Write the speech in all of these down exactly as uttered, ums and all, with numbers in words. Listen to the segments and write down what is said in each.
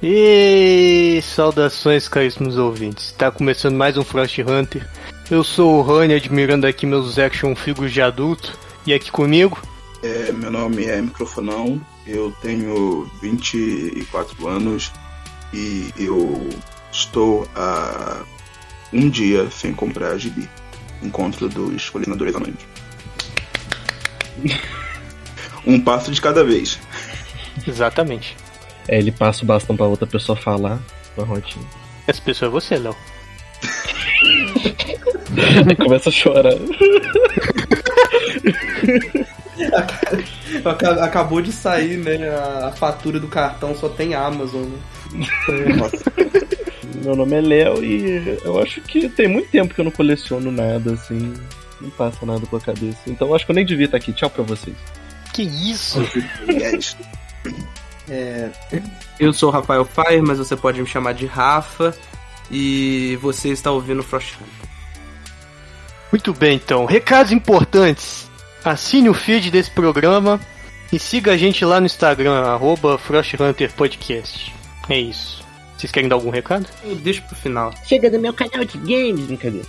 E saudações, caríssimos ouvintes. Está começando mais um Frost Hunter. Eu sou o Rani, admirando aqui meus action figures de adulto. E aqui comigo... É, meu nome é Microfonão, eu tenho vinte e quatro anos e eu estou há um dia sem comprar gibi. Encontro dos colecionadores anônimos. Um passo de cada vez. Exatamente. É, ele passa o bastão pra outra pessoa falar na rotina. Essa pessoa é você, Léo. Começa a chorar. Acabou de sair, né? A fatura do cartão só tem Amazon, né? Nossa. Meu nome é Léo e eu acho que tem muito tempo que eu não coleciono nada, assim. Não passa nada pela cabeça. Então eu acho que eu nem devia estar aqui. Tchau pra vocês. Que isso? É, eu sou o Rafael Fire, mas você pode me chamar de Rafa. E você está ouvindo o Frost Hunter. Muito bem, então. Recados importantes. Assine o feed desse programa e siga a gente lá no Instagram, arroba Frost Hunter Podcast. É isso. Vocês querem dar algum recado? Eu deixo pro final. Chega no meu canal de games, brincadeira.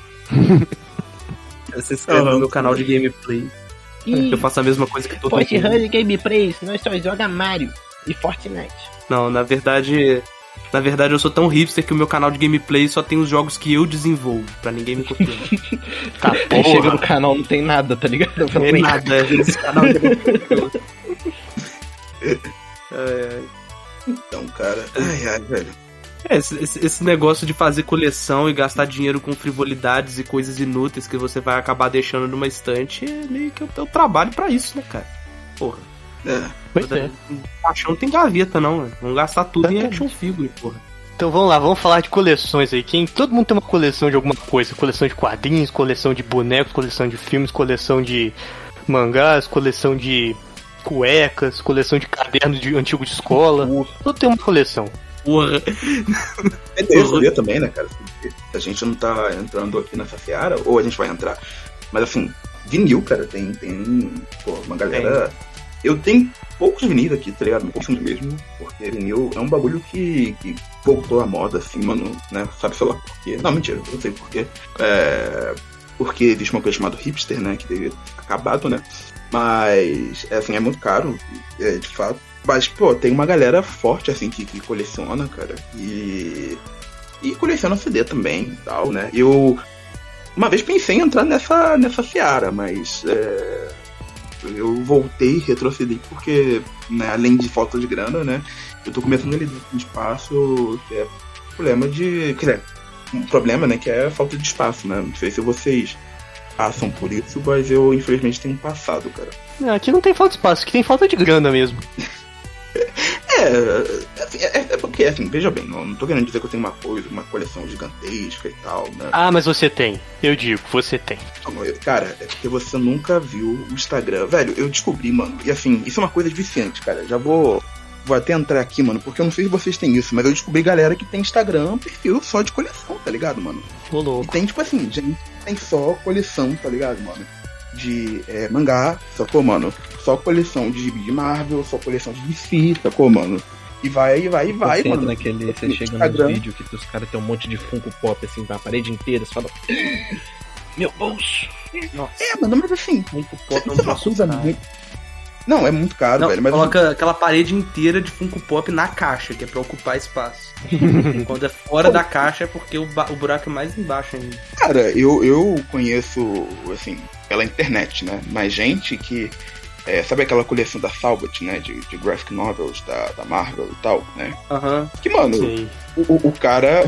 Se inscreva no meu canal de gameplay. E... eu faço a mesma coisa que todo mundo. Frost Hunter Gameplays, nós só joga Mario e Fortnite. Não, na verdade... Na verdade eu sou tão hipster que o meu canal de gameplay só tem os jogos que eu desenvolvo, pra ninguém me copiar. Tá, porra. Chega no canal, não tem nada, tá ligado? Não tem nada, esse canal de gameplay. é... Então, cara... Ai, ai, velho. É, esse, esse negócio de fazer coleção e gastar dinheiro com frivolidades e coisas inúteis que você vai acabar deixando numa estante, é meio que eu, eu trabalho pra isso, né, cara? Porra. É. Pois é. Paixão não tem gaveta, não, né? Vamos gastar tudo em action figure, porra. Então vamos lá, vamos falar de coleções aí. Quem, todo mundo tem uma coleção de alguma coisa. Coleção de quadrinhos, coleção de bonecos, coleção de filmes, coleção de mangás, coleção de cuecas, coleção de cadernos de antigo de escola. Uh. Todo tem uma coleção. Porra. É interessante também, né, cara? A gente não tá entrando aqui nessa seara, ou a gente vai entrar. Mas assim, vinil, cara, tem, tem pô, uma galera... Tem. Eu tenho poucos vinis aqui, tá ligado? Poucos mesmo, porque vinil é um bagulho que, que voltou à moda, assim, mano, né? Sabe, sei lá por quê. Não, mentira, eu não sei por quê. É... Porque existe uma coisa chamada hipster, né? Que deveria ter acabado, né? Mas, é, assim, é muito caro, é, de fato. Mas, pô, tem uma galera forte, assim, que, que coleciona, cara. E... E coleciona C D também e tal, né? Eu... Uma vez pensei em entrar nessa, nessa seara, mas... É... Eu voltei, retrocedi porque, né, além de falta de grana, né, eu tô começando a lidar com espaço, que é problema de... Quer dizer, um problema, né, que é a falta de espaço, né, não sei se vocês passam por isso, mas eu, infelizmente, tenho passado, cara. Não, aqui não tem falta de espaço, aqui tem falta de grana mesmo. É, assim, é, é porque, assim, veja bem, não, não tô querendo dizer que eu tenho uma coisa, uma coleção gigantesca e tal, né? Ah, mas você tem, eu digo, você tem. Não, eu, cara, é porque você nunca viu o Instagram. Velho, eu descobri, mano, e assim, isso é uma coisa viciante, cara, já vou, vou até entrar aqui, mano, porque eu não sei se vocês têm isso, mas eu descobri galera que tem Instagram, perfil só de coleção, tá ligado, mano? Ô, louco. E tem, tipo assim, gente tem só coleção, tá ligado, mano? De é, mangá, sacou, mano? Só coleção de gibi de Marvel, só coleção de D C, sacou, mano? E vai, e vai, e vai, você mano. Naquele, você chega Instagram. No vídeo que os caras tem um monte de Funko Pop, assim, na parede inteira, você fala... Meu bolso! Nossa. É, mano, mas assim... Funko Pop é uma coisa muito... Não, é muito caro, não, velho. Mas coloca assim... aquela parede inteira de Funko Pop na caixa, que é pra ocupar espaço. Quando é fora da caixa é porque o, ba- o buraco é mais embaixo ainda. Cara, eu, eu conheço, assim, pela internet, né? Mas gente que... É, sabe aquela coleção da Salvat, né? De, de graphic novels da, da Marvel e tal, né? Aham. Uhum. Que, mano, o, o cara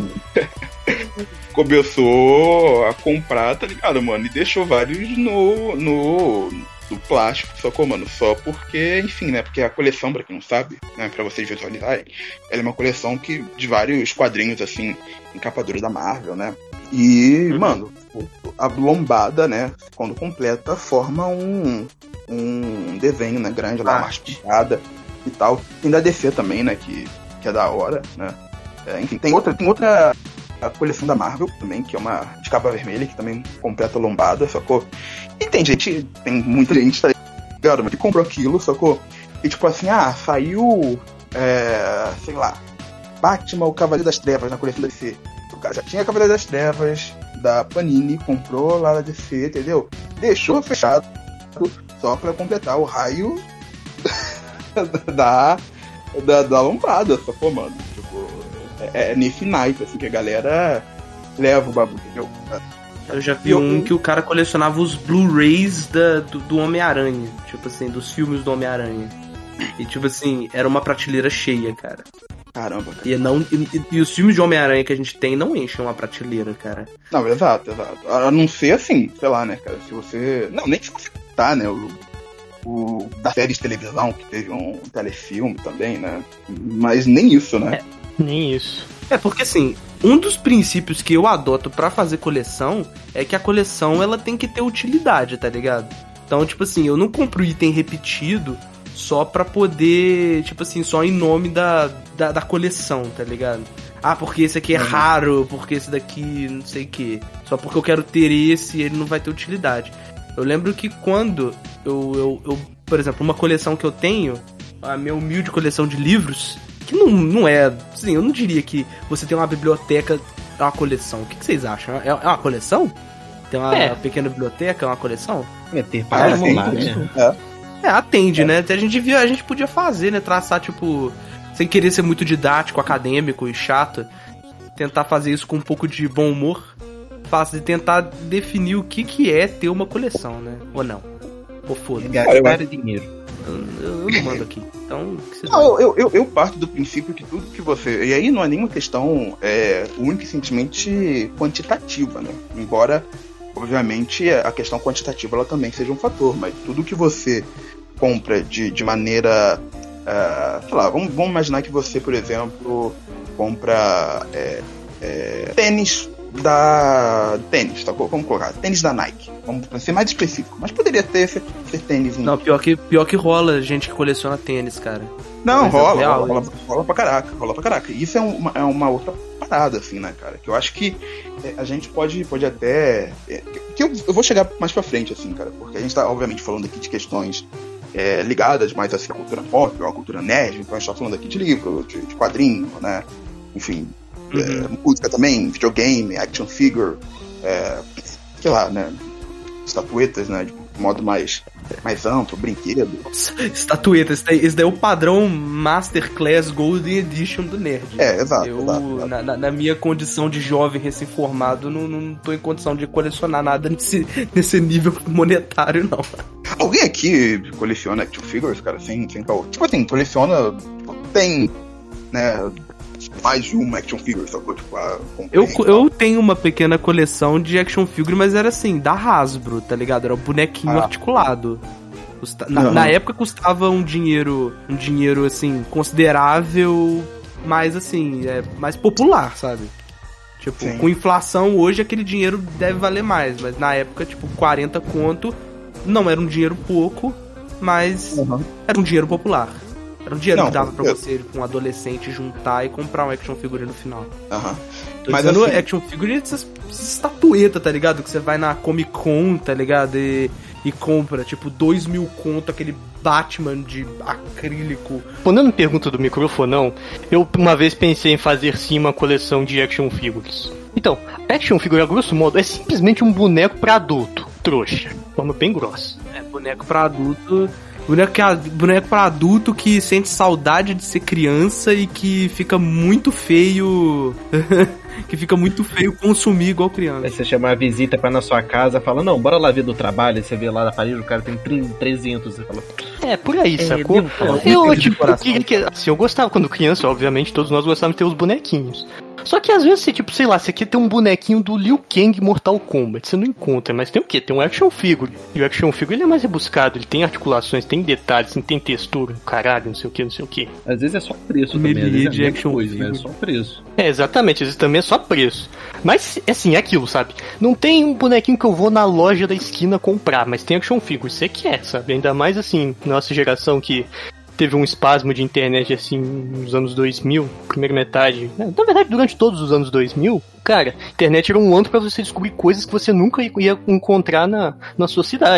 começou a comprar, tá ligado, mano? E deixou vários no... no do plástico, sacou, mano? Só porque, enfim, né? Porque a coleção, pra quem não sabe, né? Pra vocês visualizarem, ela é uma coleção que, de vários quadrinhos, assim, encapadura da Marvel, né? E, uhum. mano, a lombada, né? Quando completa, forma um, um desenho, né? Grande lá, mastigada e tal. Tem da D C também, né? Que, que é da hora, né? É, enfim, tem outra, tem outra a coleção da Marvel também, que é uma de capa vermelha, que também completa a lombada, sacou? E tem gente, tem muita gente, tá ligado, que comprou aquilo, sacou? E tipo assim, ah, saiu, é, sei lá, Batman, o Cavaleiro das Trevas na coleção da D C. O cara já tinha Cavaleiro das Trevas da Panini, comprou lá na D C, entendeu? Deixou fechado só pra completar o raio da, da, da lombada, só pô, mano. Tipo, é, é nesse naipe, assim, que a galera leva o bagulho, entendeu? Eu já vi eu, um que o cara colecionava os Blu-rays da, do, do Homem-Aranha, tipo assim, dos filmes do Homem-Aranha. E tipo assim, era uma prateleira cheia, cara. Caramba, cara. E, não, e, e os filmes de Homem-Aranha que a gente tem não enchem uma prateleira, cara. Não, exato, exato. A não ser assim, sei lá, né, cara, se você... Não, nem se você tá, né, o, o da série de televisão, que teve um telefilme também, né, mas nem isso, né. É, nem isso. É, porque assim, um dos princípios que eu adoto pra fazer coleção é que a coleção, ela tem que ter utilidade, tá ligado? Então, tipo assim, eu não compro item repetido só pra poder, tipo assim, só em nome da, da, da coleção, tá ligado? Ah, porque esse aqui é uhum. raro, porque esse daqui não sei o que. Só porque eu quero ter esse, ele não vai ter utilidade. Eu lembro que quando eu, eu, eu por exemplo, uma coleção que eu tenho, a minha humilde coleção de livros, que não, não é, assim, eu não diria que você tem uma biblioteca, é uma coleção. O que, que vocês acham? É, é uma coleção? Tem uma é. pequena biblioteca, é uma coleção? É ter para é, lá, né? É. É, atende, é. né? A gente, via, a gente podia fazer, né? Traçar, tipo, sem querer ser muito didático, acadêmico e chato. Tentar fazer isso com um pouco de bom humor. Fazer, tentar definir o que, que é ter uma coleção, né? Ou não? Ou foda-se. Gastar dinheiro. Eu, eu não mando aqui. Então, que você não, eu, eu, eu parto do princípio que tudo que você... E aí não é nenhuma questão é, única e simplesmente quantitativa, né? Embora... Obviamente, a questão quantitativa ela também seja um fator, mas tudo que você compra de, de maneira... Uh, sei lá, vamos, vamos imaginar que você, por exemplo, compra é, é, tênis da... Tênis, tá? Vamos colocar. Tênis da Nike. Vamos ser mais específico. Mas poderia ter ser, ser tênis... Não, pior que, pior que rola gente que coleciona tênis, cara. Não, rola, real, rola, rola, rola pra caraca, rola pra caraca. Isso é uma, é uma outra parada, assim, né, cara? Que eu acho que a gente pode, pode até... É, que eu, eu vou chegar mais pra frente, assim, cara, porque a gente tá, obviamente, falando aqui de questões é, ligadas mais, assim, à cultura pop, à cultura nerd, então a gente tá falando aqui de livro, de, de quadrinho, né? Enfim, uhum. é, música também, videogame, action figure, é, sei lá, né? Estatuetas, né? De modo mais, mais amplo, brinquedo. Estatueta, esse daí, esse daí é o padrão Masterclass Golden Edition do Nerd. É, exato. Eu, exato, exato. Na, na minha condição de jovem recém-formado, não, não tô em condição de colecionar nada nesse, nesse nível monetário, não. Alguém aqui coleciona action figures, cara, sem, sem caô? Tipo assim, coleciona, tipo, tem, né... mais de uma action figure, só tipo, a eu, eu tenho uma pequena coleção de action figure, mas era assim, da Hasbro, tá ligado? Era um bonequinho ah. articulado. Custa... Na, uhum. na época custava um dinheiro, um dinheiro assim, considerável, mas assim, é mais popular, sabe? Tipo, Sim. com inflação hoje aquele dinheiro deve valer mais, mas na época, tipo, quarenta conto não era um dinheiro pouco, mas uhum. era um dinheiro popular. Era um dinheiro não, que dava pra eu... você, com um adolescente, juntar e comprar um action figure no final. Aham. Uhum. Mas dizendo assim... action figure é essas, essas estatuetas, tá ligado? Que você vai na Comic Con, tá ligado? E, e compra, tipo, dois mil conto, aquele Batman de acrílico. Respondendo a pergunta do microfonão, eu uma vez pensei em fazer sim uma coleção de action figures. Então, action figure, a grosso modo, é simplesmente um boneco pra adulto, trouxa. De forma bem grossa. É, boneco pra adulto... Boneco, que, boneco pra adulto que sente saudade de ser criança e que fica muito feio. que fica muito feio consumir igual criança. Aí você chama a visita pra na sua casa, fala, não, bora lá ver do trabalho. Aí você vê lá na parede, o cara tem trezentos. Você fala, é, por aí, é, sacou? Eu, eu tipo, eu queria que, assim, eu gostava quando criança, obviamente, todos nós gostávamos de ter os bonequinhos. Só que às vezes você, tipo, sei lá, você quer ter um bonequinho do Liu Kang Mortal Kombat, você não encontra, mas tem o quê? Tem um action figure. E o action figure ele é mais rebuscado, ele tem articulações, tem detalhes, tem textura, caralho, não sei o que, não sei o que. Às vezes é só preço também, às vezes é de action coisa, figure. Né? É só preço. É, exatamente, às vezes também é só preço. Mas, assim, é aquilo, sabe? Não tem um bonequinho que eu vou na loja da esquina comprar, mas tem action figure, você quer, sabe? Ainda mais, assim, nossa geração que... teve um espasmo de internet, assim, nos anos dois mil, primeira metade. Na verdade, durante todos os anos dois mil, cara, a internet era um antro pra você descobrir coisas que você nunca ia encontrar na, na sua cidade.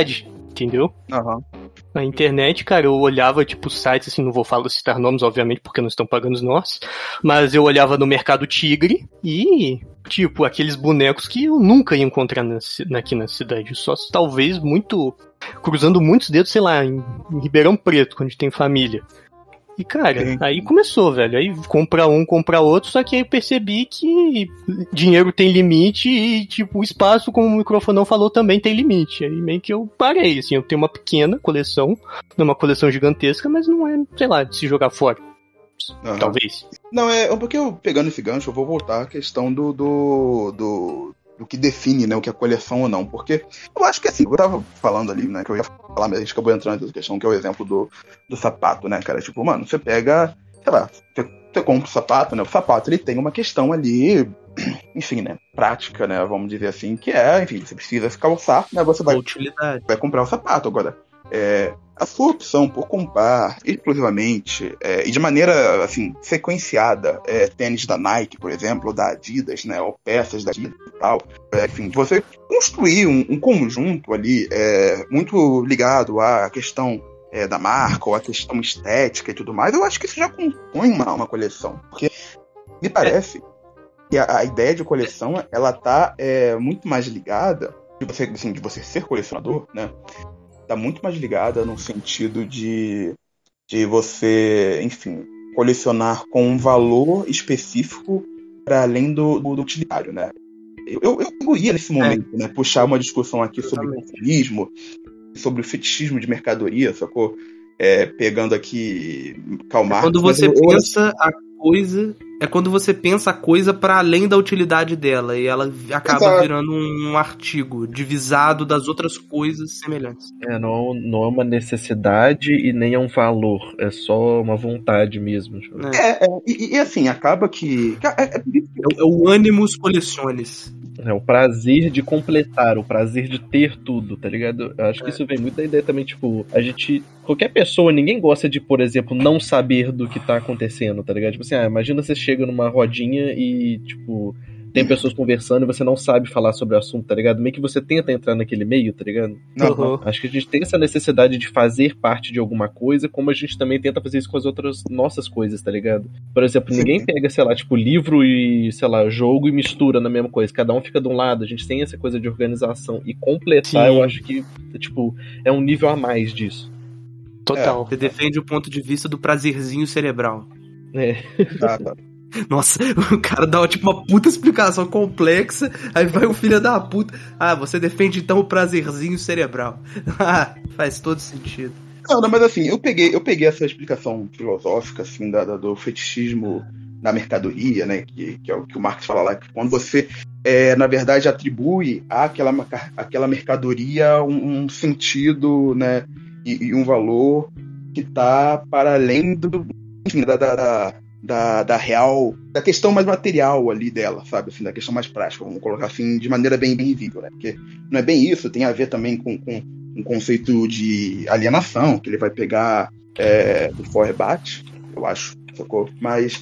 entendeu? Aham. Na internet, cara, eu olhava, tipo, sites, assim, não vou falar, citar nomes, obviamente, porque não estão pagando nós, mas eu olhava no Mercado Tigre e, tipo, aqueles bonecos que eu nunca ia encontrar na, aqui na cidade, só talvez muito, cruzando muitos dedos, sei lá, em, em Ribeirão Preto, onde tem família. E, cara, Sim. aí começou, velho. Aí comprar um, comprar outro, só que aí eu percebi que dinheiro tem limite e, tipo, o espaço, como o microfonão falou, também tem limite. Aí meio que eu parei, assim, eu tenho uma pequena coleção, não é uma coleção gigantesca, mas não é, sei lá, de se jogar fora. Uhum. Talvez. Não, é porque eu, pegando esse gancho, eu vou voltar à questão do... do, do... do que define, né, o que é coleção ou não, porque eu acho que assim, eu tava falando ali, né, que eu ia falar, mas a gente acabou entrando nessa questão, que é o exemplo do, do sapato, né, cara, tipo, mano, você pega, sei lá, você, você compra o sapato, né, o sapato, ele tem uma questão ali, enfim, né, prática, né, vamos dizer assim, que é, enfim, você precisa se calçar, né, você vai, utilidade. vai comprar o sapato, agora, é... a sua opção por comprar exclusivamente é, e de maneira assim, sequenciada é, tênis da Nike, por exemplo, ou da Adidas, né, ou peças da Adidas e tal, é, enfim, você construir um, um conjunto ali é, muito ligado à questão é, da marca ou à questão estética e tudo mais, eu acho que isso já compõe uma, uma coleção, porque me parece que a, a ideia de coleção ela tá é, muito mais ligada de você, assim, de você ser colecionador, né? Tá muito mais ligada no sentido de, de você, enfim, colecionar com um valor específico para além do, do, do utilitário, né? Eu, eu, eu ia nesse momento, é. né, puxar uma discussão aqui sobre o consumismo, sobre o fetichismo de mercadoria, sacou? É, pegando aqui Karl Marx. É quando você eu, pensa eu... a coisa... É quando você pensa a coisa para além da utilidade dela e ela acaba Exato. virando um artigo divisado das outras coisas semelhantes. É, não, não é uma necessidade e nem é um valor, é só uma vontade mesmo. É, é, é e, e assim, acaba que... É, é, é, é o ânimos coleciones. É o prazer de completar, o prazer de ter tudo, tá ligado? Eu acho que é. isso vem muito da ideia também, tipo, a gente... Qualquer pessoa, ninguém gosta de, por exemplo, não saber do que tá acontecendo, tá ligado? Tipo assim, ah, imagina você chega numa rodinha e, tipo, tem pessoas conversando e você não sabe falar sobre o assunto, tá ligado? Meio que você tenta entrar naquele meio, tá ligado? Uhum. Acho que a gente tem essa necessidade de fazer parte de alguma coisa, como a gente também tenta fazer isso com as outras nossas coisas, tá ligado? Por exemplo, Sim. ninguém pega, sei lá, tipo, livro e, sei lá, jogo e mistura na mesma coisa. Cada um fica de um lado, a gente tem essa coisa de organização. E completar, Sim. eu acho que, tipo, é um nível a mais disso. Total. É. Você defende o ponto de vista do prazerzinho cerebral. É. Tá, tá. Nossa, o cara dá tipo uma puta explicação complexa, aí vai o filho da puta. Ah, você defende então o prazerzinho cerebral. Ah, faz todo sentido. Não, não, mas assim, eu peguei, eu peguei essa explicação filosófica, assim, da, da, do fetichismo na mercadoria, né, que, que é o que o Marx fala lá, que quando você, é, na verdade, atribui àquela, àquela mercadoria um, um sentido, né, e, e um valor que está para além do, enfim, da, da, da, da real, da questão mais material ali dela, sabe, assim, da questão mais prática, vamos colocar assim, de maneira bem, bem visível, né, porque não é bem isso, tem a ver também com, com um conceito de alienação, que ele vai pegar é, do Feuerbach, eu acho, sacou? Mas,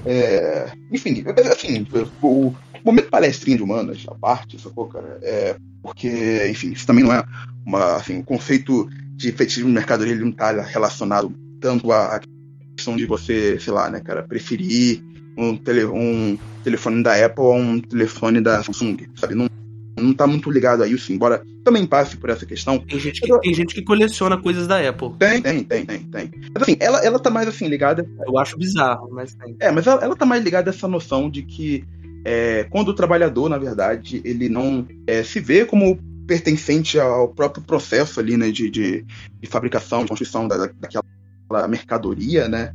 é, enfim, assim, o momento palestrinho de humanas, a parte, sacou, cara? É, porque, enfim, isso também não é uma, assim, o conceito de fetichismo de mercadoria, ele não está relacionado tanto à questão de você, sei lá, né, cara, preferir um, tele, um telefone da Apple a um telefone da Samsung, sabe? Não não tá muito ligado a isso, embora também passe por essa questão. Tem gente que, tem gente que coleciona coisas da Apple. Tem, tem, tem, tem, tem. Mas assim, ela, ela tá mais assim, ligada... Eu acho bizarro, mas tem. É, mas ela, ela tá mais ligada a essa noção de que é, quando o trabalhador, na verdade, ele não é, se vê como pertencente ao próprio processo ali, né, de, de, de fabricação, de construção da, daquela mercadoria, né,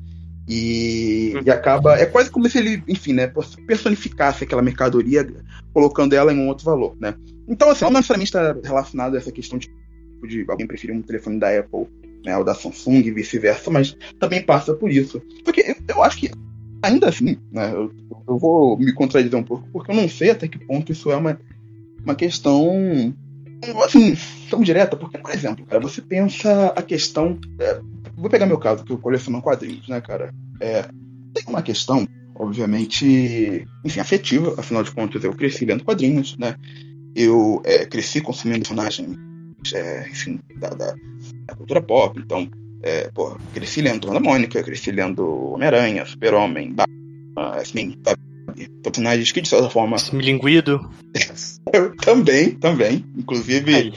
E, e acaba... É quase como se ele, enfim, né, personificasse aquela mercadoria, colocando ela em um outro valor, né? Então, assim, não necessariamente está relacionado a essa questão de, de alguém preferir um telefone da Apple, né, ou da Samsung e vice-versa, mas também passa por isso. Porque eu, eu acho que, ainda assim, né, eu, eu vou me contradizer um pouco, porque eu não sei até que ponto isso é uma, uma questão, assim, tão direta, porque, por exemplo, cara, você pensa a questão... É, vou pegar meu caso, que eu coleciono quadrinhos, né, cara? É, tem uma questão, obviamente, enfim, afetiva, afinal de contas, eu cresci lendo quadrinhos, né? Eu é, cresci consumindo personagem é, enfim, da, da, da cultura pop. Então, é, pô, cresci lendo Turma da Mônica, cresci lendo Homem-Aranha, Super-Homem, Batman, assim, sabe? Então, personagens que, de certa forma... Milinguido. Eu também, também. Inclusive,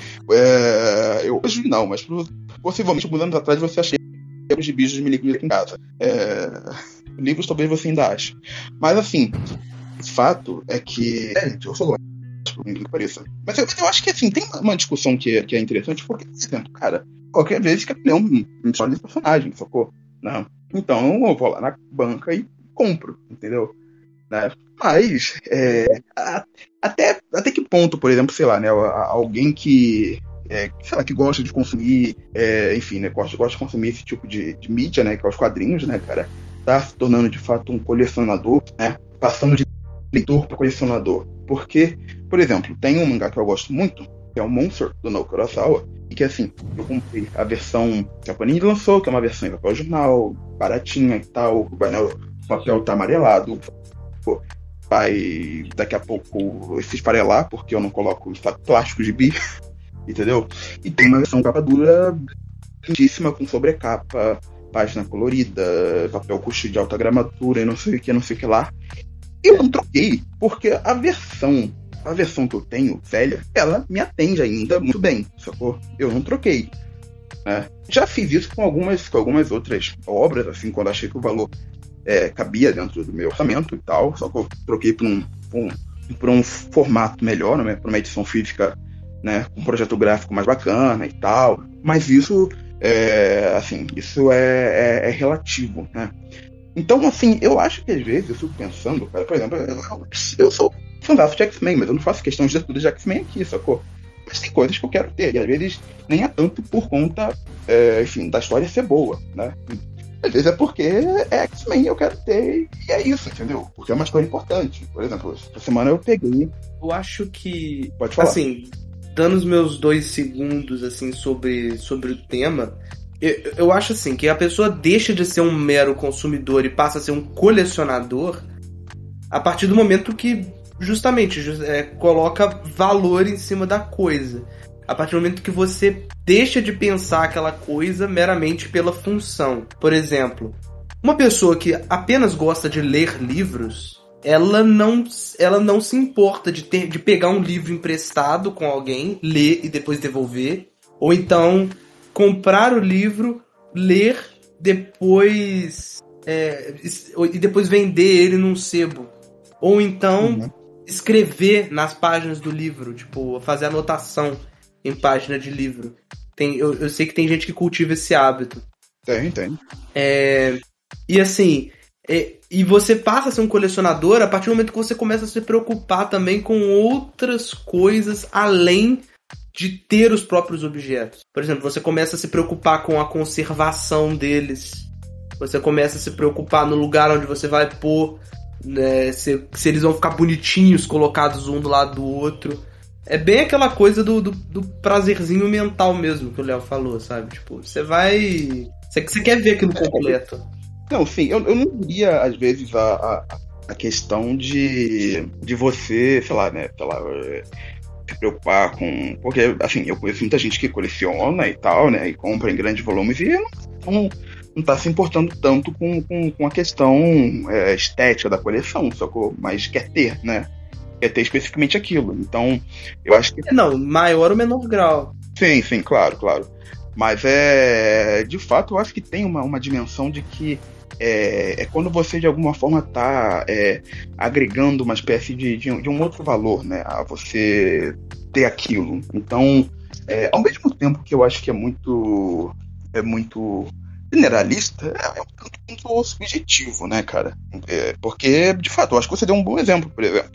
é, eu hoje não, mas possivelmente alguns anos atrás você achei os gibis de Milinguido aqui em casa. É, livros talvez você ainda ache. Mas, assim, o fato é que... É, eu sou lógico, que pareça. Mas eu, eu acho que, assim, tem uma discussão que é, que é interessante, porque, por exemplo, cara, qualquer vez que eu um, um história de personagem, sacou? Não. Então, eu vou lá na banca e compro, entendeu? Né? Mas, é, a, até, até que ponto, por exemplo, sei lá, né, alguém que, é, sei lá, que gosta de consumir, é, enfim, né, gosta, gosta de consumir esse tipo de, de mídia, né, que é os quadrinhos, né, cara, tá se tornando de fato um colecionador, né, passando de leitor para colecionador. Porque, por exemplo, tem um mangá que eu gosto muito, que é o Monster, do Naoki Urasawa, e que, assim, eu comprei a versão que a Panini lançou, que é uma versão em papel jornal, baratinha e tal, né, o papel tá amarelado, pô, vai daqui a pouco se esfarelar, porque eu não coloco plástico de bi, entendeu? E tem uma versão capa dura lindíssima, com sobrecapa, página colorida, papel coxo de alta gramatura e não sei o que, não sei o que lá. Eu não troquei, porque a versão, a versão que eu tenho, velha, ela me atende ainda muito bem, sacou? Eu não troquei. Né? Já fiz isso com algumas, com algumas outras obras, assim, quando achei que o valor É, cabia dentro do meu orçamento e tal, só que eu troquei por um, um, por um formato melhor, né, por uma edição física, né, com um projeto gráfico mais bacana e tal, mas isso é, assim, isso é, é, é relativo, né? Então, assim, eu acho que às vezes eu fico pensando, cara, por exemplo, eu, eu sou fãzaço de X-Men, mas eu não faço questão de ter tudo de X-Men aqui, sacou? Mas tem coisas que eu quero ter, e às vezes nem é tanto por conta, é, enfim, da história ser boa, né? Às vezes é porque é X-Men eu quero ter e é isso, entendeu? Porque é uma história importante. Por exemplo, essa semana eu peguei... Eu acho que... Pode falar. Assim, dando os meus dois segundos, assim, sobre, sobre o tema, eu, eu acho, assim, que a pessoa deixa de ser um mero consumidor e passa a ser um colecionador a partir do momento que, justamente, é, coloca valor em cima da coisa. A partir do momento que você deixa de pensar aquela coisa meramente pela função. Por exemplo, uma pessoa que apenas gosta de ler livros, ela não, ela não se importa de, ter, de pegar um livro emprestado com alguém, ler e depois devolver, ou então comprar o livro, ler, depois é, e depois vender ele num sebo. Ou então uhum. escrever nas páginas do livro, tipo, fazer anotação em página de livro. Tem, eu, eu sei que tem gente que cultiva esse hábito. Tem, tem. É, e assim, é, e você passa a ser um colecionador a partir do momento que você começa a se preocupar também com outras coisas além de ter os próprios objetos. Por exemplo, você começa a se preocupar com a conservação deles. Você começa a se preocupar no lugar onde você vai pôr, né, se, se eles vão ficar bonitinhos colocados um do lado do outro. É bem aquela coisa do, do, do prazerzinho mental mesmo que o Léo falou, sabe? Tipo, você vai... Você, você quer ver aquilo completo. Não, sim, eu, eu não diria, às vezes, a, a, a questão de, de você, sei lá, né, sei lá, se preocupar com... Porque, assim, eu conheço muita gente que coleciona e tal, né, e compra em grandes volumes e não, não, não tá se importando tanto com, com, com a questão é, estética da coleção, sacou? Mas quer ter, né? Quer ter especificamente aquilo. Então, eu acho que... Não, maior ou menor grau. Sim, sim, claro, claro. Mas é... De fato, eu acho que tem uma, uma dimensão de que é, é quando você, de alguma forma, tá é, agregando uma espécie de, de, de um outro valor, né? A você ter aquilo. Então, é, ao mesmo tempo que eu acho que é muito... É muito... generalista, é um tanto subjetivo, né, cara? É, porque, de fato, eu acho que você deu um bom exemplo, por exemplo.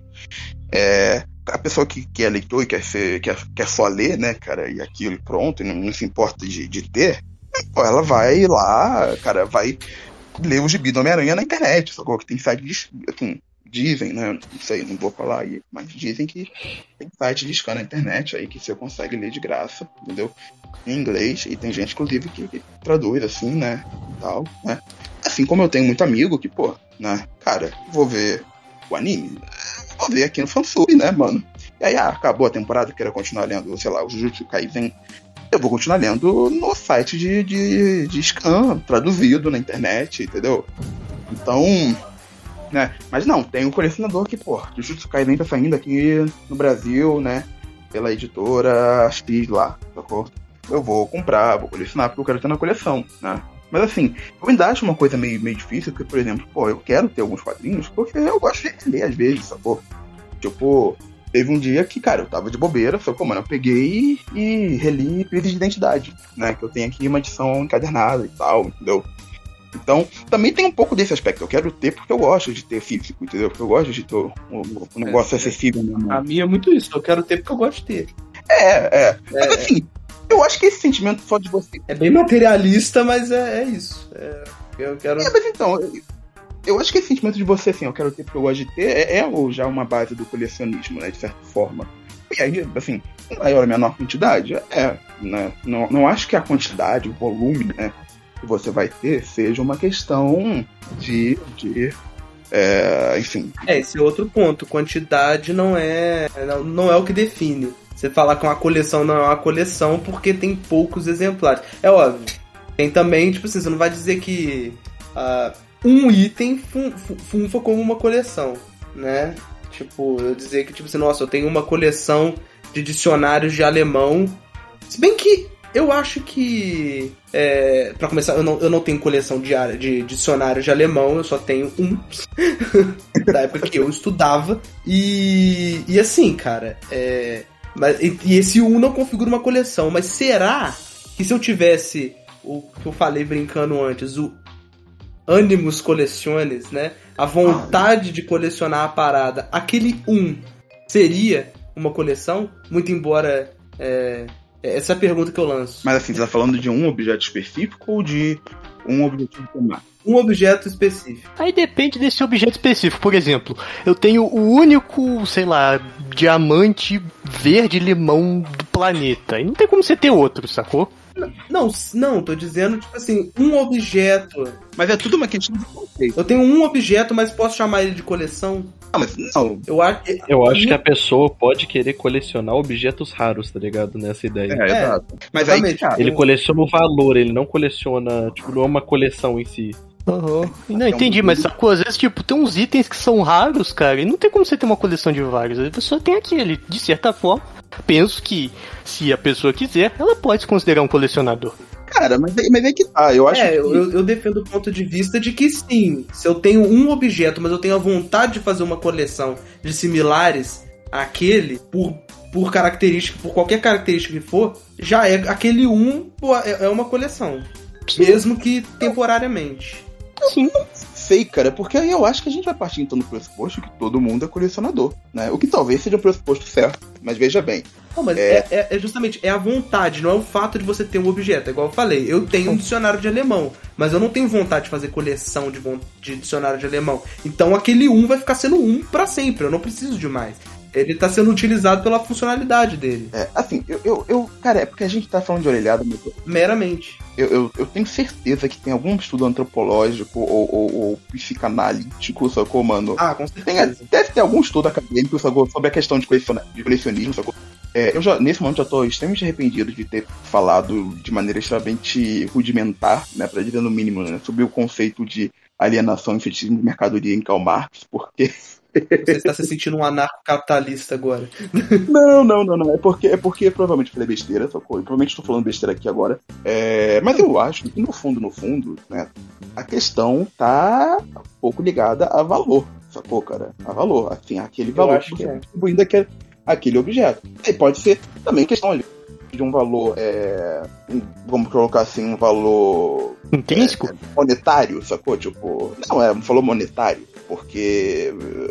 É, a pessoa que, que é leitor e quer, ser, quer, quer só ler, né, cara, e aquilo e pronto, e não, não se importa de, de ter, ela vai lá, cara, vai ler o gibi do Homem-Aranha na internet, só que tem sites, assim, dizem, né, não sei, não vou falar aí, mas dizem que tem site de scan na internet aí que você consegue ler de graça, entendeu? Em inglês, e tem gente, inclusive, que, que traduz, assim, né, e tal, né? Assim como eu tenho muito amigo que, pô, né, cara, vou ver o anime, vou ver aqui no Fansub, né, mano? E aí, ah, acabou a temporada, quero continuar lendo, sei lá, o Jujutsu Kaisen, eu vou continuar lendo no site de, de, de scan, traduzido na internet, entendeu? Então, né? Mas não, tem um colecionador que, pô, Jujutsu Kaisen tá saindo aqui no Brasil, né? Pela editora X lá, sacou? Eu vou comprar, vou colecionar, porque eu quero ter na coleção, né? Mas assim, eu ainda acho uma coisa meio, meio difícil, porque, por exemplo, pô, eu quero ter alguns quadrinhos, porque eu gosto de ler às vezes, sacou? Tipo, teve um dia que, cara, eu tava de bobeira, sacou, mano? Eu peguei e reli Crise de Identidade, né? Que eu tenho aqui uma edição encadernada e tal, entendeu? Então, também tem um pouco desse aspecto. Eu quero ter porque eu gosto de ter físico, entendeu? Porque eu gosto de ter um, um negócio é, acessível. Né? A minha é muito isso. Eu quero ter porque eu gosto de ter. É, é. é mas assim, eu acho que esse sentimento só de você... É bem materialista, mas é, é isso. É, eu quero... É, mas então... Eu, eu acho que esse sentimento de você, assim, eu quero ter porque eu gosto de ter, é, é já uma base do colecionismo, né? De certa forma. E aí, assim, maior ou menor quantidade, é, né? Não, não acho que a quantidade, o volume, né? Que você vai ter seja uma questão de, de é, enfim. É, esse é outro ponto. Quantidade não é, não, não é o que define. Você falar que uma coleção não é uma coleção porque tem poucos exemplares. É óbvio. Tem também, tipo assim, você não vai dizer que uh, um item funfa como uma coleção, né? Tipo, eu dizer que, tipo assim, nossa, eu tenho uma coleção de dicionários de alemão. Se bem que eu acho que, é, pra começar, eu não, eu não tenho coleção diária de dicionários de alemão, eu só tenho um, da época que eu estudava, e, e assim, cara, é, mas, e, e esse um não configura uma coleção, mas será que se eu tivesse, o que eu falei brincando antes, o Animus Coleciones, né, a vontade de colecionar a parada, aquele um seria uma coleção? Muito embora... É, essa é a pergunta que eu lanço. Mas assim, você tá falando de um objeto específico ou de um objetivo temático? Um objeto específico. Aí depende desse objeto específico. Por exemplo, eu tenho o único, sei lá, diamante verde-limão do planeta. E não tem como você ter outro, sacou? Não, não, tô dizendo, tipo assim, um objeto. Mas é tudo uma questão de conceito. Eu tenho um objeto, mas posso chamar ele de coleção? Não, mas não. Eu acho, eu acho que a pessoa pode querer colecionar objetos raros, tá ligado? Nessa ideia. É, é exato. Mas aí, cara, ele coleciona o valor, ele não coleciona, tipo, não é uma coleção em si. Uhum. Não, entendi, mas sacou? Às vezes, tipo, tem uns itens que são raros, cara, e não tem como você ter uma coleção de vários. A pessoa tem aquele, de certa forma. Penso que, se a pessoa quiser, ela pode se considerar um colecionador. Cara, mas, mas é que tá, eu acho é, que... eu, eu defendo o ponto de vista de que sim, se eu tenho um objeto, mas eu tenho a vontade de fazer uma coleção de similares àquele, por, por característica, por qualquer característica que for, já é aquele um, pô, é, é uma coleção. Sim. Mesmo que temporariamente. Sim. Sei, cara, porque aí eu acho que a gente vai partir então do pressuposto que todo mundo é colecionador, né? O que talvez seja o pressuposto certo, mas veja bem. Não, mas é... É, é justamente, é a vontade, não é o fato de você ter um objeto. É igual eu falei, eu tenho um dicionário de alemão, mas eu não tenho vontade de fazer coleção de, de dicionário de alemão. Então aquele um vai ficar sendo um pra sempre, eu não preciso de mais. Ele tá sendo utilizado pela funcionalidade dele. É, assim, eu, eu, eu... Cara, é porque a gente tá falando de orelhada... Mas... Meramente. Eu, eu, eu tenho certeza que tem algum estudo antropológico ou, ou, ou psicanalítico, sacou, mano? Ah, com certeza. Tem, deve ter algum estudo acadêmico, sacou, sobre a questão de colecionismo, sacou? É, eu já, nesse momento, já tô extremamente arrependido de ter falado de maneira extremamente rudimentar, né, pra dizer no mínimo, né, sobre o conceito de alienação e fetichismo de mercadoria em Karl Marx, porque... Você está se sentindo um anarcocapitalista agora. Não, não, não, não. É porque, é porque provavelmente falei besteira, sacou? Provavelmente estou falando besteira aqui agora. É, mas eu acho que no fundo, no fundo, né, a questão tá um pouco ligada a valor, sacou, cara? A valor, assim, aquele valor que você está distribuindo aquele, aquele objeto. E pode ser também questão ali de um valor, é, um, vamos colocar assim, um valor... Intrínseco? É, monetário, sacou? Tipo, não, é um valor monetário. Porque,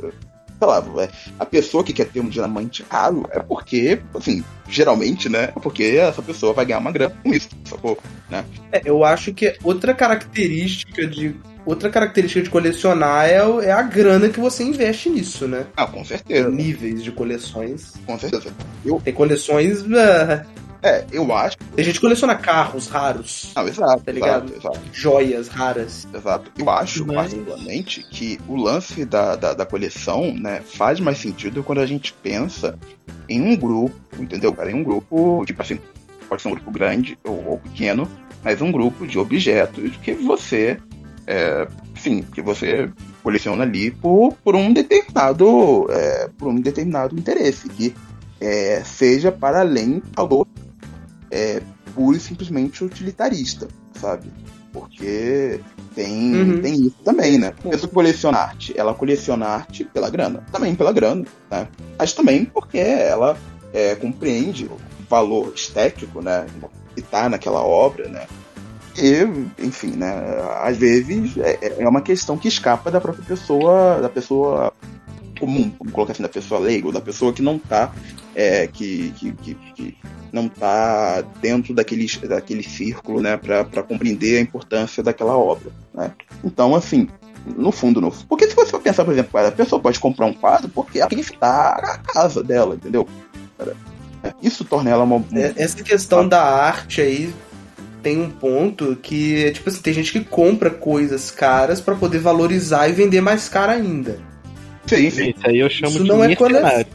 sei lá, a pessoa que quer ter um diamante raro é porque, assim, geralmente, né, é porque essa pessoa vai ganhar uma grana com isso, sacou? Né? É, eu acho que outra característica de outra característica de colecionar é, é a grana que você investe nisso, né? Ah, com certeza. Níveis de coleções. Com certeza. Eu... Tem coleções... Uh... É, eu acho. Tem gente que coleciona carros raros. Não, exato. Tá ligado? Exato, exato. Joias raras. Exato. Eu acho, Mas... particularmente, que o lance da, da, da coleção, né, faz mais sentido quando a gente pensa em um grupo, entendeu, cara? Em um grupo, tipo assim, pode ser um grupo grande ou, ou pequeno, mas um grupo de objetos que você, é, enfim, que você coleciona ali por, por um determinado, é, por um determinado interesse, que é, seja para além do valor é, puro e simplesmente utilitarista, sabe? Porque tem, Uhum. tem isso também, né? A pessoa que coleciona arte, ela coleciona arte pela grana, também pela grana, né? Mas também porque ela é, compreende o valor estético, né? Que tá naquela obra, né? E, enfim, né? Às vezes é, é uma questão que escapa da própria pessoa, da pessoa comum, vamos colocar assim, da pessoa leiga, ou da pessoa que não tá, é, que, que, que, que não tá dentro daquele, daquele círculo, né, pra, pra compreender a importância daquela obra, né? Então, assim, no fundo, no porque se você for pensar, por exemplo, a pessoa pode comprar um quadro porque ela quer enfeitar a casa dela, entendeu? Isso torna ela uma... Essa questão ah. da arte aí tem um ponto que, tipo assim, tem gente que compra coisas caras pra poder valorizar e vender mais caro ainda. Sim, sim. Isso aí eu chamo Isso de não é mercenário.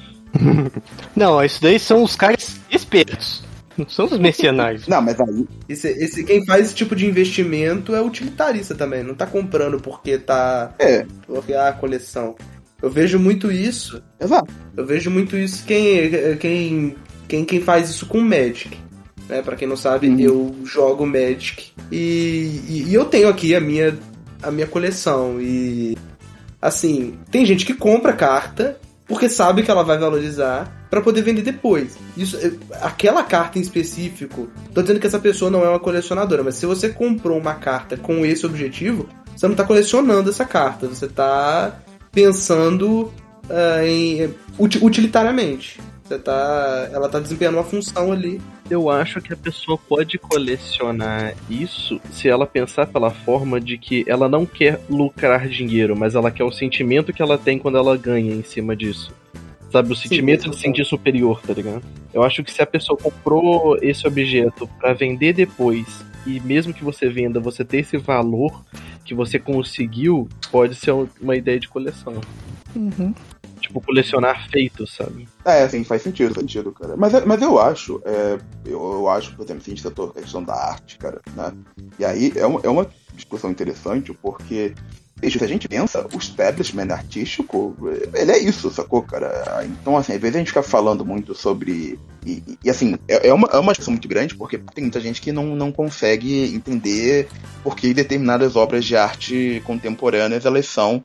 Não, isso daí são os caras espertos. Não são os mercenários. Não, mas aí... Esse, esse, quem faz esse tipo de investimento é utilitarista também. Não tá comprando porque tá... É. Porque, ah, coleção. Eu vejo muito isso. Exato. Eu vejo muito isso quem, quem, quem, quem faz isso com Magic. Né? Pra quem não sabe, uhum. eu jogo Magic. E, e, e eu tenho aqui a minha, a minha coleção. E... Assim, tem gente que compra carta porque sabe que ela vai valorizar pra poder vender depois. Isso, aquela carta em específico, tô dizendo que essa pessoa não é uma colecionadora, mas se você comprou uma carta com esse objetivo, você não tá colecionando essa carta, você tá pensando uh, em utilitariamente. Você tá, ela tá desempenhando uma função ali. Eu acho que a pessoa pode colecionar isso se ela pensar pela forma de que ela não quer lucrar dinheiro, mas ela quer o sentimento que ela tem quando ela ganha em cima disso. Sabe, o sentimento Sim, de se sentir superior, tá ligado? Eu acho que se a pessoa comprou esse objeto pra vender depois, e mesmo que você venda, você ter esse valor que você conseguiu, pode ser uma ideia de coleção. Uhum. Tipo, colecionar feitos, sabe? É, sim, faz sentido, faz sentido, cara. Mas, mas eu acho, é, eu, eu acho, por exemplo, se a gente tratou a questão da arte, cara, né? E aí é uma, é uma discussão interessante, porque, veja, se a gente pensa, o establishment artístico, ele é isso, sacou, cara? Então, assim, às vezes a gente fica falando muito sobre... E, e assim, é, é, uma, é uma discussão muito grande, porque tem muita gente que não, não consegue entender por que determinadas obras de arte contemporâneas, elas são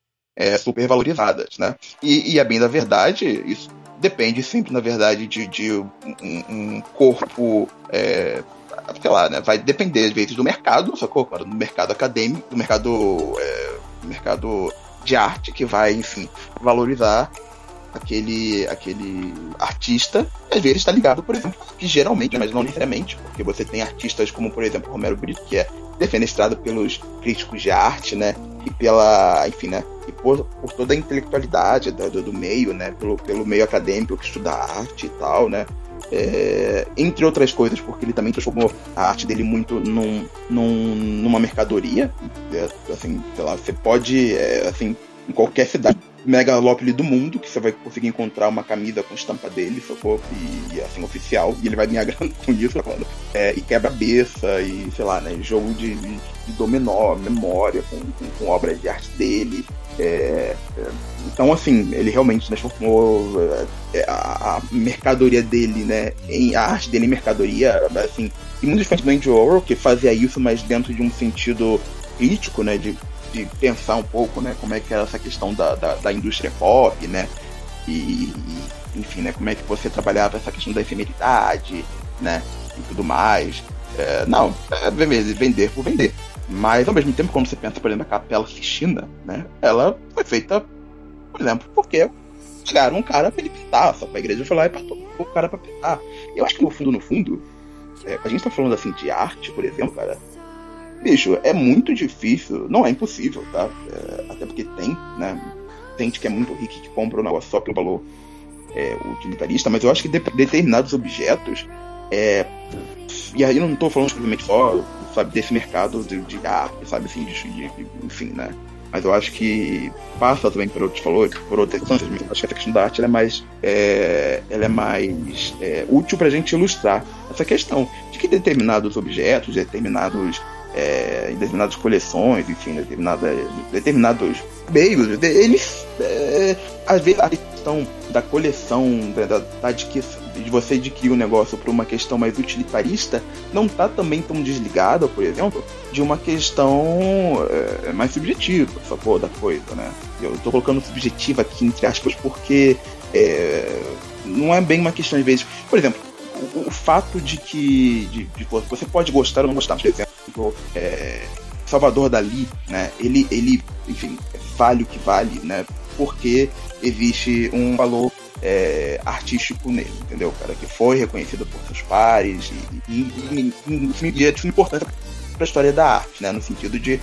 É, super valorizadas, né? E, e a bem da verdade, isso depende sempre, na verdade, de, de um, um corpo, é, sei lá, né? Vai depender, às vezes, do mercado, sacou? Do mercado acadêmico, do mercado, é, do mercado de arte, que vai, enfim, valorizar aquele, aquele artista, às vezes está ligado, por exemplo, que geralmente, mas não necessariamente, porque você tem artistas como, por exemplo, Romero Brito, que é defenestrado pelos críticos de arte, né? E pela, enfim, né? E por, por toda a intelectualidade do, do meio, né? Pelo, pelo meio acadêmico que estuda arte e tal, né? É, entre outras coisas, porque ele também transformou a arte dele muito num, num, numa mercadoria. É, assim, sei lá, você pode, é, assim, em qualquer cidade megalópole do mundo, que você vai conseguir encontrar uma camisa com estampa dele, sacou? E, assim, oficial, e ele vai ganhar grana com isso, falando. É, e quebra-cabeça, e sei lá, né? Jogo de, de, de dominó, memória, com, com, com obras de arte dele. É, é, então, assim, ele realmente transformou é, a, a mercadoria dele, né? Em, a arte dele em mercadoria, assim. E muito diferente do Andy Warhol, que fazia isso, mas dentro de um sentido crítico, né? De de pensar um pouco, né, como é que era essa questão da, da, da indústria pop, né, e, e, enfim, né, como é que você trabalhava essa questão da efemeridade, né, e tudo mais. É, não, é vender por vender. Mas, ao mesmo tempo, quando você pensa, por exemplo, a Capela Sistina, né, ela foi feita, por exemplo, porque chegaram um cara pra ele pintar, só pra igreja foi lá e partou o cara pra pintar. Eu acho que, no fundo, no fundo, é, a gente tá falando, assim, de arte, por exemplo, cara, bicho, é muito difícil, não é impossível, tá? É, até porque tem, né? Tem gente que é muito rica que compra o negócio só pelo valor é, utilitarista, mas eu acho que de, determinados objetos, é, e aí eu não tô falando simplesmente só, sabe, desse mercado de, de arte, sabe, assim, de, de, enfim, né? mas eu acho que passa também por outros falou, por outras instâncias. Eu acho que essa questão da arte ela é mais, é, ela é mais é, útil pra gente ilustrar essa questão de que determinados objetos, determinados, é, determinadas coleções, enfim, determinadas, determinados meios, eles, é, às vezes a questão da coleção, da, da adquisição, de você adquirir um negócio por uma questão mais utilitarista, não está também tão desligada, por exemplo, de uma questão é, mais subjetiva, sacou, da coisa, né? Eu estou colocando subjetiva aqui entre aspas porque é, não é bem uma questão, às vezes, por exemplo, o, o fato de que de, de, você pode gostar ou não gostar, por exemplo, é, Salvador Dalí, né? Ele, ele, enfim, vale o que vale, né? Porque existe um valor É, artístico nele, entendeu, cara? Que foi reconhecido por seus pares e, e, e, e, e é de importância para a história da arte, né? No sentido de,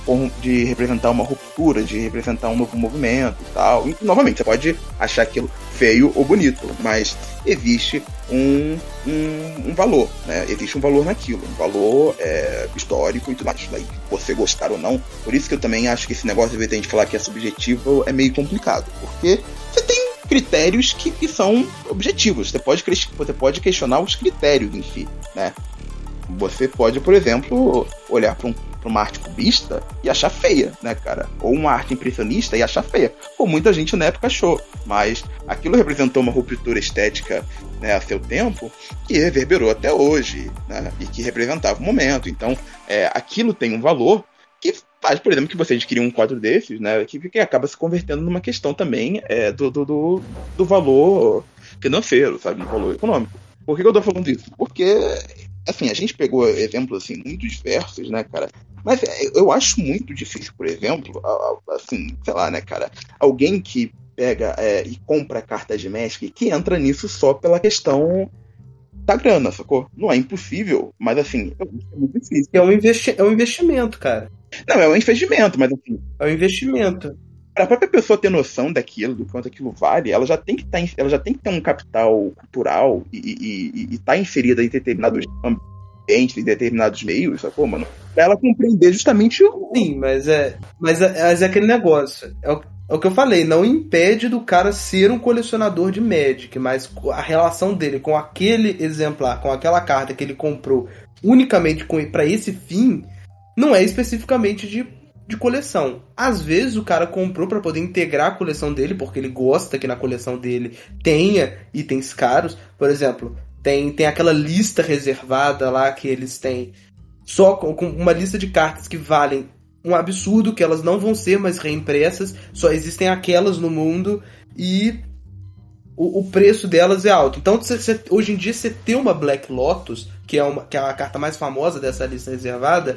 de representar uma ruptura, de representar um novo movimento e tal. E, novamente, você pode achar aquilo feio ou bonito, mas existe um, um, um valor, né? Existe um valor naquilo, um valor é, histórico e tudo mais. Daí, você gostar ou não. Por isso que eu também acho que esse negócio, às vezes, a gente falar que é subjetivo, é meio complicado, porque você tem critérios que, que são objetivos. Você pode, você pode questionar os critérios em si, né? Você pode, por exemplo, olhar para um, uma arte cubista e achar feia, né, cara? Ou uma arte impressionista e achar feia. Ou muita gente na época achou. Mas aquilo representou uma ruptura estética, né, a seu tempo, que reverberou até hoje, né? E que representava o momento. Então, é, aquilo tem um valor que faz, por exemplo, que você adquirir um quadro desses, né, que, que acaba se convertendo numa questão também é, do, do, do, do valor financeiro, sabe, do valor econômico. Por que, que eu tô falando isso? Porque, assim, a gente pegou exemplos, assim, muito diversos, né, cara, mas eu acho muito difícil, por exemplo, assim, sei lá, né, cara, alguém que pega é, e compra cartas de Magic que entra nisso só pela questão da grana, sacou? Não é impossível, mas, assim, é muito difícil. É um, investi- é um investimento, cara. Não, é um investimento, mas assim. É um investimento. Para a própria pessoa ter noção daquilo, do quanto aquilo vale, ela já tem que, tá, ela já tem que ter um capital cultural e estar tá inserida em determinados ambientes, em determinados meios, sacou, mano? Pra ela compreender justamente o. Sim, mas é. Mas é, mas é aquele negócio. É o, é o que eu falei, não impede do cara ser um colecionador de Magic, mas a relação dele com aquele exemplar, com aquela carta que ele comprou unicamente para esse fim. Não é especificamente de, de coleção. Às vezes o cara comprou para poder integrar a coleção dele, porque ele gosta que na coleção dele tenha itens caros. Por exemplo, tem, tem aquela lista reservada lá que eles têm, só com, com uma lista de cartas que valem um absurdo, que elas não vão ser mais reimpressas, só existem aquelas no mundo e o, o preço delas é alto. Então, cê, cê, hoje em dia, você ter uma Black Lotus, que é, uma, que é a carta mais famosa dessa lista reservada,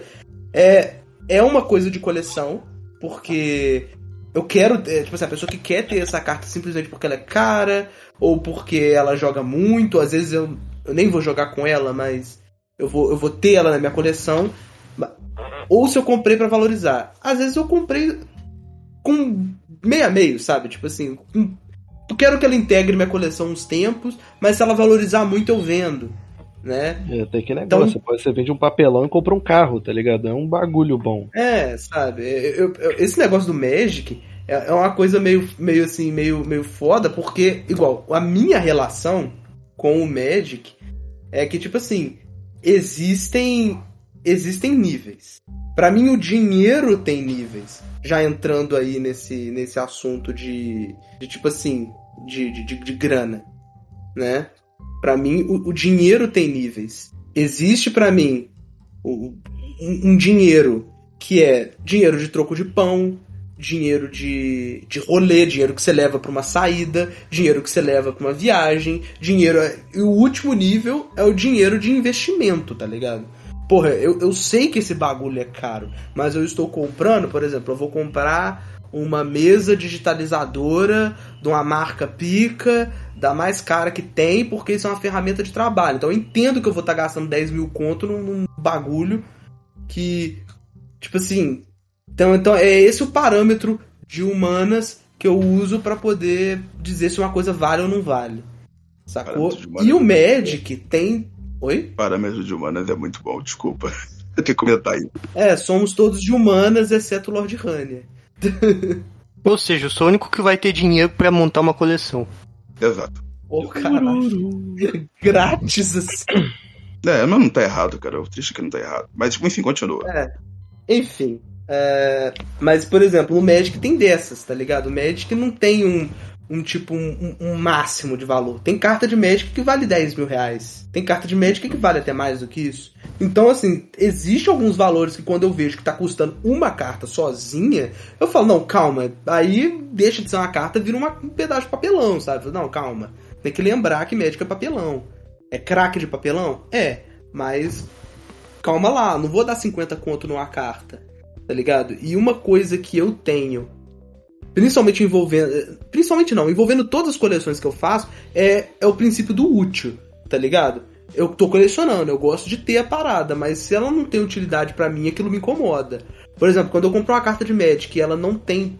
É, é uma coisa de coleção, porque eu quero, é, tipo assim, a pessoa que quer ter essa carta simplesmente porque ela é cara, ou porque ela joga muito, às vezes eu, eu nem vou jogar com ela, mas eu vou, eu vou ter ela na minha coleção, ou se eu comprei pra valorizar. Às vezes eu comprei com meio a meio, sabe? Tipo assim, com, eu quero que ela integre minha coleção uns tempos, mas se ela valorizar muito eu vendo. Né? É, tem que negócio, então, você vende um papelão e compra um carro, tá ligado? É um bagulho bom. É, sabe, eu, eu, esse negócio do Magic é, é uma coisa meio, meio assim, meio, meio foda, porque, igual, a minha relação com o Magic é que, tipo assim, existem existem níveis. Pra mim, o dinheiro tem níveis, já entrando aí nesse, nesse assunto de, de tipo assim, de, de, de grana, né? Pra mim, o, o dinheiro tem níveis. Existe pra mim um, um dinheiro que é dinheiro de troco de pão, dinheiro de, de rolê, dinheiro que você leva pra uma saída, dinheiro que você leva pra uma viagem, dinheiro... E o último nível é o dinheiro de investimento, tá ligado? Porra, eu, eu sei que esse bagulho é caro, mas eu estou comprando, por exemplo, eu vou comprar uma mesa digitalizadora de uma marca pica, da mais cara que tem, porque isso é uma ferramenta de trabalho. Então eu entendo que eu vou estar gastando dez mil conto num, num bagulho que, tipo assim... Então, então é esse o parâmetro de humanas que eu uso pra poder dizer se uma coisa vale ou não vale. Sacou? E o Magic tem... Oi? Parâmetro de humanas é muito bom, desculpa. Eu tenho que comentar aí. É, somos todos de humanas, exceto o Lord Rania. Ou seja, eu sou o único que vai ter dinheiro pra montar uma coleção. Exato. Pô, caralho. Grátis, assim. É, mas não tá errado, cara. O triste é que não tá errado. Mas, enfim, continua. É. Enfim. É... Mas, por exemplo, o Magic tem dessas, tá ligado? O Magic não tem um, um tipo, um, um máximo de valor. Tem carta de Magic que vale dez mil reais. Tem carta de Magic que vale até mais do que isso. Então, assim, existem alguns valores que quando eu vejo que tá custando uma carta sozinha, eu falo, não, calma. Aí deixa de ser uma carta, vira uma, um pedaço de papelão, sabe? Não, calma. Tem que lembrar que Magic é papelão. É craque de papelão? É. Mas, calma lá. Não vou dar cinquenta conto numa carta. Tá ligado? E uma coisa que eu tenho, principalmente envolvendo... Principalmente não, envolvendo todas as coleções que eu faço, é, é o princípio do útil, tá ligado? Eu tô colecionando, eu gosto de ter a parada, mas se ela não tem utilidade pra mim, aquilo me incomoda. Por exemplo, quando eu compro uma carta de Magic e ela não tem...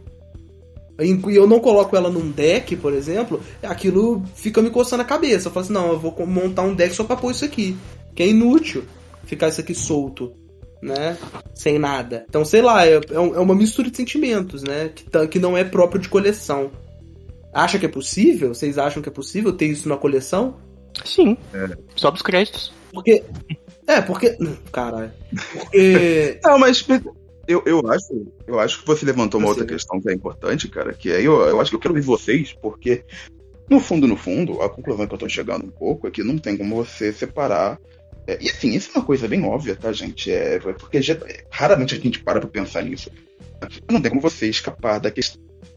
e eu não coloco ela num deck, por exemplo, aquilo fica me coçando a cabeça. Eu falo assim, não, eu vou montar um deck só pra pôr isso aqui, que é inútil ficar isso aqui solto, né, sem nada. Então, sei lá, é, é uma mistura de sentimentos, né, que, tá, que não é próprio de coleção. Acha que é possível? Vocês acham que é possível ter isso na coleção? Sim, é. Sobe os créditos. Porque... É, porque... Caralho. Porque... Não, mas... Eu, eu, acho, eu acho que você levantou uma outra questão que é importante, cara, que aí eu, eu acho que eu quero ouvir vocês, porque, no fundo, no fundo, a conclusão que eu tô chegando um pouco é que não tem como você separar. É, e assim, isso é uma coisa bem óbvia, tá, gente? É, porque já, raramente a gente para pra pensar nisso. Não tem como você escapar da questão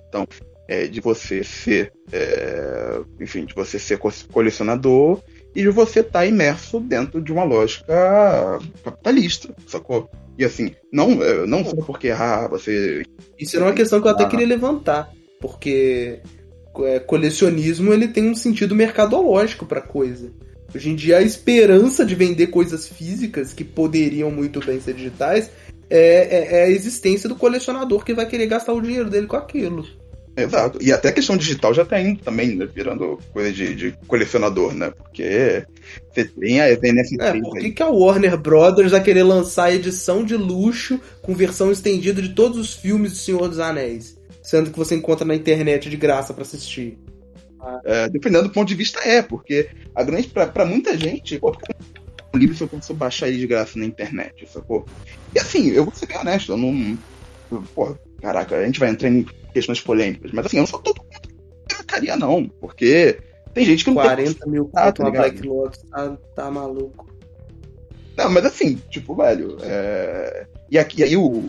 é, de você ser, é, enfim, de você ser colecionador e de você estar tá imerso dentro de uma lógica capitalista, sacou? E assim, não, não só porque ah, você... Isso era uma questão que eu até queria levantar, porque é, colecionismo ele tem um sentido mercadológico pra coisa. Hoje em dia a esperança de vender coisas físicas que poderiam muito bem ser digitais é, é, é a existência do colecionador que vai querer gastar o dinheiro dele com aquilo. Exato. E até a questão digital já tá indo também, né, virando coisa de, de colecionador, né? Porque você tem a N F T. É, por que, que a Warner Brothers vai querer lançar a edição de luxo com versão estendida de todos os filmes do Senhor dos Anéis? Sendo que você encontra na internet de graça pra assistir. É, dependendo do ponto de vista, é, porque a grande, pra, pra muita gente, pô, o livro eu posso baixar ele de graça na internet, sacou? E assim, eu vou ser bem honesto, eu não. Eu, pô, caraca, a gente vai entrar em questões polêmicas, mas assim, eu não sou todo mundo pirataria, não, porque tem gente que não quarenta tem mil conto uma Black Lotus, tá, tá maluco. Não, mas assim, tipo, velho, é... e, aqui, e aí o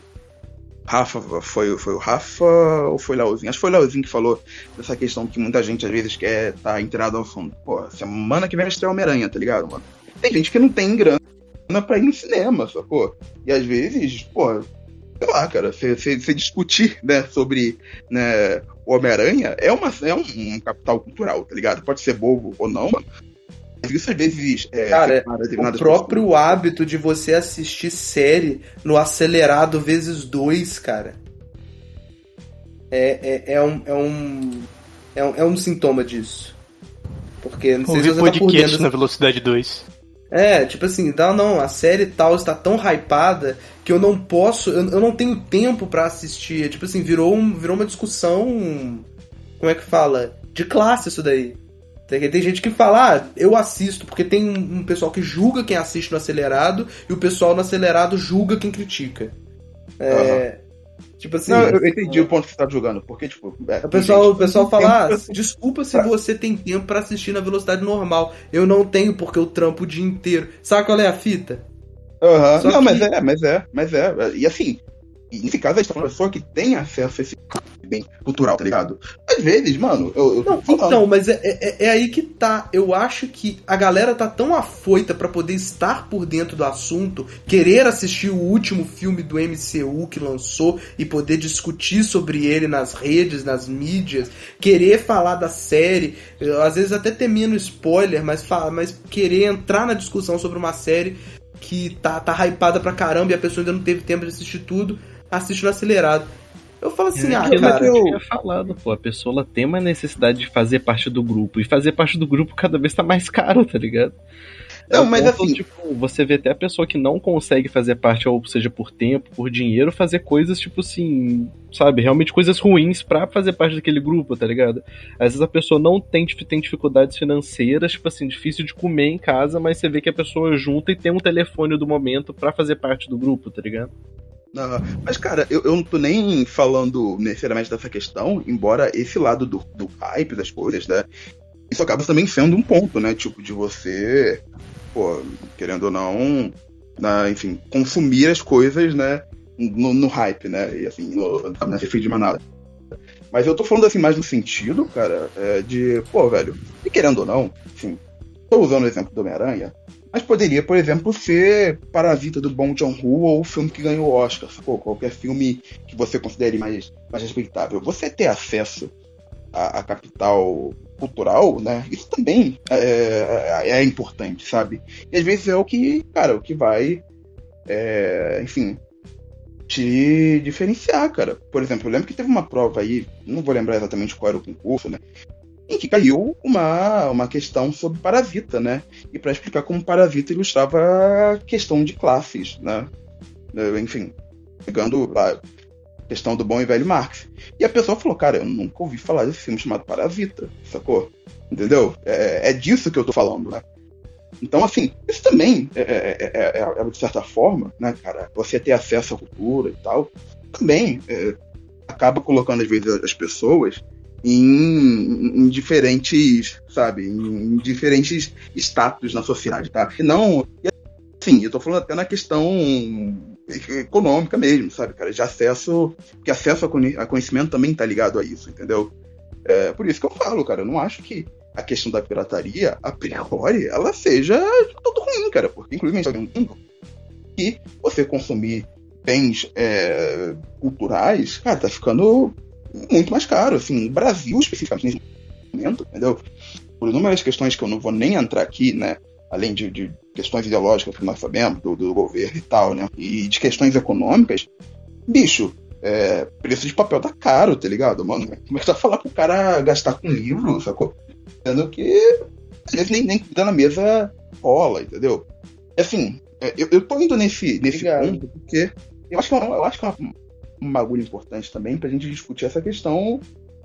Rafa, foi, foi o Rafa ou foi o Leozinho? Acho que foi o Leozinho que falou dessa questão que muita gente às vezes quer estar tá inteirado ao fundo. Pô, semana que vem vai estrear Homem-Aranha, tá ligado, mano? Tem gente que não tem grana pra ir no cinema, sacou? E às vezes, pô, sei lá, cara, você discutir, né, sobre, né, o Homem-Aranha é, uma, é um, um capital cultural, tá ligado? Pode ser bobo ou não, mano. Mas isso às vezes... É, cara, o próprio pessoas. Hábito de você assistir série no acelerado vezes dois, cara, é, é, é, um, é, um, é, um, é um sintoma disso. Porque não sei Ouvir se você podcast tá por dentro, na velocidade dois. É, tipo assim, não, não, a série tal está tão hypada que eu não posso, eu, eu não tenho tempo pra assistir. Tipo assim, virou, um, virou uma discussão, como é que fala? De classe isso daí. Tem, tem gente que fala, ah, eu assisto, porque tem um, um pessoal que julga quem assiste no acelerado e o pessoal no acelerado julga quem critica. É... Uhum. Tipo assim, não, eu entendi é... o ponto que você tá julgando, porque, tipo... É, o pessoal, o pessoal fala, ah, desculpa se pra... você tem tempo pra assistir na velocidade normal. Eu não tenho, porque eu trampo o dia inteiro. Sabe qual é a fita? Aham, uhum. Não, que... mas é, mas é, mas é. E assim, nesse caso, a gente tá falando de uma pessoa que tem acesso a esse bem cultural, tá ligado? Às vezes, mano, eu, eu não, então, mas é, é, é aí que tá. Eu acho que a galera tá tão afoita pra poder estar por dentro do assunto, querer assistir o último filme do M C U que lançou e poder discutir sobre ele nas redes, nas mídias, querer falar da série, às vezes até temendo spoiler, mas, mas querer entrar na discussão sobre uma série que tá, tá hypada pra caramba e a pessoa ainda não teve tempo de assistir tudo, assiste no acelerado. Eu falo assim, é, ah, que cara... Eu tinha falado, pô, a pessoa ela tem uma necessidade de fazer parte do grupo, e fazer parte do grupo cada vez tá mais caro, tá ligado? Não, é mas ponto, assim... Tipo, você vê até a pessoa que não consegue fazer parte, ou seja, por tempo, por dinheiro, fazer coisas, tipo assim, sabe, realmente coisas ruins pra fazer parte daquele grupo, tá ligado? Às vezes a pessoa não tem, tem dificuldades financeiras, tipo assim, difícil de comer em casa, mas você vê que a pessoa junta e tem um telefone do momento pra fazer parte do grupo, tá ligado? Não, mas, cara, eu, eu não tô nem falando necessariamente dessa questão, embora esse lado do, do hype das coisas, né? Isso acaba também sendo um ponto, né? Tipo, de você, pô, querendo ou não, na, enfim, consumir as coisas, né? No, no hype, né? E assim, no, no efeito de manada. Mas eu tô falando assim mais no sentido, cara, é, de, pô, velho, e querendo ou não, enfim, tô usando o exemplo do Homem-Aranha, mas poderia, por exemplo, ser Parasita do Bong Joon-ho ou o filme que ganhou o Oscar, sacou? Qualquer filme que você considere mais, mais respeitável. Você ter acesso à, à capital cultural, né? Isso também é, é, é importante, sabe? E às vezes é o que, cara, o que vai, é, enfim, te diferenciar, cara. Por exemplo, eu lembro que teve uma prova aí, não vou lembrar exatamente qual era o concurso, né? Em que caiu uma, uma questão sobre Parasita, né? E para explicar como Parasita ilustrava a questão de classes, né? Enfim, pegando a questão do bom e velho Marx. E a pessoa falou, cara, eu nunca ouvi falar desse filme chamado Parasita, sacou? Entendeu? É, é disso que eu tô falando, né? Então, assim, isso também é, é, é, é, de certa forma, né, cara? Você ter acesso à cultura e tal, também é, acaba colocando, às vezes, as pessoas Em, em diferentes, sabe, em diferentes status na sociedade, tá? E não, assim, eu tô falando até na questão econômica mesmo, sabe, cara, de acesso, porque acesso a conhecimento também tá ligado a isso, entendeu? É, por isso que eu falo, cara, eu não acho que a questão da pirataria, a priori, ela seja tudo ruim, cara, porque inclusive em um mundo que você consumir bens é, culturais, cara, tá ficando muito mais caro, assim, no Brasil especificamente nesse momento, entendeu? Por inúmeras questões que eu não vou nem entrar aqui, né, além de, de questões ideológicas que nós sabemos, do, do governo e tal, né, e de questões econômicas, bicho, é, preço de papel tá caro, tá ligado, mano? Como é que tá falar pro cara gastar com livro, sacou? Sendo que às vezes nem, nem comida na mesa rola, entendeu? Assim, eu, eu tô indo nesse, nesse ponto porque eu acho que, eu acho que é uma um bagulho importante também pra gente discutir essa questão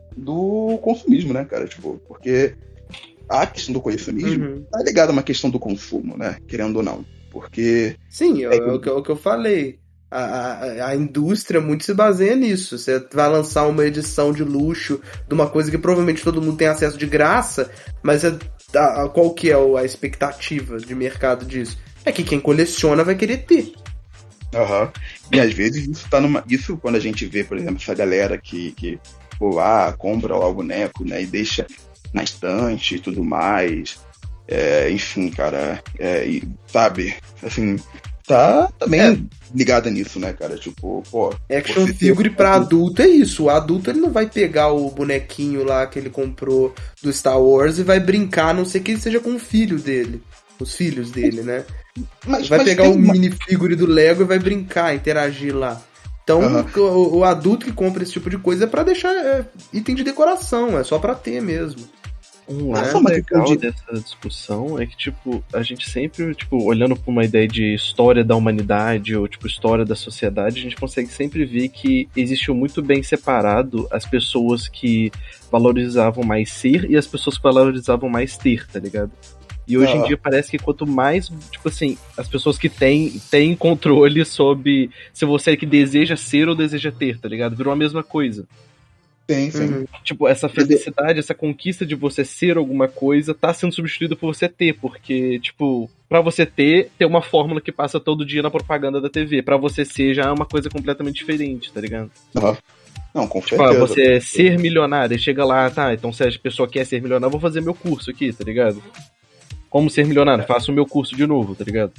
do consumismo, né, cara? Tipo, porque a questão do colecionismo uhum. tá ligada a uma questão do consumo, né? Querendo ou não. Porque... Sim, é, é o, que, é o que eu falei. A, a, a indústria muito se baseia nisso. Você vai lançar uma edição de luxo de uma coisa que provavelmente todo mundo tem acesso de graça, mas é, a, a, qual que é a expectativa de mercado disso? É que quem coleciona vai querer ter. Aham. Uhum. E às vezes isso tá numa. Isso quando a gente vê, por exemplo, essa galera que, que pô, ah, compra lá o boneco, né? E deixa na estante e tudo mais. É, enfim, cara. É, e, sabe? Assim, tá também é. ligada nisso, né, cara? Tipo, pô. Action figure pra adulto é isso. O adulto ele não vai pegar o bonequinho lá que ele comprou do Star Wars e vai brincar, a não ser que ele seja com o filho dele. Os filhos dele, né? Mas, vai mas pegar o uma... minifigure do Lego e vai brincar, interagir lá. Então, uhum. o, o adulto que compra esse tipo de coisa é pra deixar é, item de decoração, é só pra ter mesmo. Um lado é, legal de... dessa discussão é que, tipo, a gente sempre, tipo, olhando pra uma ideia de história da humanidade ou, tipo, história da sociedade, a gente consegue sempre ver que existiu muito bem separado as pessoas que valorizavam mais ser e as pessoas que valorizavam mais ter, tá ligado? E hoje em dia parece que quanto mais, tipo assim, as pessoas que têm, têm controle sobre se você é que deseja ser ou deseja ter, tá ligado? Virou a mesma coisa. Sim, sim. Uhum. Tipo, essa felicidade, essa conquista de você ser alguma coisa tá sendo substituída por você ter, porque, tipo, pra você ter, tem uma fórmula que passa todo dia na propaganda da T V. Pra você ser já é uma coisa completamente diferente, tá ligado? Uhum. Não, com tipo, certeza. Você ser milionário, chega lá, tá, então se a pessoa quer ser milionário, vou fazer meu curso aqui, tá ligado? Como ser milionário, faço o meu curso de novo, tá ligado?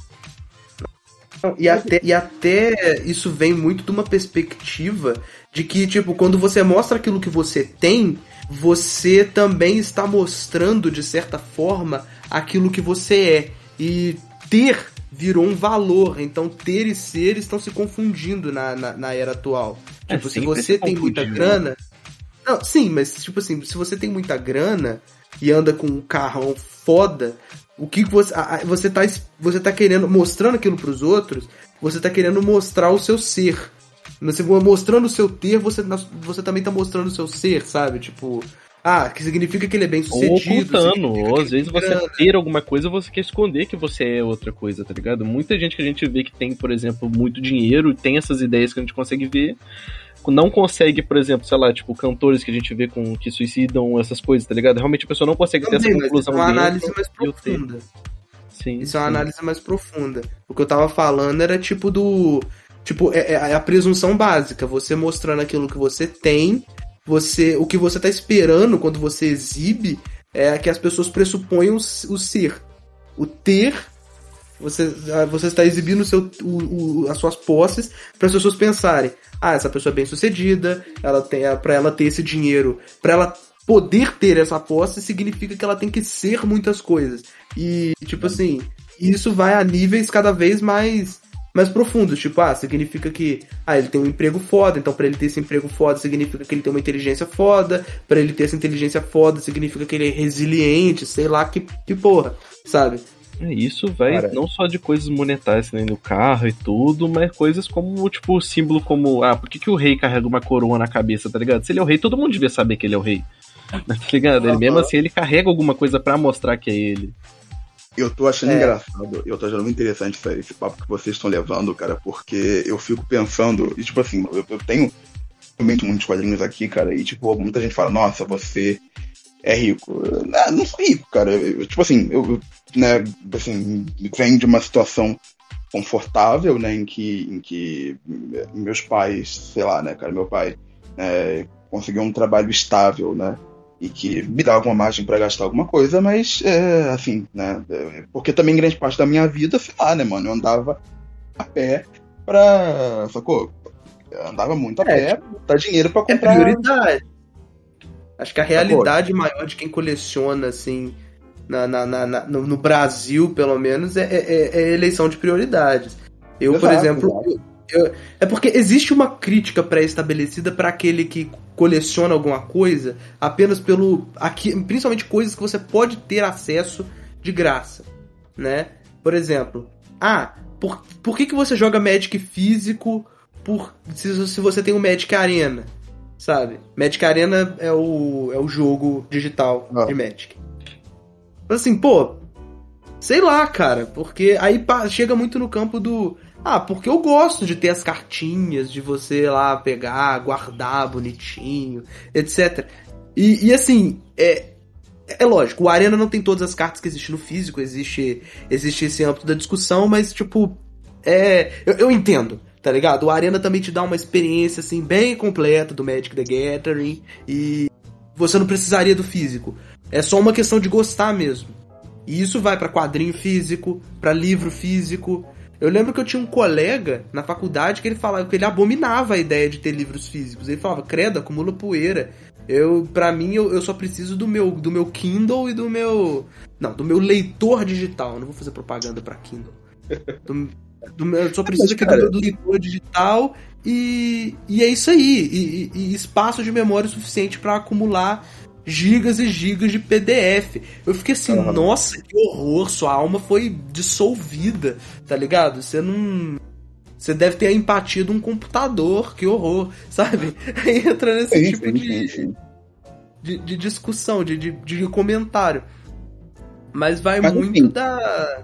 E até, e até isso vem muito de uma perspectiva de que, tipo, quando você mostra aquilo que você tem, você também está mostrando, de certa forma, aquilo que você é. E ter virou um valor, então ter e ser estão se confundindo na, na, na era atual. É, tipo, se você tem muita grana... Não, sim, mas, tipo assim, se você tem muita grana e anda com um carrão foda, o que você, a, você, tá, você tá querendo, mostrando aquilo pros outros, você tá querendo mostrar o seu ser. Você mostrando o seu ter, você, você também tá mostrando o seu ser, sabe? Tipo, ah, que significa que ele é bem sucedido. Ou ocultando, ou às vezes você ter alguma coisa, você quer esconder que você é outra coisa, tá ligado? Muita gente que a gente vê que tem, por exemplo, muito dinheiro, tem essas ideias que a gente consegue ver, não consegue, por exemplo, sei lá, tipo, cantores que a gente vê com que suicidam, essas coisas, tá ligado? Realmente a pessoa não consegue ter essa conclusão dentro. Isso é uma dentro, análise mais profunda. Sim, Isso é uma sim. análise mais profunda. O que eu tava falando era tipo do... Tipo, é, é a presunção básica. Você mostrando aquilo que você tem, você, o que você tá esperando quando você exibe é que as pessoas pressuponham o, o ser. O ter, você, você está exibindo o seu, o, o, as suas posses para as pessoas pensarem, ah, essa pessoa é bem sucedida, ela tem, pra ela ter esse dinheiro, pra ela poder ter essa posse, significa que ela tem que ser muitas coisas. E, tipo assim, isso vai a níveis cada vez mais... mais profundos, tipo, ah, significa que ah, ele tem um emprego foda, então pra ele ter esse emprego foda significa que ele tem uma inteligência foda, pra ele ter essa inteligência foda significa que ele é resiliente, sei lá que, que porra, sabe? Isso vai Cara. não só de coisas monetárias, né, no carro e tudo, mas coisas como, tipo, o símbolo como, ah, por que, que o rei carrega uma coroa na cabeça, tá ligado? Se ele é o rei, todo mundo devia saber que ele é o rei, tá ligado? Ele, mesmo assim, ele carrega alguma coisa pra mostrar que é ele. Eu tô achando é. engraçado, eu tô achando muito interessante esse, esse papo que vocês estão levando, cara, porque eu fico pensando, e tipo assim, eu, eu tenho realmente muitos quadrinhos aqui, cara, e tipo, muita gente fala, nossa, você é rico. Não, não sou rico, cara, eu, tipo assim, eu, né, assim, venho de uma situação confortável, né, em que, em que meus pais, sei lá, né, cara, meu pai né, conseguiu um trabalho estável, né, e que me dá alguma margem para gastar alguma coisa, mas, é, assim, né, é, porque também grande parte da minha vida, sei lá, né, mano, eu andava a pé pra, sacou? Eu andava muito a é, pé, pra dar dinheiro pra comprar... É prioridade. Acho que a realidade sacou? Maior de quem coleciona, assim, na, na, na, na, no, no Brasil, pelo menos, é, é, é eleição de prioridades. Eu, exato, por exemplo... Eu, eu, é porque existe uma crítica pré-estabelecida para aquele que coleciona alguma coisa apenas pelo... Aqui, principalmente coisas que você pode ter acesso de graça, né? Por exemplo, ah, por, por que, que você joga Magic físico por, se, se você tem um Magic Arena, sabe? Magic Arena é o, é o jogo digital ah. de Magic. Assim, pô, sei lá, cara, porque aí chega muito no campo do... Ah, porque eu gosto de ter as cartinhas, de você lá pegar, guardar bonitinho, etcétera. E, e assim, é, é lógico, o Arena não tem todas as cartas que existem no físico, existe, existe esse âmbito da discussão, mas tipo, é, eu, eu entendo, tá ligado? O Arena também te dá uma experiência assim bem completa do Magic the Gathering e você não precisaria do físico. É só uma questão de gostar mesmo. E isso vai pra quadrinho físico, pra livro físico. Eu lembro que eu tinha um colega na faculdade que ele falava que ele abominava a ideia de ter livros físicos. Ele falava, credo, acumula poeira. Eu, pra mim, eu, eu só preciso do meu, do meu Kindle e do meu... Não, do meu leitor digital. Eu não vou fazer propaganda pra Kindle. Do, do meu, eu só preciso aqui do meu leitor digital e, e é isso aí. E, e, e espaço de memória suficiente pra acumular gigas e gigas de P D F. Eu fiquei assim, uhum. Nossa, que horror, sua alma foi dissolvida, tá ligado? Você não... Você deve ter a empatia de um computador, que horror, sabe? Aí entra nesse sim, tipo sim, de, sim. De, de discussão, de, de, de comentário. Mas vai mas, muito enfim. da...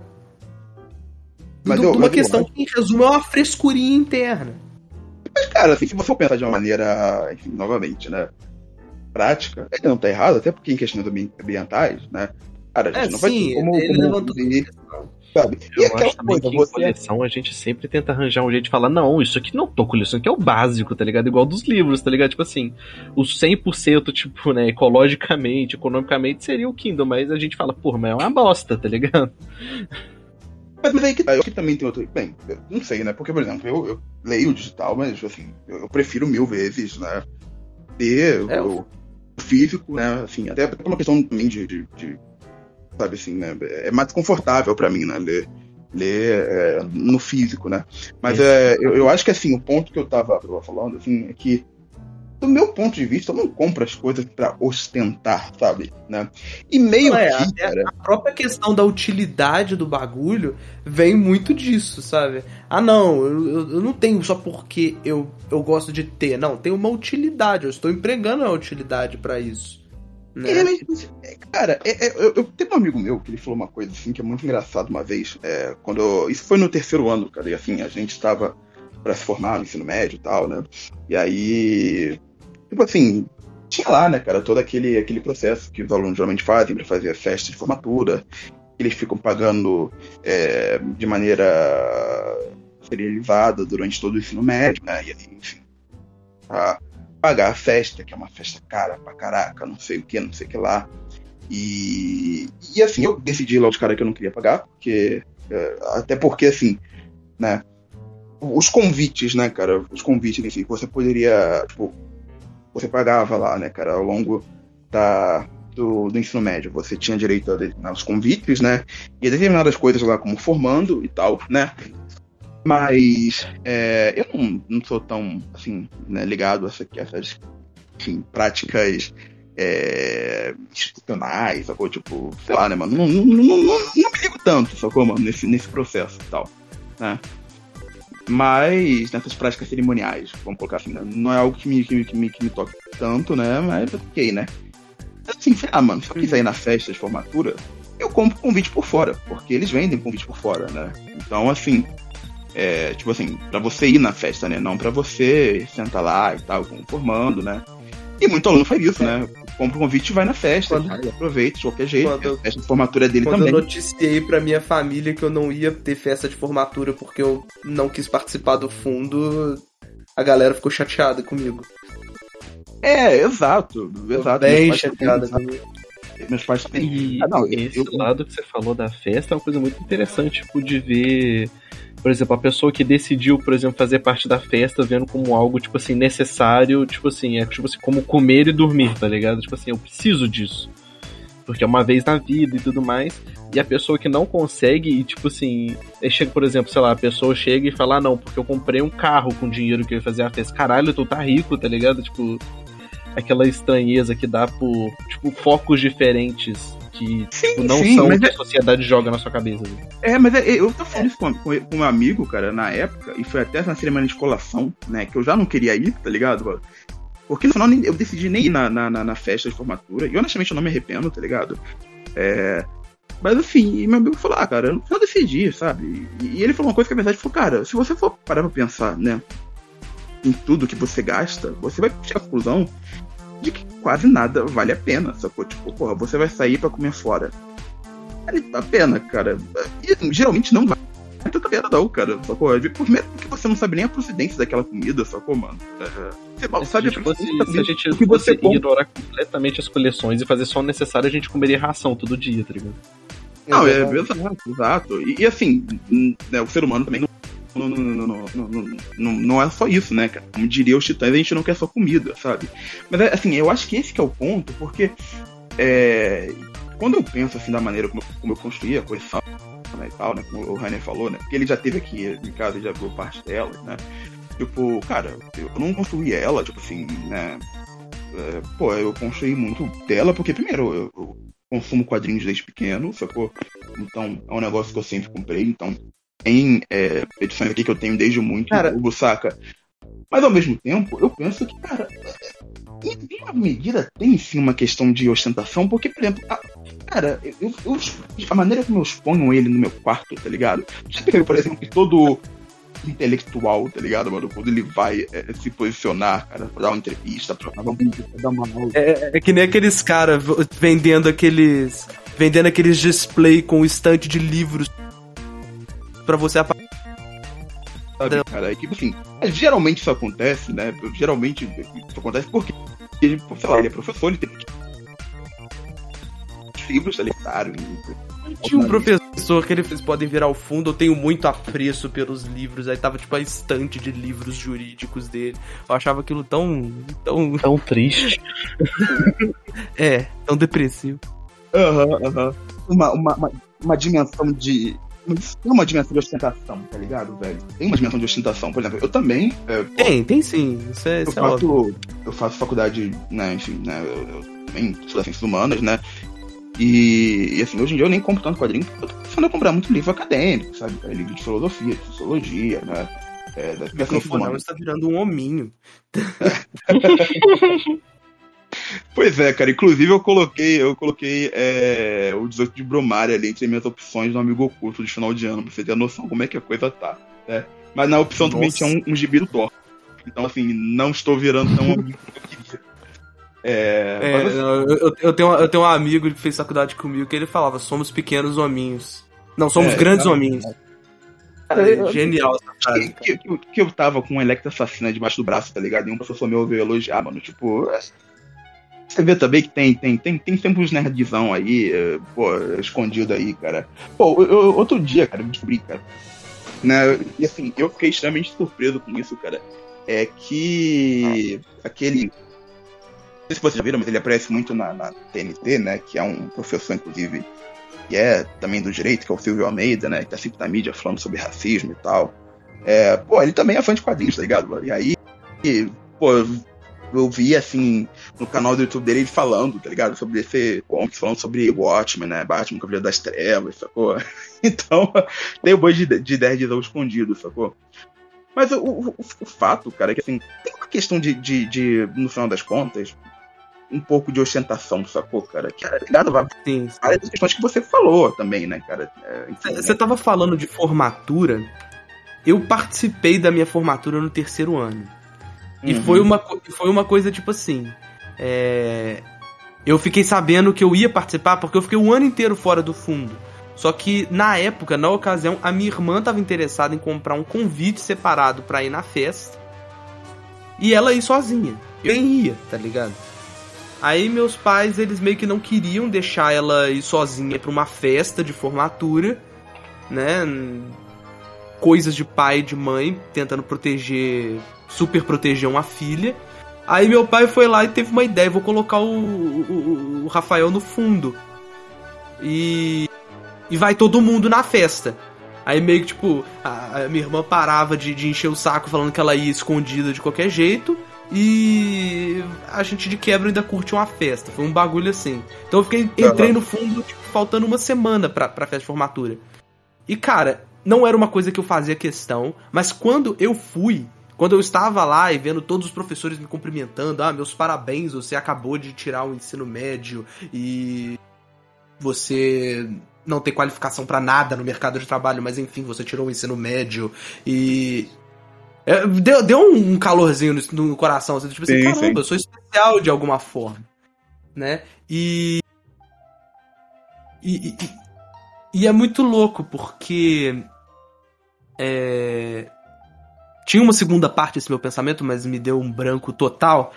Mas do, eu, de uma mas questão eu... que, em resumo, é uma frescurinha interna. Mas, cara, assim, se você for pensar de uma maneira, enfim, novamente, né? prática, ele não tá errado, até porque em questões ambientais, né? Cara, a gente é, não vai sim, ter como, ele como levantou dizer, sabe? Eu e aquela acho também coisa, que você... em coleção a gente sempre tenta arranjar um jeito de falar, não, isso aqui não tô coleção, que é o básico, tá ligado? Igual dos livros, tá ligado? Tipo assim, o cem por cento, tipo, né, ecologicamente, economicamente seria o Kindle, mas a gente fala, porra, mas é uma bosta, tá ligado? Mas, mas aí que tá, eu que também tem outro... Bem, eu não sei, né? Porque, por exemplo, eu, eu leio digital, mas, assim, eu, eu prefiro mil vezes, né? Ter é, o, o físico, né? Assim, até por uma questão também de, de, de... Sabe, assim, né? É mais confortável pra mim, né? Ler, ler é, no físico, né? Mas é, eu, eu acho que, assim, o ponto que eu tava, eu tava falando, assim, é que do meu ponto de vista, eu não compro as coisas pra ostentar, sabe? Né? E meio não, é, que, cara... A própria questão da utilidade do bagulho vem muito disso, sabe? Ah, não, eu, eu não tenho só porque eu, eu gosto de ter. Não, tem uma utilidade, eu estou empregando a utilidade pra isso. Né? É, mas, cara, é, é, eu, eu tenho um amigo meu que ele falou uma coisa assim que é muito engraçado uma vez. É, quando eu, isso foi no terceiro ano, cara, e assim, a gente estava pra se formar no ensino médio e tal, né? E aí, tipo assim, tinha lá, né, cara, todo aquele, aquele processo que os alunos geralmente fazem pra fazer a festa de formatura. Eles ficam pagando é, de maneira serializada durante todo o ensino médio, né? E aí, enfim, a pagar a festa, que é uma festa cara pra caraca, não sei o que, não sei o que lá. E, e assim, eu decidi lá os caras que eu não queria pagar, porque, é, até porque, assim, né, os convites, né, cara, os convites, enfim, você poderia, tipo, você pagava lá, né, cara, ao longo da, do, do ensino médio, você tinha direito a, aos convites, né, e a determinadas coisas lá, como formando e tal, né. Mas é, eu não, não sou tão, assim, né, ligado a essa, essas, assim, práticas é, institucionais, sacou? Tipo, sei lá, né, mano? Não, não, não, não, não me ligo tanto, sacou, mano? Nesse, nesse processo e tal, né? Mas nessas práticas cerimoniais, vamos colocar assim, né? Não é algo que me, que, que me, que me toque tanto, né? Mas ok, né? Assim, sei lá, mano, se eu quiser ir na festa de formatura, eu compro convite por fora, porque eles vendem convite por fora, né? Então, assim... É, tipo assim, pra você ir na festa, né? Não pra você sentar lá e tal, formando, né? E muito aluno faz isso, né? Compra o convite e vai na festa, quando, cara, aproveita de qualquer jeito. Quando, a festa de formatura dele quando também. Quando eu noticiei pra minha família que eu não ia ter festa de formatura porque eu não quis participar do fundo, a galera ficou chateada comigo. É, exato. exato. Bem chateada comigo. Meus pais também. E ah, não, esse eu... lado que você falou da festa é uma coisa muito interessante, tipo, de ver, por exemplo, a pessoa que decidiu, por exemplo, fazer parte da festa, vendo como algo, tipo assim, necessário, tipo assim, é tipo assim, como comer e dormir, tá ligado? Tipo assim, eu preciso disso. Porque é uma vez na vida e tudo mais. E a pessoa que não consegue, e tipo assim, chega, por exemplo, sei lá, a pessoa chega e fala, ah, não, porque eu comprei um carro com dinheiro que eu ia fazer a festa. Caralho, tu tá rico, tá ligado? Tipo... aquela estranheza que dá por, tipo, focos diferentes que sim, tipo, não sim, são o que é... a sociedade joga na sua cabeça. É, mas é, eu tô falando isso com, com, com um amigo, cara, na época, e foi até na cerimônia de colação, né, que eu já não queria ir, tá ligado? Porque no final eu decidi nem ir na, na, na festa de formatura, e honestamente eu não me arrependo, tá ligado? É... Mas assim, e meu amigo falou, ah, cara, eu não decidi, sabe? E, e ele falou uma coisa que é verdade, falou, cara, se você for parar pra pensar, né, em tudo que você gasta, você vai chegar à conclusão de que quase nada vale a pena, sacou? Tipo, porra, você vai sair pra comer fora. Vale a pena, cara. E geralmente não vale tanta pena não, cara, sacou? Por medo que você não sabe nem a procedência daquela comida, sacou, mano? Você mal sabe a procedência. Se a gente fosse ignorar completamente as coleções e fazer só o necessário, a gente comeria ração todo dia, tá ligado? Não, é exato, exato. E, e assim, né, o ser humano também não Não, não, não, não, não, não, não é só isso, né, cara? Como diria os titãs, a gente não quer só comida, sabe? Mas, assim, eu acho que esse que é o ponto, porque é, quando eu penso, assim, da maneira como eu, como eu construí a coleção, né, e tal, né, como o Rainer falou, né, porque ele já teve aqui em casa e já viu parte dela, né? Tipo, cara, eu não construí ela, tipo assim, né? É, pô, eu construí muito dela, porque, primeiro, eu, eu consumo quadrinhos desde pequeno, sacou? Então, é um negócio que eu sempre comprei, então... Tem é, edições aqui que eu tenho desde muito cara, novo, saca? Mas ao mesmo tempo, eu penso que, cara, em uma medida tem sim uma questão de ostentação, porque, por exemplo, a, cara, eu, eu, a maneira como eu exponho ele no meu quarto, tá ligado? Você pega, por exemplo, que todo intelectual, tá ligado, mano? Quando ele vai é, se posicionar, cara, pra dar uma entrevista, pra dar uma, pra dar uma aula. É, é que nem aqueles caras vendendo aqueles. Vendendo aqueles display com estante de livros pra você apagar. Sabe, cara, é que, assim, geralmente isso acontece, né? Geralmente isso acontece porque ele, sei lá, ele é professor, ele tem livros alimentários. Tinha um professor que eles podem virar ao fundo, eu tenho muito apreço pelos livros, aí tava tipo a estante de livros jurídicos dele. Eu achava aquilo tão. tão, tão triste. É, tão depressivo. Aham, uhum, aham. Uhum. Uma, uma, uma, uma dimensão de tem uma dimensão de ostentação, tá ligado, velho? Tem uma dimensão de ostentação. Por exemplo, eu também... É, pô, Tem, tem sim. Isso é, eu, isso é óbvio. faço, eu faço faculdade, né, enfim, né, eu, eu também estudo ciências humanas, né? E, e assim, hoje em dia eu nem compro tanto quadrinho, porque eu tô começando a comprar muito livro acadêmico, sabe? Livro de filosofia, de sociologia, né? É, das Microfonão está virando um hominho. Pois é, cara. Inclusive eu coloquei, eu coloquei é, o dezoito de Brumário ali entre minhas opções no amigo oculto de final de ano, pra você ter noção como é que a coisa tá, né? Mas na opção Nossa. também tinha um, um gibi do Thor. Então, assim, não estou virando tão amigo que eu queria. É, é mas, eu, eu, eu, tenho, eu tenho um amigo que fez faculdade comigo que ele falava, somos pequenos hominhos. Não, somos é, grandes hominhos. Cara, eu, Genial essa frase. Que, que, que eu tava com um Electra Assassina debaixo do braço, tá ligado? E um professor meu veio elogiar, mano. Tipo, você vê também que tem, tem, tem, tem sempre uns nerdzão aí, pô, escondido aí, cara. Pô, eu, outro dia, cara, eu descobri, cara. Né, e assim, eu fiquei extremamente surpreso com isso, cara. É que aquele. Não sei se vocês já viram, mas ele aparece muito na, na T N T, né? Que é um professor, inclusive, que é também do direito, que é o Silvio Almeida, né? Que tá sempre na mídia falando sobre racismo e tal. É, pô, ele também é fã de quadrinhos, tá ligado? E aí, pô, eu vi, assim, no canal do YouTube dele, ele falando, tá ligado? Sobre esse comics, falando sobre Watchmen, né? Batman, Cavaleiro das Trevas, sacou? Então, tem um monte de, de nerdzão escondido, sacou? Mas o, o, o fato, cara, é que, assim, tem uma questão de, de, de, no final das contas, um pouco de ostentação, sacou, cara? Que é ligado a várias questões que você falou também, né, cara? É, enfim, você né? tava falando de formatura. Eu participei da minha formatura no terceiro ano. E uhum. foi, uma, foi uma coisa tipo assim. É... Eu fiquei sabendo que eu ia participar porque eu fiquei um ano inteiro fora do fundo. Só que, na época, na ocasião, a minha irmã tava interessada em comprar um convite separado pra ir na festa. E ela ir sozinha. Eu nem ia, tá ligado? Aí meus pais, eles meio que não queriam deixar ela ir sozinha pra uma festa de formatura, né? Coisas de pai e de mãe, tentando proteger, super proteger uma filha. Aí meu pai foi lá e teve uma ideia, vou colocar o, o, o Rafael no fundo. E, e vai todo mundo na festa. Aí meio que tipo, a, a minha irmã parava de, de encher o saco falando que ela ia escondida de qualquer jeito. E a gente de quebra ainda curte uma festa. Foi um bagulho assim. Então eu fiquei, entrei no fundo, tipo, faltando uma semana pra, pra festa de formatura. E cara, não era uma coisa que eu fazia questão. Mas quando eu fui, quando eu estava lá e vendo todos os professores me cumprimentando, ah, meus parabéns, você acabou de tirar o ensino médio e você não tem qualificação pra nada no mercado de trabalho, mas enfim, você tirou o ensino médio e... Deu, deu um calorzinho no, no coração, assim, tipo assim, sim, caramba, sim. Eu sou especial de alguma forma, né? E e, e, e é muito louco, porque é, tinha uma segunda parte desse meu pensamento, mas me deu um branco total,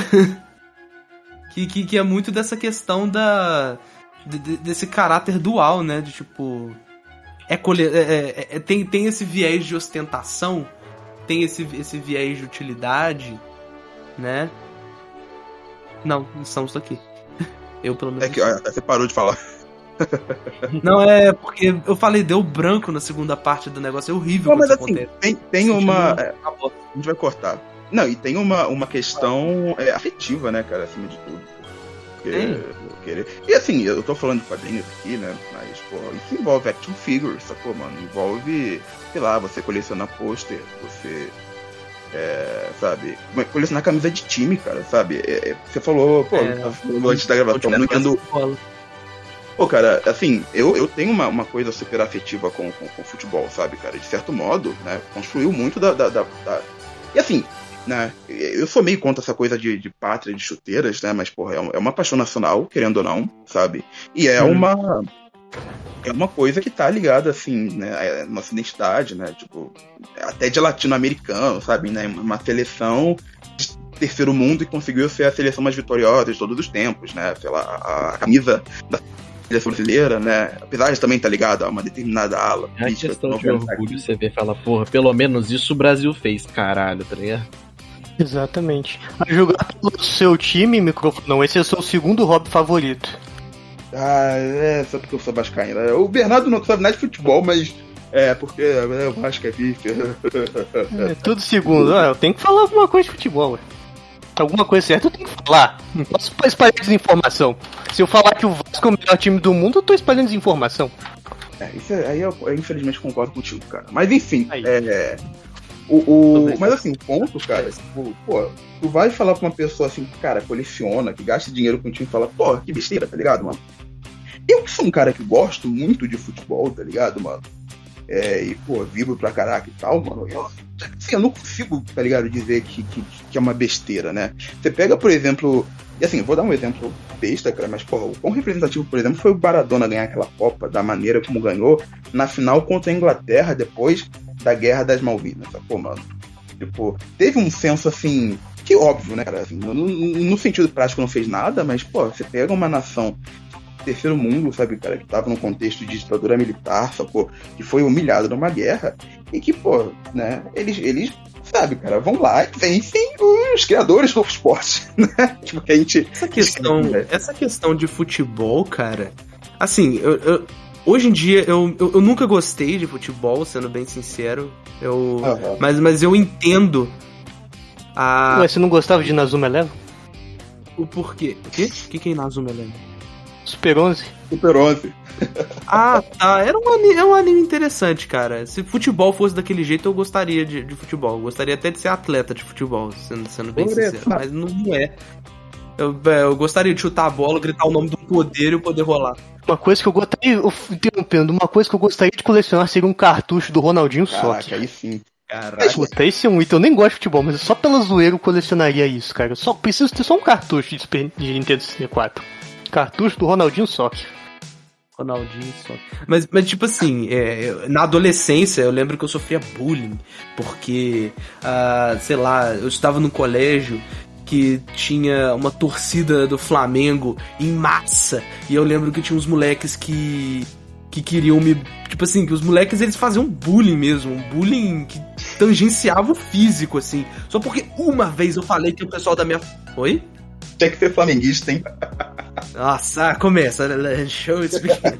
que, que, que é muito dessa questão da, de, desse caráter dual, né? De tipo, é, colher, é, é, é, tem, tem esse viés de ostentação, tem esse, esse viés de utilidade, né? Não, não estamos aqui. Eu, pelo menos. É que ó, você parou de falar. Não, é porque eu falei, deu branco na segunda parte do negócio. É horrível. Não, mas assim, acontece. tem, tem uma... É, a gente vai cortar. Não, e tem uma, uma questão é, afetiva, né, cara, acima de tudo. Porque, porque... E assim, eu tô falando de quadrinhos aqui, né, mas, pô, isso envolve action figures, sacou, mano? Envolve, sei lá, você colecionar pôster, você... É, sabe, colecionar camisa de time, cara, sabe? É, você falou, pô, é, antes da gravação, não entendo. Pô, cara, assim, eu, eu tenho uma, uma coisa super afetiva com, com, com futebol, sabe, cara? De certo modo, né? Construiu muito da. da, da, da... E assim, né? Eu sou meio contra essa coisa de, de pátria, de chuteiras, né? Mas, porra, é uma paixão nacional, querendo ou não, sabe? E é hum. uma. É uma coisa que tá ligada, assim, né, à nossa identidade, né, tipo, até de latino-americano, sabe, né, uma seleção de terceiro mundo e conseguiu ser a seleção mais vitoriosa de todos os tempos, né, sei lá, a, a camisa da seleção brasileira, né, apesar de também estar ligada a uma determinada ala. É a questão de orgulho, você vê e fala, porra, pelo menos isso o Brasil fez, caralho, tá ligado? Exatamente. A jogar pelo seu time, microfone, não, esse é o seu segundo hobby favorito. Ah, é, só porque eu sou vascaíno. O Bernardo não sabe nada de futebol, mas É, porque é, o Vasco é pique. É, tudo segundo. Ah, eu tenho que falar alguma coisa de futebol, ué. Alguma coisa certa eu tenho que falar. Não posso espalhar desinformação. Se eu falar que o Vasco é o melhor time do mundo, eu tô espalhando desinformação. É, isso é, aí eu, eu infelizmente concordo contigo, cara. Mas enfim, Aí. é. O, o, mas assim, o ponto, cara, tipo, pô, tu vai falar pra uma pessoa assim, que, cara, coleciona, que gasta dinheiro com o time e fala, pô, que besteira, tá ligado, mano? Eu que sou um cara que gosto muito de futebol, tá ligado, mano? É, e, pô, vibro pra caraca e tal, mano. Eu, assim, eu não consigo, tá ligado, dizer que, que, que é uma besteira, né? Você pega, por exemplo, e assim, vou dar um exemplo besta, cara, mas, porra, o quão representativo, por exemplo, foi o Maradona ganhar aquela Copa da maneira como ganhou na final contra a Inglaterra depois da Guerra das Malvinas, sacou, mano? Tipo, teve um senso, assim, que óbvio, né, cara? Assim, no, no sentido prático não fez nada, mas, pô, você pega uma nação terceiro mundo, sabe, cara, que tava num contexto de ditadura militar, sacou? Que foi humilhado numa guerra e que, pô, né, eles, eles sabe, cara, vão lá e vencem os criadores do esporte, né? Tipo, que a gente... Essa questão, essa questão de futebol, cara, assim, eu... eu... Hoje em dia, eu, eu, eu nunca gostei de futebol, sendo bem sincero. Eu, uhum. mas, mas eu entendo a... Ué, você não gostava de Inazuma Eleven? O porquê? O quê? O que, que é Inazuma Eleven? Super onze. Super onze. Ah, tá. Era um, anime, é um anime interessante, cara. Se futebol fosse daquele jeito, eu gostaria de, de futebol. Eu gostaria até de ser atleta de futebol, sendo, sendo bem sincero. Mas não, não é. Eu, eu gostaria de chutar a bola, gritar o nome do poder e o poder rolar. Uma coisa que eu gostaria, interrompendo, uma coisa que eu gostaria de colecionar seria um cartucho do Ronaldinho Soccer. Aí sim. Caraca. Puta, esse é um item, eu nem gosto de futebol, mas só pela zoeira eu colecionaria isso, cara. Eu só preciso ter só um cartucho de, Super, de Nintendo sessenta e quatro. Cartucho do Ronaldinho Soccer. Ronaldinho Soccer. Mas, mas tipo assim, é, na adolescência eu lembro que eu sofria bullying, porque, uh, sei lá, eu estava no colégio que tinha uma torcida do Flamengo em massa, e eu lembro que tinha uns moleques que que queriam me... Tipo assim, que os moleques eles faziam bullying mesmo, um bullying que tangenciava o físico, assim, só porque uma vez eu falei que o pessoal da minha... Oi? Tem que ser flamenguista, hein? Nossa, começa, show it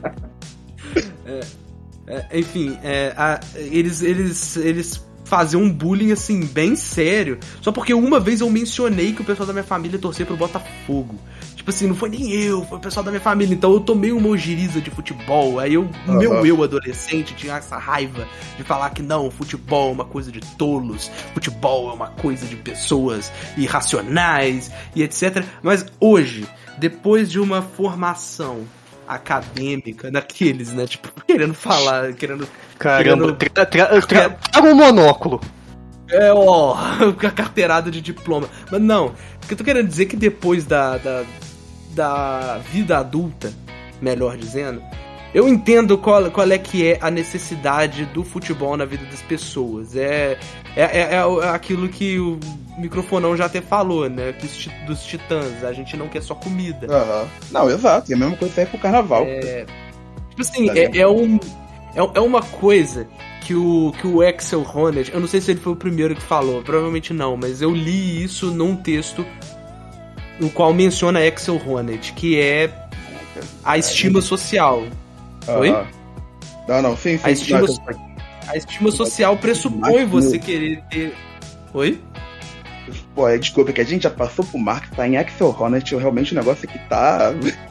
é, é, enfim, é, a, eles, eles, eles faziam um bullying, assim, bem sério, só porque uma vez eu mencionei que o pessoal da minha família torcia pro Botafogo. Tipo assim, não foi nem eu, foi o pessoal da minha família. Então eu tomei uma ojeriza de futebol. Aí eu, uhum. meu eu adolescente tinha essa raiva de falar que não, futebol é uma coisa de tolos, futebol é uma coisa de pessoas irracionais e etcétera. Mas hoje, depois de uma formação acadêmica daqueles, né, tipo, querendo falar, querendo... Caramba, traga tra tra tra um monóculo. É, ó, a carteirada de diploma. Mas não, o que eu tô querendo dizer é que depois da, da, da vida adulta, melhor dizendo, eu entendo qual, qual é que é a necessidade do futebol na vida das pessoas. É, é, é, é aquilo que o microfonão já até falou, né, dos, dos titãs, a gente não quer só comida. Uhum. Não, exato, e a mesma coisa serve pro carnaval. É, tipo assim, tá é, é, um, é, é uma coisa... Que o, que o Axel Honneth, eu não sei se ele foi o primeiro que falou, provavelmente não, mas eu li isso num texto no qual menciona Axel Honneth, que é a estima social. Ah, Oi? Não, não, sim, sim. A estima, a estima social pressupõe você querer ter... Oi? Pô, desculpa, que a gente já passou pro Mark, tá em Axel Honneth, realmente o negócio aqui tá...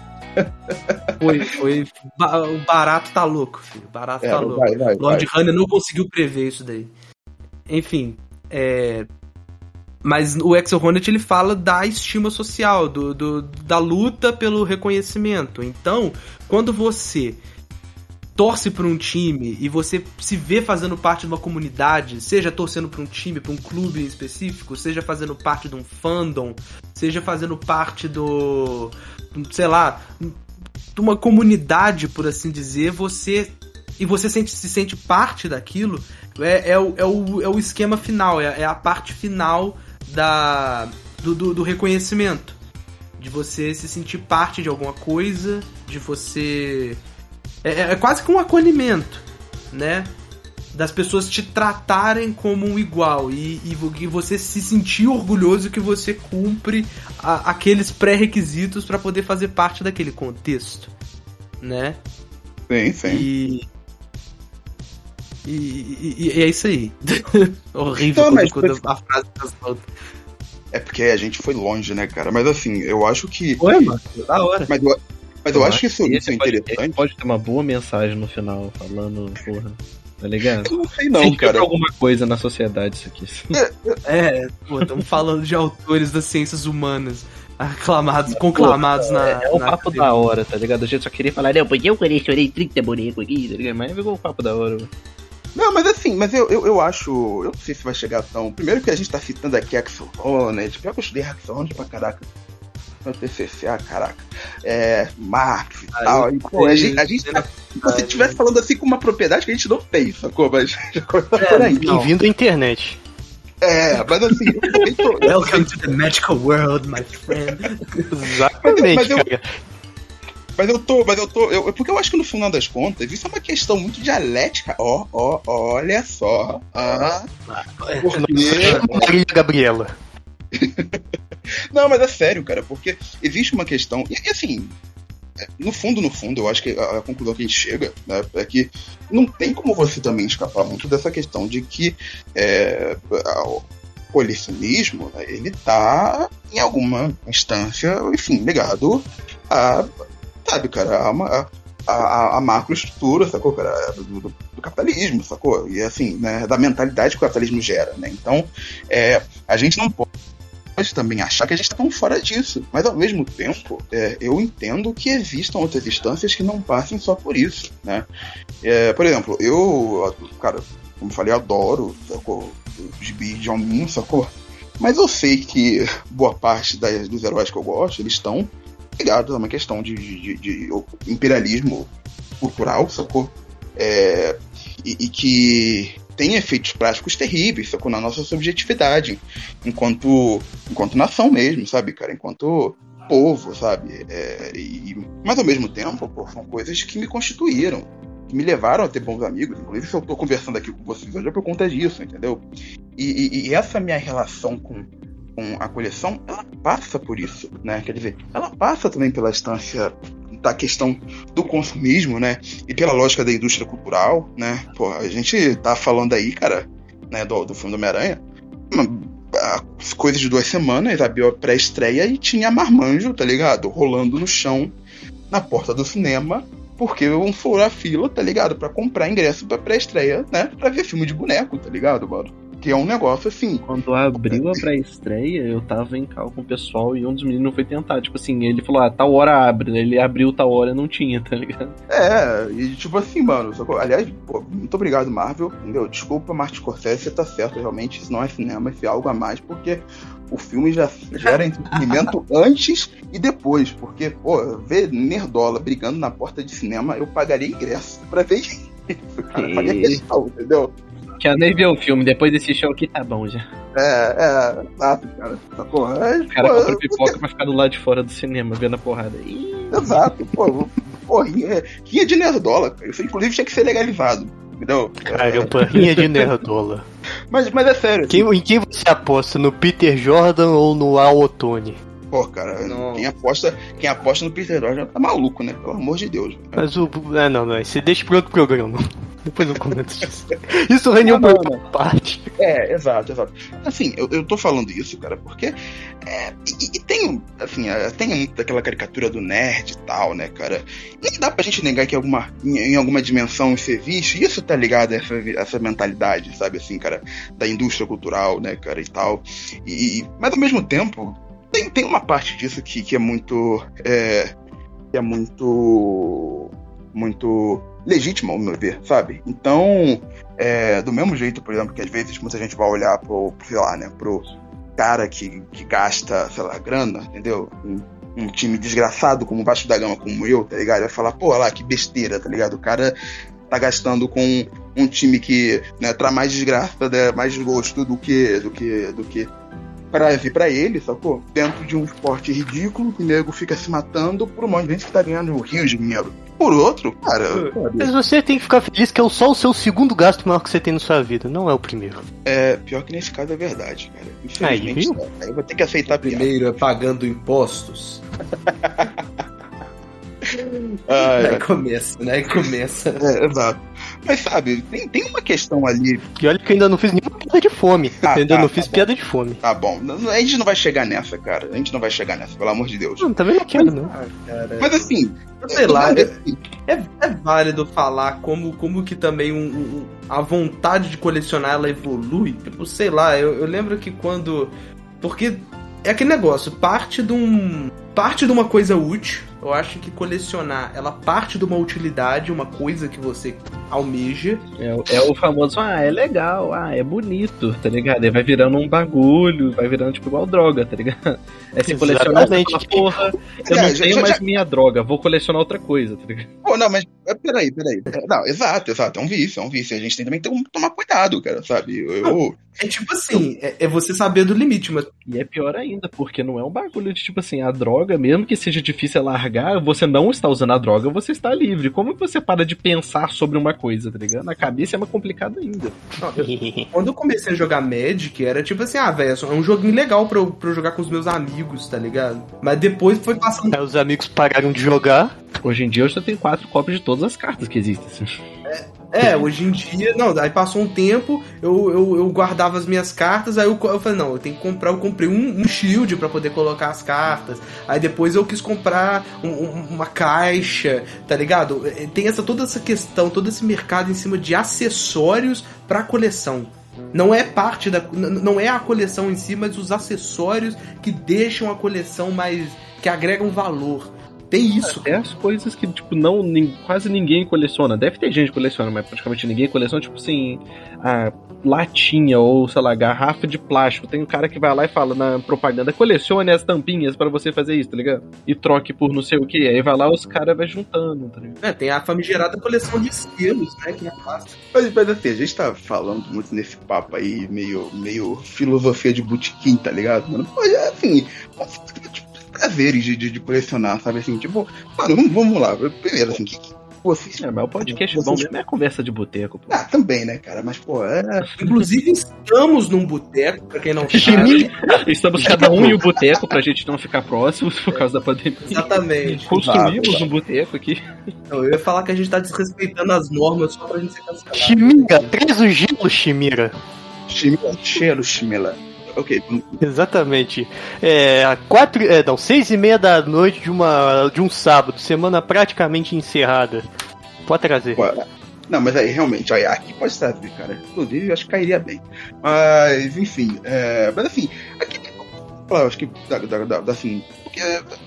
Foi, foi. O barato tá louco, filho. O barato é, tá louco. Vai, vai, Lord vai. Hunter não conseguiu prever isso daí. Enfim, é... mas o Axel Honneth ele fala da estima social, do, do, da luta pelo reconhecimento. Então, quando você torce para um time e você se vê fazendo parte de uma comunidade, seja torcendo para um time, para um clube em específico, seja fazendo parte de um fandom, seja fazendo parte do, sei lá, de uma comunidade, por assim dizer, você e você sente, se sente parte daquilo, é, é, o, é, o, é o esquema final, é, é a parte final da, do, do, do reconhecimento, de você se sentir parte de alguma coisa, de você... É, é quase que um acolhimento, né? Das pessoas te tratarem como um igual e, e, e você se sentir orgulhoso que você cumpre a, aqueles pré-requisitos para poder fazer parte daquele contexto, né? Sim, sim. E, E, e, e é isso aí. Horrível Não, quando, mas quando foi- a frase tá solta. É porque a gente foi longe, né, cara? Mas assim, eu acho que. Ué, mano, da hora. Mas eu, mas eu acho que isso, esse isso é podcast interessante. Pode ter uma boa mensagem no final, falando, porra, tá ligado? Eu não sei não, Significa cara. alguma coisa na sociedade isso aqui. É, pô, estamos falando de autores das ciências humanas, aclamados, conclamados na. É o na papo academia. da hora, tá ligado? A gente só queria falar, não, porque eu colecionei trinta bonecos aqui, tá ligado? Mas ficou o papo da hora. Não, mas assim, mas eu, eu, eu acho. Eu não sei se vai chegar tão. Primeiro que a gente tá citando aqui Axel Honneth. Pior que eu estudei Axel Honneth pra caraca. No T C C, ah, caraca. É. Marx e Ah, tal. eu E, pô, a sei, gente, a gente tá. Se você estivesse falando assim com uma propriedade que a gente não tem, sacou? Mas já começa É, por aí. não. Bem-vindo à internet. É, mas assim, eu também tô. Welcome to the magical world, my friend. Exatamente, Mas eu- cara. Mas eu tô, mas eu tô. Eu, porque eu acho que no final das contas, isso é uma questão muito dialética. Ó, ó, olha só. Ah, porque. Maria Gabriela. Não, mas é sério, cara, porque existe uma questão. E, e assim, é, no fundo, no fundo, eu acho que a, a conclusão que a gente chega, né, é que não tem como você também escapar muito dessa questão de que é, a- o colecionismo, né, ele tá em alguma instância, enfim, ligado a, sabe, cara, a, uma- a, a, a macroestrutura, sacou, cara, do, do- do capitalismo, sacou? E assim, né, da mentalidade que o capitalismo gera, né? Então, é, a gente não pode pode também achar que a gente está tão fora disso, mas ao mesmo tempo é, eu entendo que existam outras instâncias que não passem só por isso, né? É, por exemplo, eu, cara, como eu falei, eu adoro, sacou, os gibi de Almin, sacou? Mas eu sei que boa parte das, dos heróis que eu gosto, eles estão ligados a uma questão de, de, de- de imperialismo cultural, sacou? É, e, e que tem efeitos práticos terríveis, sacou? Na nossa subjetividade, enquanto, enquanto nação mesmo, sabe, cara? Enquanto povo, sabe? É, e, mas ao mesmo tempo, pô, são coisas que me constituíram, que me levaram a ter bons amigos. Inclusive, se eu tô conversando aqui com vocês hoje é por conta disso, entendeu? E, e- e essa minha relação com, com a coleção, ela passa por isso, né? Quer dizer, ela passa também pela instância da questão do consumismo, né? E pela lógica da indústria cultural, né? Pô, a gente tá falando aí, cara, né, do, do filme do Homem-Aranha, uma- a- coisas de duas semanas, abriu a pré-estreia e tinha marmanjo, tá ligado? Rolando no chão, na porta do cinema, porque um furou a fila, tá ligado? Pra comprar ingresso pra pré-estreia, né? Pra ver filme de boneco, tá ligado, mano? Que é um negócio assim. Quando abriu a pré-estreia, eu tava em cal com o pessoal e um dos meninos foi tentar. Tipo assim, ele falou, ah, tal hora abre. Né? Ele abriu tal hora e não tinha, tá ligado? É, e tipo assim, mano, sacou? Aliás, pô, muito obrigado, Marvel, entendeu? Desculpa, Martin Scorsese, você tá certo, realmente, isso não é cinema, isso é algo a mais, porque o filme já gera entretenimento antes e depois, porque, pô, ver nerdola brigando na porta de cinema, eu pagaria ingresso pra ver isso, cara, eu faria questão, entendeu? Quero nem ver o filme, depois desse show aqui tá bom já. É, é, exato, cara, sacou? É, O cara pô, compra pipoca pra ficar do lado de fora do cinema, vendo a porrada. Ih, exato, pô, pô, rinha, rinha de nerdola, cara, isso inclusive tinha que ser legalizado, entendeu? Caramba, rinha de nerdola. Mas, mas é sério. Quem, em quem você aposta? No Peter Jordan ou no Al Otone? Pô, cara, Não. quem aposta, quem aposta no Peter Jordan tá maluco, né? Pelo amor de Deus. Mas o. Ah, não, não. Você deixa pro outro programa. Depois eu comento isso. Isso rendeu Não, uma não, outra parte. É, exato, exato. Assim, eu, eu tô falando isso, cara, porque. É, e, e tem, assim, é, tem muito daquela caricatura do nerd e tal, né, cara? E não dá pra gente negar que alguma, em, em alguma dimensão isso existe. Isso tá ligado a essa, essa mentalidade, sabe, assim, cara, da indústria cultural, né, cara, e tal. E, e- mas ao mesmo tempo, tem, tem uma parte disso que, que é muito. É, que é muito. Muito legítima, ao meu ver, sabe? Então, é, do mesmo jeito, por exemplo, que às vezes muita gente vai olhar pro, pro, sei lá, né, pro cara que, que gasta, sei lá, grana, entendeu? Um, um time desgraçado como o Vasco da Gama, como eu, tá ligado? Vai falar, pô, olha lá, que besteira, tá ligado? O cara tá gastando com um time que, né, traz mais desgraça, né, mais desgosto do que, do que, do que pra vir pra ele, sacou? Dentro de um esporte ridículo, que o nego fica se matando por um monte de gente que tá ganhando rios de dinheiro. Por outro, cara, Mas você tem que ficar feliz que é só o seu segundo gasto maior que você tem na sua vida, não é o primeiro. é pior que nesse caso é verdade, cara. Infelizmente, Aí, viu? não. Aí eu vou ter que aceitar a piada. Primeiro é pagando impostos. Ah, Aí começa, né? Aí começa. é, exato. Mas sabe, tem, tem uma questão ali. E olha que eu ainda não fiz nenhuma piada de fome. Ah, eu ainda tá, não tá fiz bom. piada de fome. Tá bom, a gente não vai chegar nessa, cara. A gente não vai chegar nessa, pelo amor de Deus. Não, também não quero, não. Ah, cara. Mas assim, Sei lá, é, é, é, é válido falar como, como que também um, um- a vontade de colecionar ela evolui. Tipo, sei lá, eu, eu lembro que quando. Porque é aquele negócio, parte de um. Parte de uma coisa útil. Eu acho que colecionar, ela parte de uma utilidade, uma coisa que você almeja. É, o- é o famoso, ah, é legal, ah, é bonito, tá ligado? Aí vai virando um bagulho, vai virando tipo igual droga, tá ligado? Aí você colecionar, você Exatamente. fala, porra, eu É, não já- tenho já- mais já- minha droga, vou colecionar outra coisa, tá ligado? pô, não, mas é, peraí, peraí. Não, exato, exato. É um vício, é um vício. A gente tem também que ter um- tomar cuidado, cara, sabe? Eu, eu- É tipo assim, é, é você saber do limite, mas E é pior ainda, porque não é um bagulho de tipo assim, a droga, mesmo que seja difícil largar, você não está usando a droga, você está livre. Como que você para de pensar sobre uma coisa, tá ligado? Na cabeça é mais complicado ainda. não, eu- quando eu comecei a jogar Magic, era tipo assim, ah, velho, é um joguinho legal pra eu, pra eu jogar com os meus amigos, tá ligado? Mas depois foi passando. Aí os amigos pararam de jogar. Hoje em dia eu já tenho quatro cópias de todas as cartas que existem. Assim. É, hoje em dia, não, aí passou um tempo, eu, eu, eu guardava as minhas cartas, aí eu, eu falei, não, eu tenho que comprar, eu comprei um, um shield pra poder colocar as cartas, aí depois eu quis comprar um- um- uma caixa, tá ligado? Tem essa, toda essa questão, todo esse mercado em cima de acessórios pra coleção. Não é parte da. n- Não é a coleção em si, mas os acessórios que deixam a coleção mais. Que agregam valor. Tem isso. É as coisas que, tipo, não, nin- quase ninguém coleciona. Deve ter gente que coleciona, mas praticamente ninguém coleciona, tipo assim, a latinha ou, sei lá, garrafa de plástico. Tem um cara que vai lá e fala na propaganda, colecione as tampinhas pra você fazer isso, tá ligado? E troque por não sei o que. Aí vai lá, os caras vai juntando, tá ligado? É, tem a famigerada coleção de selos, né? Que é clássica. Mas, mas assim, a gente tá falando muito nesse papo aí, meio, meio filosofia de botequim, tá ligado, mano? Mas, assim, tipo, prazeres de, de, de colecionar, sabe? Assim, tipo, mano, vamos, vamos lá. Primeiro, assim, que, que vocês. É, mas o podcast vocês- bom mesmo é a conversa de boteco, pô. Ah, também, né, cara? Mas, pô, é. Inclusive, estamos num boteco, pra quem não sabe. Chimia. Estamos cada um em um boteco pra gente não ficar próximos por causa da pandemia. Exatamente. Consumimos Exato. um boteco aqui. Então, eu ia falar que a gente tá desrespeitando as normas só pra gente ser cancelado. Chimira, traz o gelo, Chimira. Chimila, cheiro, chimila. Ok, Exatamente. É, quatro, é, não, seis e meia da noite de, uma, de um sábado, semana praticamente encerrada. Pode trazer. pô, não, mas aí, realmente, aí, aqui pode trazer, cara. Inclusive, eu acho que cairia bem. Mas, enfim, é, mas assim, aqui, eu acho que, da, da, da, da- assim, porque,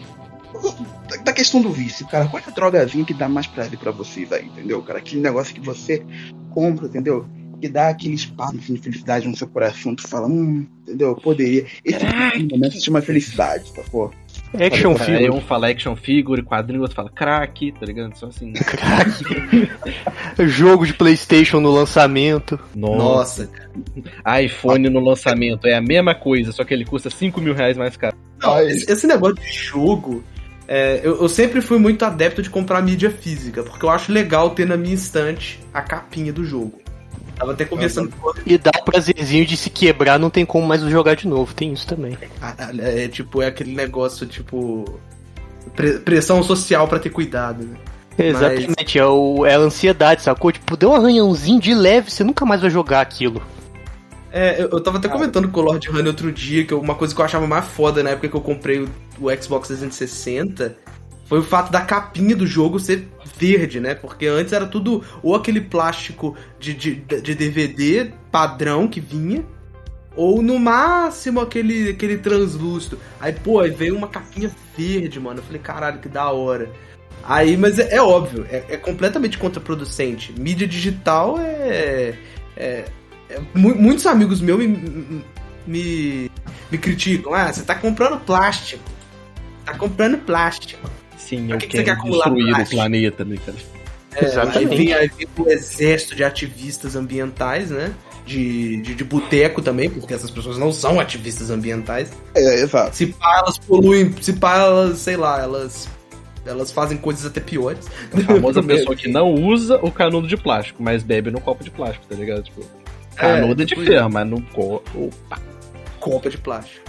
da, da questão do vício, cara, qual é a drogazinha que dá mais prazer pra vocês aí, entendeu, cara? Aquele negócio que você compra, entendeu? Que dá aquele espaço assim, de felicidade no seu coração, tu fala, hum, entendeu? Eu poderia. Esse tipo de momento se chama felicidade, sacou? Action Aí figure. um fala action figure, quadrinho, outro fala crack, tá ligado? Só assim. Crack. Jogo de PlayStation no lançamento. Nossa. Nossa. iPhone no lançamento é a mesma coisa, só que ele custa cinco mil reais mais caro. Não, Ai. esse, esse negócio de jogo, é, eu, eu sempre fui muito adepto de comprar mídia física, porque eu acho legal ter na minha estante a capinha do jogo. Tava até conversando com E dá o prazerzinho de se quebrar, não tem como mais jogar de novo. Tem isso também. Caralho, é tipo, é aquele negócio, tipo. pre- pressão social pra ter cuidado, né? Exatamente, é, o, é a ansiedade, sacou? Tipo, deu um arranhãozinho de leve, você nunca mais vai jogar aquilo. É, eu, eu tava até comentando com o Lord Honey outro dia, que eu- uma coisa que eu achava mais foda na época que eu comprei o, o Xbox trezentos e sessenta foi o fato da capinha do jogo ser verde, né? Porque antes era tudo ou aquele plástico de, de, de D V D padrão que vinha, ou no máximo aquele, aquele translúcido. Aí, pô, aí veio uma capinha verde, mano. Eu falei, caralho, que da hora. Aí, mas é, é óbvio, é, é completamente contraproducente. Mídia digital é. é, é mu- muitos amigos meus me, me, me criticam. Ah, você tá comprando plástico. Tá comprando plástico. Sim, Pra eu que que você quero quer acumular destruir o plástico? planeta, né, cara? É, Exatamente. Aí vem, aí vem o exército de ativistas ambientais, né? De, de, de boteco também, porque essas pessoas não são ativistas ambientais. É, exato. Se pá, elas poluem, se pá, elas, sei lá, elas. Elas fazem coisas até piores. A famosa pessoa que não usa o canudo de plástico, mas bebe no copo de plástico, tá ligado? Tipo, canudo é, de tipo ferro, mas no copo. Opa. Copa de plástico.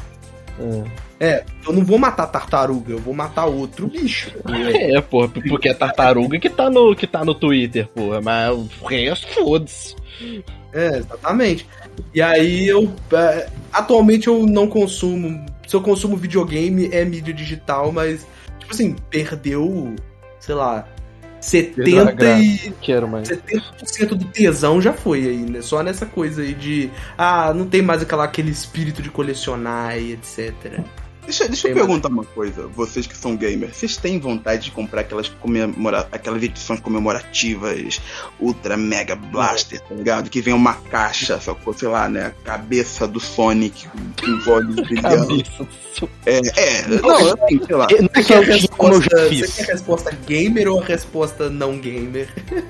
É, eu não vou matar tartaruga, eu vou matar outro bicho. É, porra, porque é tartaruga que tá no, que tá no Twitter, porra, mas o resto, foda-se. É, exatamente. E aí eu. É, atualmente eu não consumo. Se eu consumo videogame, é mídia digital, mas, tipo assim, perdeu, sei lá, setenta e... Quero mais. setenta por cento do tesão já foi aí, né? Só nessa coisa aí de. Ah, não tem mais aquela, aquele espírito de colecionar e etcétera. Deixa, deixa eu perguntar uma coisa, vocês que são gamers, vocês têm vontade de comprar aquelas, comemora... aquelas edições comemorativas Ultra Mega Blaster, tá ligado? Que vem uma caixa, só sei lá, né? A cabeça do Sonic com olhos brilhando. É, é, não, assim, sei lá. Você quer, a resposta, você quer a resposta gamer ou a resposta não gamer?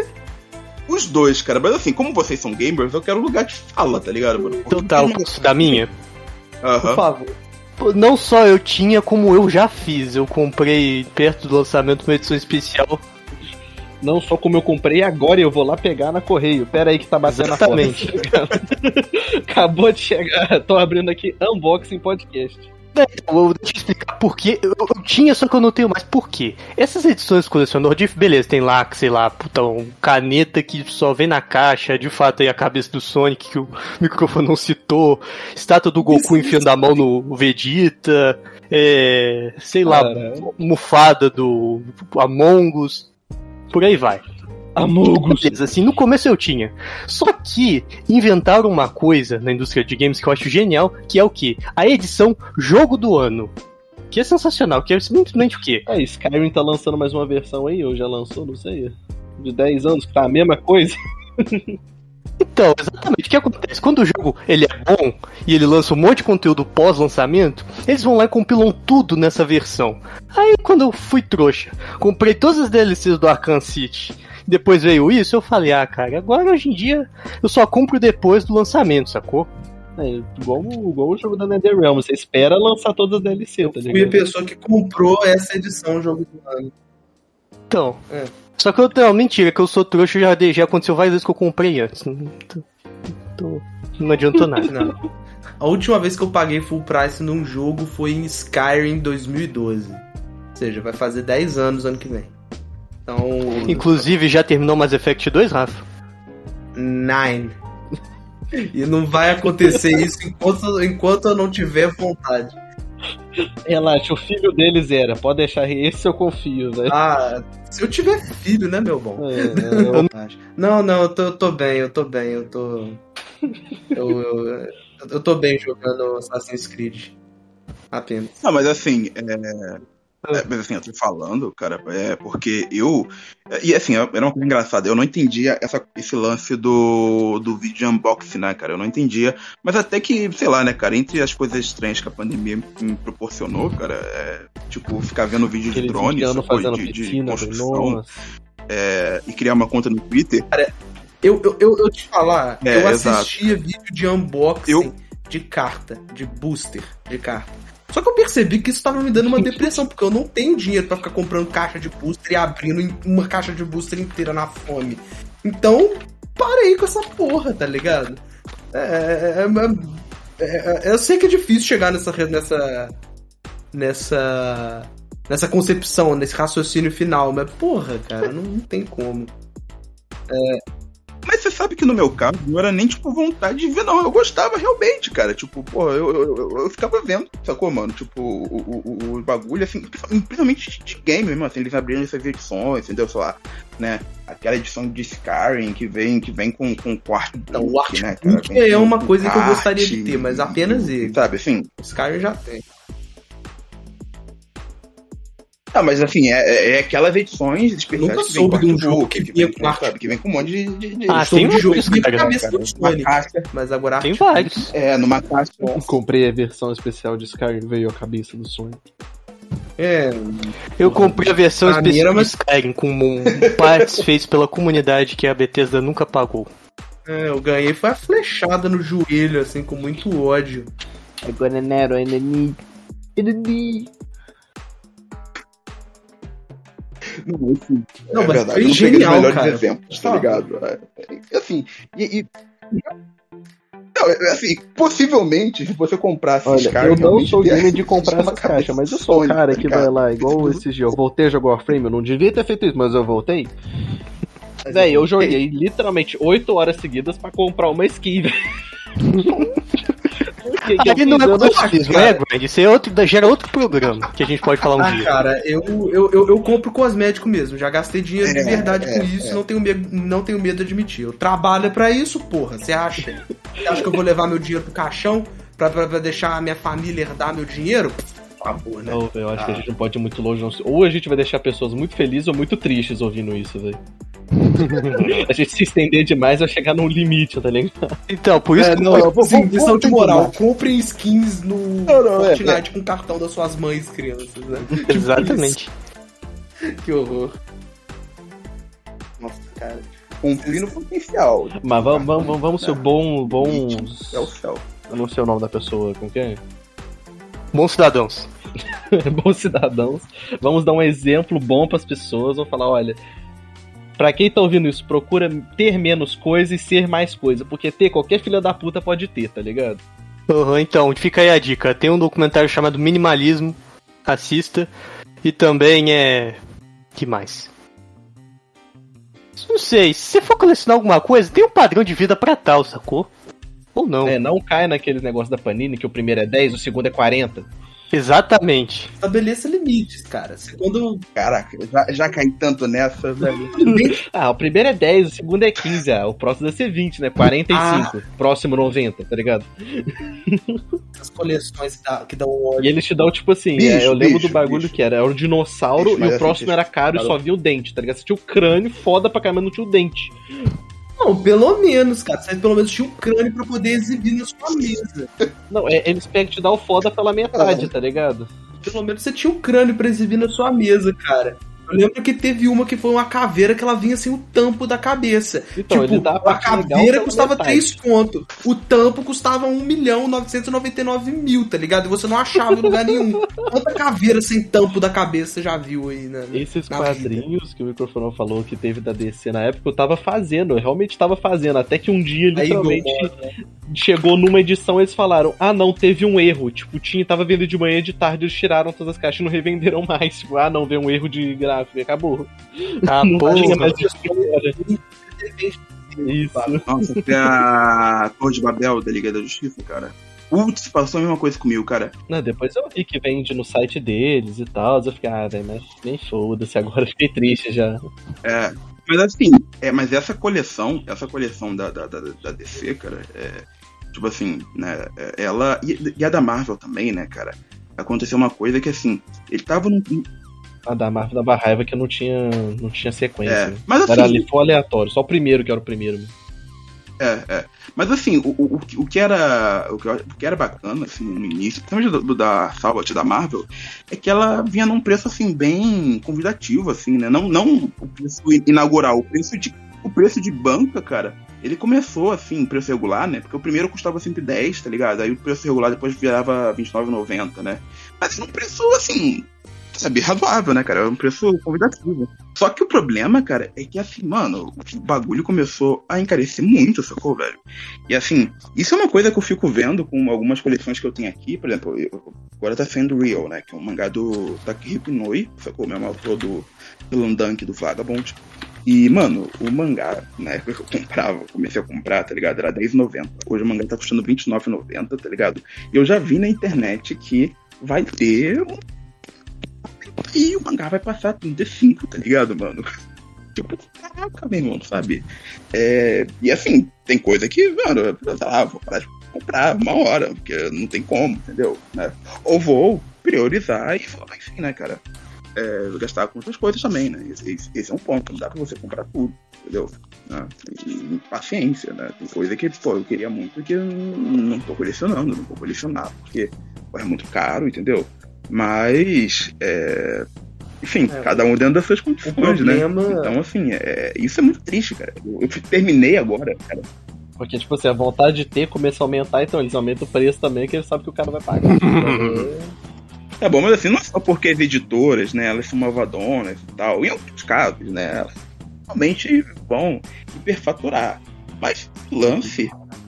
Os dois, cara, mas assim, como vocês são gamers, eu quero lugar de fala, tá ligado, mano? Então tá, eu posso da minha? Uhum. Por favor. Não só eu tinha, como eu já fiz. Eu comprei perto do lançamento uma edição especial. Não só como eu comprei, agora eu vou lá pegar na correio. Pera aí que tá batendo Exatamente. na porta. Acabou de chegar. Tô abrindo aqui Unboxing Podcast. É, então, deixa eu explicar por quê. Eu, eu tinha, só que eu não tenho mais. Por quê? Essas edições colecionador de beleza, tem lá, sei lá, puta, um caneta que só vem na caixa, de fato aí a cabeça do Sonic que o microfone não citou, estátua do Goku enfiando a mão no Vegeta, é, sei lá, Caramba. mufada do Among Us, por aí vai. Amogos. Beleza, assim, no começo eu tinha. Só que inventaram uma coisa na indústria de games que eu acho genial, que é o quê? A edição Jogo do Ano. Que é sensacional, que é simplesmente o quê? É, Skyrim tá lançando mais uma versão aí, ou já lançou, não sei. De dez anos, que tá a mesma coisa. Então, exatamente, o que acontece? Quando o jogo ele é bom e ele lança um monte de conteúdo pós-lançamento, eles vão lá e compilam tudo nessa versão. Aí quando eu fui trouxa, comprei todas as D L Cs do Arkham City, depois veio isso, eu falei, ah cara, agora hoje em dia eu só compro depois do lançamento, sacou? É, igual, igual o jogo da NetherRealm, você espera lançar todas as D L C, tá ligado? Fui a pessoa que comprou essa edição do jogo do ano. Então, É. só que eu tenho, mentira, que eu sou trouxa, já, já aconteceu várias vezes que eu comprei antes. Não, tô- não adiantou nada. Não. A última vez que eu paguei full price num jogo foi em Skyrim dois mil e doze. Ou seja, vai fazer dez anos ano que vem. Então. Inclusive, já terminou Mass Effect dois, Rafa? Nine. E não vai acontecer isso enquanto, enquanto eu não tiver vontade. Relaxa, o filho deles era, pode deixar, esse eu confio, velho. Ah, se eu tiver filho, né, meu bom? É, é, Não, não, eu tô, eu tô bem, eu tô bem, eu tô. Eu, eu, eu tô bem jogando Assassin's Creed. Apenas. Não, mas assim, é... É, mas assim, eu tô falando, cara, é porque eu. E assim, era uma coisa engraçada, eu não entendia essa, esse lance do, do vídeo unboxing, né, cara? Eu não entendia. Mas até que, sei lá, né, cara, entre as coisas estranhas que a pandemia me proporcionou, cara, é, tipo, ficar vendo vídeo de drone, indianos fazendo de, de piscina, construção, é, e criar uma conta no Twitter. Eu, eu, eu, eu te falar, É, eu exato. assistia vídeo de unboxing Eu- de carta, de booster de carta. Só que eu percebi que isso tava me dando uma depressão, porque eu não tenho dinheiro pra ficar comprando caixa de booster e abrindo uma caixa de booster inteira na fome. Então, parei com essa porra, tá ligado? É, é, é, é, eu sei que é difícil chegar nessa nessa nessa nessa concepção, nesse raciocínio final, mas porra, cara, não, não tem como. Mas você sabe que no meu caso não era nem, tipo, vontade de ver, não. Eu gostava realmente, cara. Tipo, porra, eu, eu, eu, eu ficava vendo, sacou, mano? Tipo, o, o, o bagulho, assim, principalmente de game mesmo, assim, eles abriram essas edições, entendeu? Sei lá, né? Aquela edição de Skyrim que vem, que vem com, com o artbook, Então, o artbook, né, cara? Vem é com- uma com coisa que eu arte, gostaria de ter, mas apenas ele. Sabe, assim. Skyrim já tem. Ah, mas assim, é, é aquelas edições especiais Nunca que vem soube com de um artbook, jogo que que vinha vem com com, arte. sabe, que vem com um monte de... de, de Ah, de tem de jogo muitos, que cara, cabeça cara, do uma Sonic, caixa, mas agora Tem arte- vários. é, numa caixa. Eu comprei a versão especial de Skyrim, veio a cabeça do Sonic. É, Eu comprei a versão Pra mim especial era uma- de Skyrim com um partes feitos pela comunidade que a Bethesda nunca pagou. é, eu ganhei foi a flechada no joelho, assim, com muito ódio. Agora Nero, enemy. Enemy. Não, assim, Não, é mas verdade, foi eu não peguei os genial, melhores cara. exemplos, tá Tá. ligado? É, é, assim, e, e- Não, assim, possivelmente, se você comprasse Olha, esses caixas... eu não sou realmente game de comprar essas caixas, mas eu sou o cara que vai lá, igual esses dias. Eu voltei a jogar Warframe, eu não devia ter feito isso, mas eu voltei. Véi, eu joguei literalmente oito horas seguidas pra comprar uma skin, velho. Aqui não é cosmético, né, Grande? Isso é outro, gera outro programa que a gente pode falar um ah, dia. Cara, eu, eu, eu, eu compro cosmético mesmo. Já gastei dinheiro de É, verdade é, com isso. é. Não, tenho medo, não tenho medo de admitir. Eu trabalho pra isso, porra. Você acha? Você acha que eu vou levar meu dinheiro pro caixão pra, pra, pra deixar a minha família herdar meu dinheiro? Por favor, né? Não, eu acho ah. que a gente não pode ir muito longe. Não. Ou a gente vai deixar pessoas muito felizes ou muito tristes ouvindo isso, velho. A gente se estender demais vai chegar num limite, tá ligado? Então, por isso é, que não, eu vou, sim, lição de moral. mais. Comprem skins no não, não, Fortnite é, é. com cartão das suas mães, crianças, né? Exatamente. Que horror. Nossa, cara. Confio no potencial. Mas vamos, vamos, vamos ser bom, bons. É o céu. Eu não sei o nome da pessoa, com quem? Bons cidadãos. Bons cidadãos. Vamos dar um exemplo bom pras pessoas. Vamos falar, olha. Pra quem tá ouvindo isso, procura ter menos coisa e ser mais coisa. Porque ter qualquer filha da puta pode ter, tá ligado? Uhum, então, fica aí a dica. Tem um documentário chamado Minimalismo. Assista. E também é... que mais? Não sei. Se você for colecionar alguma coisa, tem um padrão de vida pra tal, sacou? Ou não. É, não cai naquele negócio da Panini que o primeiro é dez, o segundo é quarenta. Exatamente. Estabeleça limites, cara. Se quando... Caraca, já, já caí tanto nessa, velho. Ah, o primeiro é dez, o segundo é quinze, ah, o próximo deve ser vinte, né? quarenta e cinco. Ah. Próximo noventa, tá ligado? Essas coleções que, dá, que dão ódio. E eles te dão, tipo assim, bicho, é, eu lembro bicho, do bagulho bicho. que era, era o dinossauro bicho, e o assim, próximo era caro e só vinha o dente, tá ligado? Você tinha o crânio foda pra caramba, não tinha o dente. Não, pelo menos, cara. Você pelo menos tinha um crânio pra poder exibir na sua mesa. Não, é, eles pegam te dar o foda pela metade, Ah. tá ligado? Pelo menos você tinha um crânio pra exibir na sua mesa, cara. Eu lembro que teve uma que foi uma caveira que ela vinha sem o tampo da cabeça. Então, ele tipo, dá a a parte legal caveira pela custava metade. três conto. O tampo custava um milhão novecentos e noventa e nove mil, tá ligado? E você não achava em lugar nenhum. Quanta caveira sem tampo da cabeça você já viu aí, né? Esses na quadrinhos vida. Que o microfone falou que teve da D C na época, eu tava fazendo, eu realmente tava fazendo. Até que um dia, literalmente, Aí, né? chegou numa edição, eles falaram: ah, não, teve um erro. Tipo, tinha, tava vendo de manhã e de tarde, eles tiraram todas as caixas e não revenderam mais. Tipo, ah, não, veio um erro de gráfico e acabou. Ah, não porra. tinha mais história. Isso. Nossa, tem a Torre de Babel da Liga da Justiça, cara. Putz, passou a mesma coisa comigo, cara. Não, depois eu vi que vende no site deles e tal. Eu fiquei, ah, velho, mas nem foda-se, agora eu fiquei triste já. É, mas assim, é, mas essa coleção, essa coleção da, da, da, da D C, cara, é, tipo assim, né, ela, e, e a da Marvel também, né, cara, aconteceu uma coisa que assim, ele tava num... A da Marvel dava raiva que não tinha, não tinha sequência. É, né? mas assim... Era ali, foi aleatório, só o primeiro que era o primeiro mesmo. É, é. Mas assim, o, o, o, que era, o, que, o que era bacana, assim, no início, principalmente do, do, da Salvat da Marvel, é que ela vinha num preço, assim, bem convidativo, assim, né? Não, não o preço inaugural, o preço de, o preço de banca, cara, ele começou, assim, preço regular, né? Porque o primeiro custava cento e dez, tá ligado? Aí o preço regular depois virava vinte e nove reais e noventa centavos, né? Mas num preço, assim... sabe, razoável, né, cara? É um preço convidativo. Só que o problema, cara, é que, assim, mano, o bagulho começou a encarecer muito, sacou, velho? E, assim, isso é uma coisa que eu fico vendo com algumas coleções que eu tenho aqui. Por exemplo, eu, agora tá saindo Real, né? Que é um mangá do Takehiko Inoue, sacou? O mesmo autor do, do Landunk, do Vagabond. E, mano, o mangá, na época que eu comprava, comecei a comprar, tá ligado? Era dez reais e noventa centavos. Hoje o mangá tá custando vinte e nove reais e noventa centavos, tá ligado? E eu já vi na internet que vai ter... E o mangá vai passar trinta e cinco, tá ligado, mano? Tipo, caraca, meu irmão, sabe? É, e assim, tem coisa que, mano, eu ah, vou parar de comprar uma hora, porque não tem como, entendeu? Né? Ou vou priorizar e falar, enfim, né, cara? É, gastar com outras coisas também, né? Esse, esse é um ponto, não dá pra você comprar tudo, entendeu? Né? E, e paciência, né? Tem coisa que, pô, eu queria muito que eu não tô colecionando, não vou colecionar, porque pô, é muito caro, entendeu? Mas, é... enfim, é, cada um dentro das suas condições, problema... né? Então, assim, é... isso é muito triste, cara. Eu, eu terminei agora, cara. Porque, tipo assim, a vontade de ter começa a aumentar, então eles aumentam o preço também, que eles sabem que o cara vai pagar. É bom, mas assim, não é só porque as editoras, né, elas são malvadonas e tal. Em alguns casos, né, elas realmente vão hiperfaturar. Mas o lance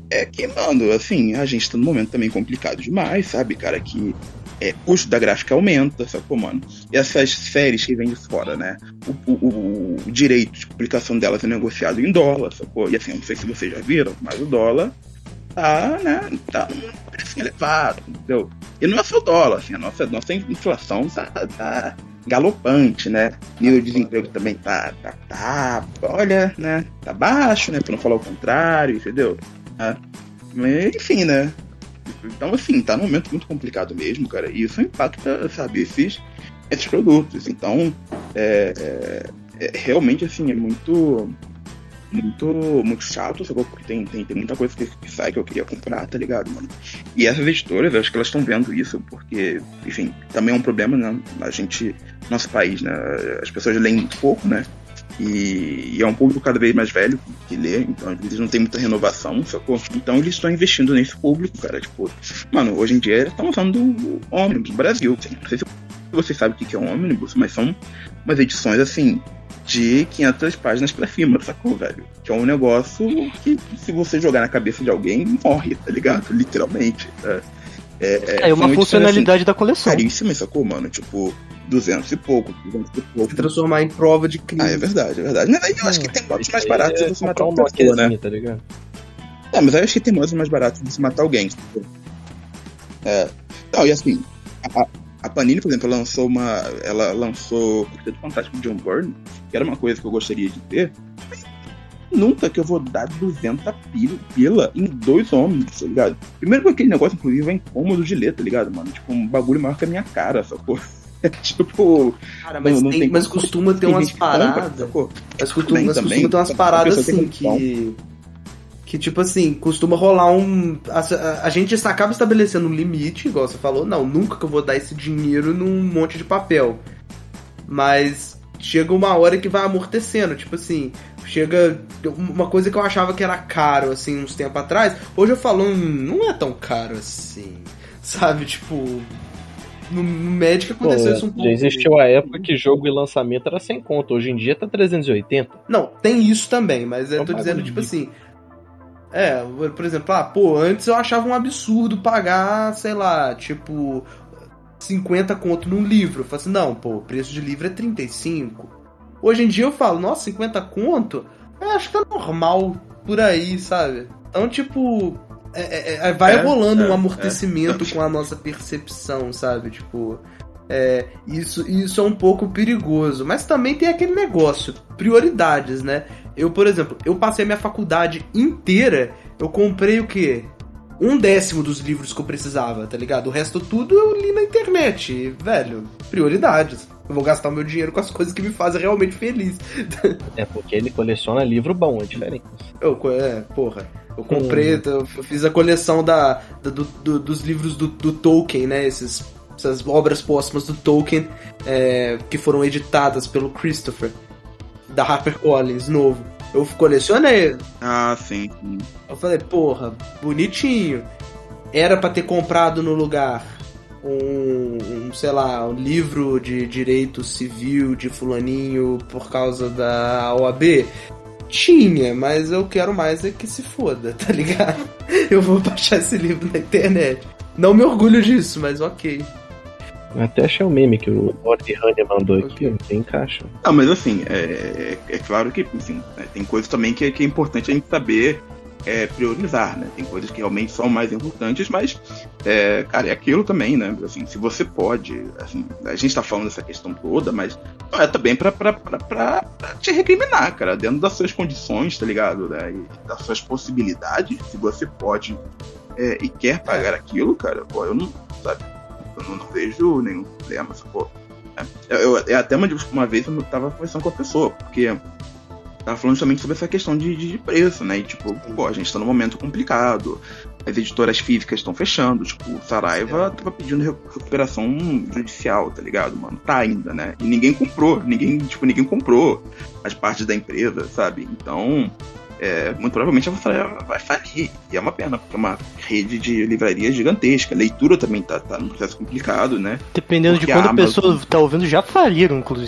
é que, mano, assim, a gente tá num momento também complicado demais, sabe, cara, que é, custo da gráfica aumenta, sacou, mano? E essas séries que vêm de fora, né? O, o, o direito de publicação delas é negociado em dólar, sacou? E assim, não sei se vocês já viram, mas o dólar tá, né, tá um preço elevado, entendeu? E não é só o dólar, assim, a nossa, nossa inflação tá, tá galopante, né? Nível de desemprego também tá, tá, tá, olha, né? Tá baixo, né? Pra não falar o contrário, entendeu? Ah, mas, enfim, né? Então, assim, tá num momento muito complicado mesmo, cara, e isso impacta, sabe, esses, esses produtos. Então, é, é, é, realmente, assim, é muito, muito, muito chato, sabe? Porque tem, tem, tem muita coisa que, que sai que eu queria comprar, tá ligado, mano? E essas editoras, eu acho que elas estão vendo isso, porque, enfim, também é um problema, né? A gente, nosso país, né? As pessoas leem pouco, né? E, e é um público cada vez mais velho que lê, então eles não tem muita renovação, sacou? Então eles estão investindo nesse público, cara. Tipo, mano, hoje em dia eles estão usando ônibus no Brasil. Assim, não sei se você sabe o que é um ônibus, mas são umas edições assim de quinhentas páginas pra cima, sacou, velho? Que é um negócio que, se você jogar na cabeça de alguém, morre, tá ligado? Literalmente. Tá? É, é, é uma funcionalidade assim, da coleção. Caríssima, sacou, mano? Tipo, duzentos e pouco, duzentos e pouco. Se transformar em prova de crime. Ah, é verdade, é verdade. Mas aí eu acho que tem modos mais baratos de você matar um uma pessoa, né? Tá ligado? É, mas aí eu acho que tem modos mais baratos de você matar alguém. É. Não, e assim, a, a Panini, por exemplo, lançou uma. Ela lançou o Quarteto Fantástico de John Byrne, que era uma coisa que eu gostaria de ter. Mas nunca que eu vou dar duzentos pila em dois homens, tá ligado? Primeiro que aquele negócio, inclusive, é incômodo de ler, tá ligado, mano? Tipo, um bagulho maior que a minha cara, sacou? tipo. Cara, mas, não, tem, tem mas costuma ter umas paradas. Mas costuma, mas costuma ter umas paradas assim que. Que, tipo assim, costuma rolar um. A, a, a gente acaba estabelecendo um limite, igual você falou, não, nunca que eu vou dar esse dinheiro num monte de papel. Mas chega uma hora que vai amortecendo, tipo assim, chega. Uma coisa que eu achava que era caro, assim, uns tempos atrás, hoje eu falo, hum, não é tão caro assim. Sabe, tipo. No Magic aconteceu Pô, isso um pouco. Já existiu a época que jogo e lançamento era sem conto, hoje em dia tá trezentos e oitenta. Não, tem isso também, mas eu tô dizendo, tipo assim. É, por exemplo, ah, pô, antes eu achava um absurdo pagar, sei lá, tipo, cinquenta conto num livro. Eu falo assim, não, pô, o preço de livro é trinta e cinco. Hoje em dia eu falo, nossa, cinquenta conto? Eu acho que tá normal por aí, sabe? Então, tipo, é, é, vai é, rolando é, um amortecimento é. com a nossa percepção, sabe? Tipo, é, isso, isso é um pouco perigoso. Mas também tem aquele negócio, prioridades, né? Eu, por exemplo, eu passei a minha faculdade inteira, eu comprei o quê? Um décimo dos livros que eu precisava, tá ligado? O resto tudo eu li na internet. E, velho, prioridades. Eu vou gastar o meu dinheiro com as coisas que me fazem realmente feliz. É porque ele coleciona livro bom, é diferente. Eu, é, porra. Eu comprei, hum. eu fiz a coleção da, da do, do, dos livros do, do Tolkien, né? Esses, essas obras póstumas do Tolkien é, que foram editadas pelo Christopher. Da HarperCollins, novo. Eu colecionei. Ah, sim. Eu falei, porra, bonitinho. Era pra ter comprado no lugar um, um, sei lá, um livro de direito civil de fulaninho por causa da O A B? Tinha, mas eu quero mais é que se foda, tá ligado? Eu vou baixar esse livro na internet. Não me orgulho disso, mas ok. Até achei o meme que o Lord Honey mandou aqui, okay. Tem encaixa. Ah, mas assim, é, é, é claro que assim, né, tem coisas também que, que é importante a gente saber é, priorizar, né? Tem coisas que realmente são mais importantes, mas, é, cara, é aquilo também, né? Assim, se você pode, assim, a gente tá falando dessa questão toda, mas não é também pra, pra, pra, pra, pra te recriminar, cara, dentro das suas condições, tá ligado? Né? E das suas possibilidades, se você pode é, e quer pagar aquilo, cara, pô, eu não, sabe? Eu não, não vejo nenhum problema, pô. É, eu, eu, até uma, uma vez eu tava conversando com a pessoa, porque tava falando justamente sobre essa questão de, de preço, né? E tipo, pô, a gente tá num momento complicado, as editoras físicas estão fechando, tipo, o Saraiva tava pedindo recuperação judicial, tá ligado, mano? Tá ainda, né? E ninguém comprou, ninguém, tipo, ninguém comprou as partes da empresa, sabe? Então, é, muito provavelmente a Saraiva vai falir. E é uma pena, porque é uma rede de livrarias gigantesca. A leitura também tá, tá num processo complicado, né? Dependendo porque de quando a, a Amazon... pessoa tá ouvindo, já faliram, inclusive.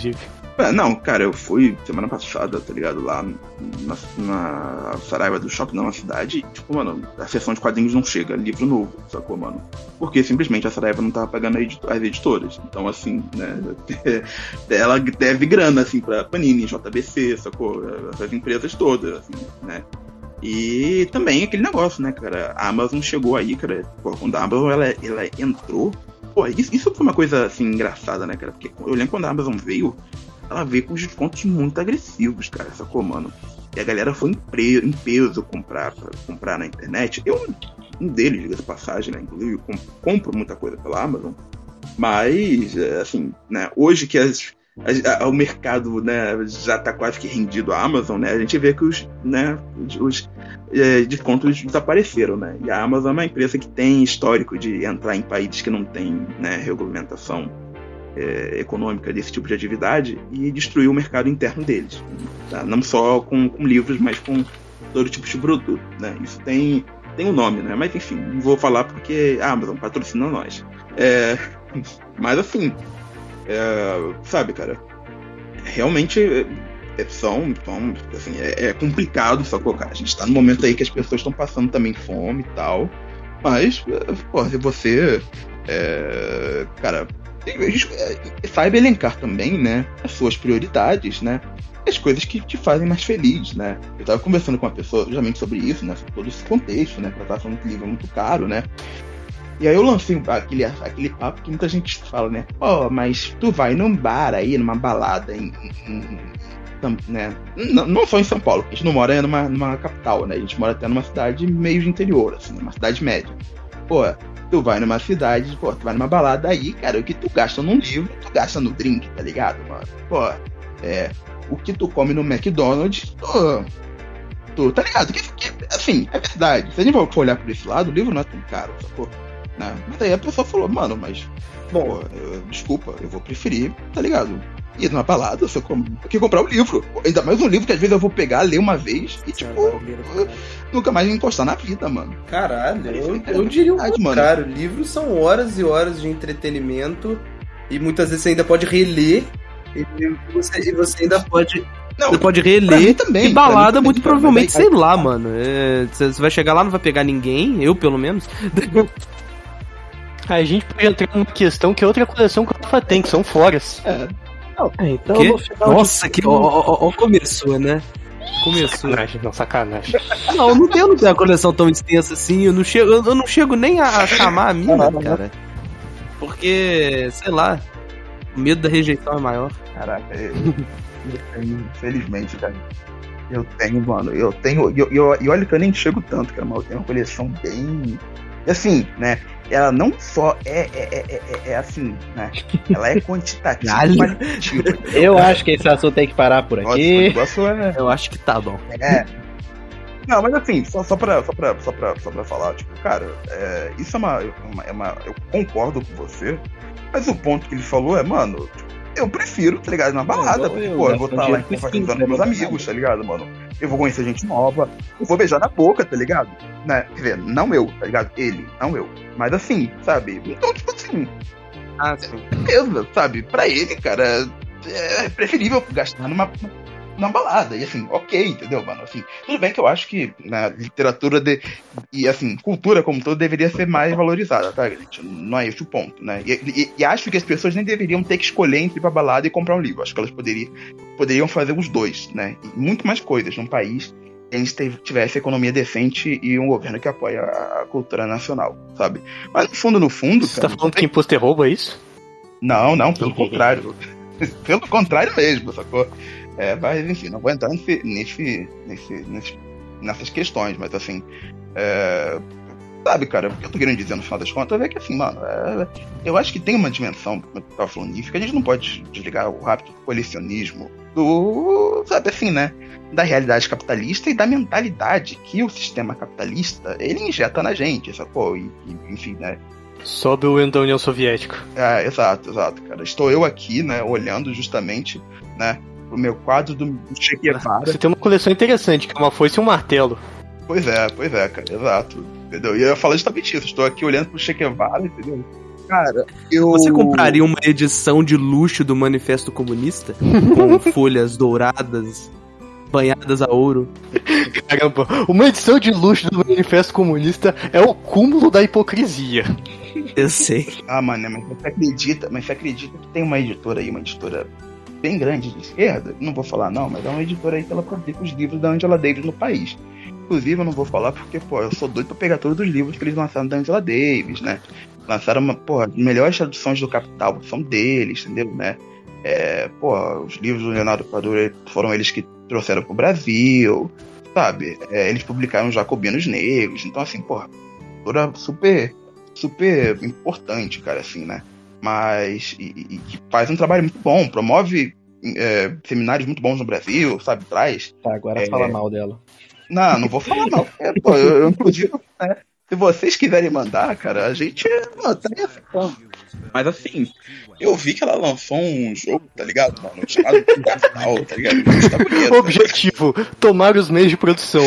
É, não, cara, eu fui semana passada, tá ligado? Lá na, na Saraiva do Shopping, não, na cidade. E, tipo, mano, a seção de quadrinhos não chega, livro novo, sacou, mano? Porque simplesmente a Saraiva não tava pagando as editoras. Então, assim, né? Ela deve grana, assim, pra Panini, J B C, sacou? Essas empresas todas, assim, né? E também aquele negócio, né, cara? A Amazon chegou aí, cara. Pô, quando a Amazon ela, ela entrou. Pô, isso, isso foi uma coisa, assim, engraçada, né, cara? Porque eu lembro quando a Amazon veio. Ela veio com os descontos muito agressivos, cara, sacou, mano? E a galera foi em, pre... em peso comprar, pra comprar na internet. Eu, um deles, diga-se passagem, né? Inclusive, eu compro muita coisa pela Amazon. Mas, assim, né? Hoje que as, as, a, o mercado, né, já tá quase que rendido à Amazon, né? A gente vê que os, né, os, os é, descontos desapareceram, né? E a Amazon é uma empresa que tem histórico de entrar em países que não tem, né, regulamentação É, econômica desse tipo de atividade e destruir o mercado interno deles, tá? Não só com, com livros, mas com todo tipo de produto, né? Isso tem, tem um nome, né? Mas enfim, não vou falar porque a Amazon patrocina nós. É, mas assim, é, sabe, cara, realmente é, são, são assim, é, é complicado, sacou, cara? A gente tá no momento aí que as pessoas estão passando também fome e tal, mas, pô, se você, é, cara, saiba elencar também, né, as suas prioridades, né, as coisas que te fazem mais feliz, né. Eu tava conversando com uma pessoa justamente sobre isso, né, sobre todo esse contexto, né, pra estar falando que o livro é muito caro, né, e aí eu lancei aquele, aquele papo que muita gente fala, né, ó, oh, mas tu vai num bar aí, numa balada em, em, em né, não, não só em São Paulo, porque a gente não mora numa, numa capital, né, a gente mora até numa cidade meio de interior, assim, uma cidade média, pô, tu vai numa cidade, pô, tu vai numa balada aí, cara, o que tu gasta num livro, tu gasta no drink, tá ligado, mano? Pô, é, o que tu come no McDonald's, tu, tu tá ligado? Que, que, assim, é verdade, se a gente for olhar por esse lado, o livro não é tão caro, sacou? Né? Mas aí a pessoa falou, mano, mas, bom, pô, eu, desculpa, eu vou preferir, tá ligado? Ir numa balada, só como, que comprar o um livro. Ainda mais um livro que às vezes eu vou pegar, ler uma vez e, tipo, eu, nunca mais encostar na vida, mano. Caralho, eu, eu diria o contrário. Livros são horas e horas de entretenimento e muitas vezes você ainda pode reler e você, e você ainda pode... Não, você pode reler também, e balada muito também, provavelmente, sei lá, mano. É, você vai chegar lá, não vai pegar ninguém, eu pelo menos. A gente pode entrar numa questão que é outra coleção que a Rafa tem, que são foras. É. É, então no final Nossa, de... que ó, ó, ó, começou, né? Começou. Sacanagem, não, sacanagem. Não, não tenho, não tenho uma coleção tão extensa assim, eu não chego, eu não chego nem a chamar a mina, cara. Porque, sei lá, o medo da rejeição é maior. Caraca, eu, eu tenho, infelizmente, cara. Eu tenho, mano, eu tenho, e eu, eu, eu, olha que eu nem chego tanto, cara, mas eu tenho uma coleção bem... Assim, né? Ela não só é, é, é, é, é assim, né? Ela é quantitativa e qualitativa. Eu acho que esse assunto tem que parar por aqui. Nossa, é... Eu acho que tá bom. É. Não, mas assim, só, só, pra, só, pra, só, pra, só pra falar, tipo, cara, é, isso é uma, uma, é uma. Eu concordo com você, mas o ponto que ele falou é, mano, eu prefiro, tá ligado? Na balada, porque, pô, eu vou estar lá confraternizando com meus amigos, tá ligado, mano? Eu vou conhecer gente nova, eu vou beijar na boca, tá ligado? Né? Quer dizer, não eu, tá ligado? Ele, não eu. Mas assim, sabe? Então, tipo assim. Ah, sim. Beleza, sabe? Pra ele, cara, é preferível gastar numa, numa balada. E assim, ok, entendeu, mano? Assim, tudo bem que eu acho que na literatura de, e assim, cultura como todo deveria ser mais valorizada, tá, gente? Não é esse o ponto, né? E, e, e acho que as pessoas nem deveriam ter que escolher entre ir pra balada e comprar um livro. Acho que elas poderiam, poderiam fazer os dois, né? E muito mais coisas num país que a gente tivesse economia decente e um governo que apoia a cultura nacional, sabe? Mas no fundo, no fundo... Você cara, tá falando que imposto é roubo, é isso? Não, não, pelo contrário. Pelo contrário mesmo, sacou? É, mas enfim, não vou entrar nesse, nesse, nesse, nesse, nessas questões, mas assim, é, sabe, cara, o que eu tô querendo dizer no final das contas é que assim, mano, é, eu acho que tem uma dimensão, como eu tava falando nisso, que a gente não pode desligar o rápido colecionismo do, sabe, assim, né, da realidade capitalista e da mentalidade que o sistema capitalista, ele injeta na gente, sacou? E, e, enfim, né. Sob o hino da União Soviética. É, exato, exato, cara. Estou eu aqui, né, olhando justamente, né, o meu quadro do Che Guevara. Você tem uma coleção interessante, que é uma foice e um martelo. Pois é, pois é, cara, exato. Entendeu? E eu ia falar justamente isso, estou aqui olhando pro Che Guevara, entendeu? Cara, eu... Você compraria uma edição de luxo do Manifesto Comunista? Com folhas douradas, banhadas a ouro? Caramba, uma edição de luxo do Manifesto Comunista é o cúmulo da hipocrisia. Eu sei. Ah, mano, mas você acredita, mas você acredita que tem uma editora aí, uma editora bem grande de esquerda? Não vou falar não, mas é uma editora aí que ela publica os livros da Angela Davis no país. Inclusive, eu não vou falar porque, pô, eu sou doido pra pegar todos os livros que eles lançaram da Angela Davis, né? Lançaram, uma, porra, as melhores traduções do Capital são deles, entendeu, né? É, porra, os livros do Leonardo Padura foram eles que trouxeram pro Brasil, sabe? É, eles publicaram os Jacobinos Negros, então, assim, porra, toda super, super importante, cara, assim, né? Mas, e, e que faz um trabalho muito bom, promove é, seminários muito bons no Brasil, sabe? Traz. Tá, agora é... fala mal dela. Não, não vou falar não. É, pô, eu, eu, inclusive, né, se vocês quiserem mandar, cara, a gente mano, tá aí aceitando. Mas assim, eu vi que ela lançou um jogo, tá ligado, mano? Chamado Capital, tá ligado? Tá bonito, objetivo, né? Tomar os meios de produção.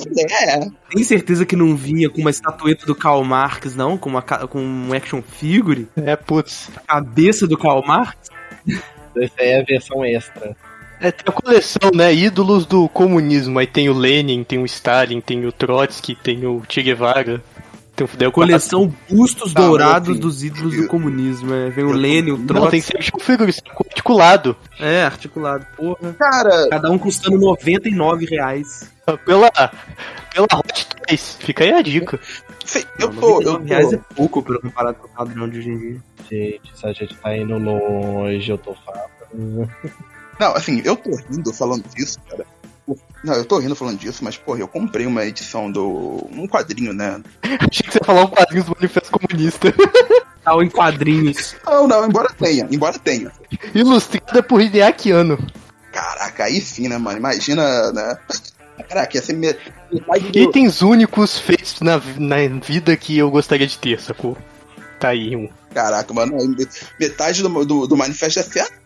É. Tem certeza que não vinha com uma estatueta do Karl Marx, não? Com, uma, com um action figure? É, putz. A cabeça do Karl Marx? Essa aí é a versão extra. É, tem a coleção, né? Ídolos do comunismo. Aí tem o Lenin, tem o Stalin, tem o Trotsky, tem o Che Guevara, tem o Fidel Castro. Coleção bustos Tá, dourados assim, dos ídolos do comunismo. É. Vem o Lenin, o Não, Trotsky. tem que ser action figure, isso é articulado. É, articulado, porra. Cara, Cada um custando noventa e nove reais. Pela, pela Hot Toys. Fica aí a dica. sei, eu Não, tô. noventa e Eu nove reais é tô. pouco pra comparar com o padrão de hoje em dia. Gente, se a gente tá indo longe, eu tô falando. Não, assim, eu tô rindo falando disso, cara. Não, eu tô rindo falando disso, mas, porra, eu comprei uma edição do. Um quadrinho, né? Achei que você ia falar um quadrinho do Manifesto Comunista. Tal em quadrinhos. Não, não, embora tenha, embora tenha. Ilustrada por Hideaki Anno. Caraca, aí sim, né, mano? Imagina, né? Caraca, ia ser metade do... Itens únicos feitos na, na vida que eu gostaria de ter, sacou? Tá aí um. Caraca, mano, metade do, do, do manifesto é certo.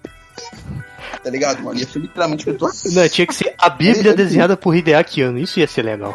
Tá ligado, mano? Ia ser literalmente feito. Não, tinha que ser a Bíblia desenhada por Hideaki Anno. Isso ia ser legal.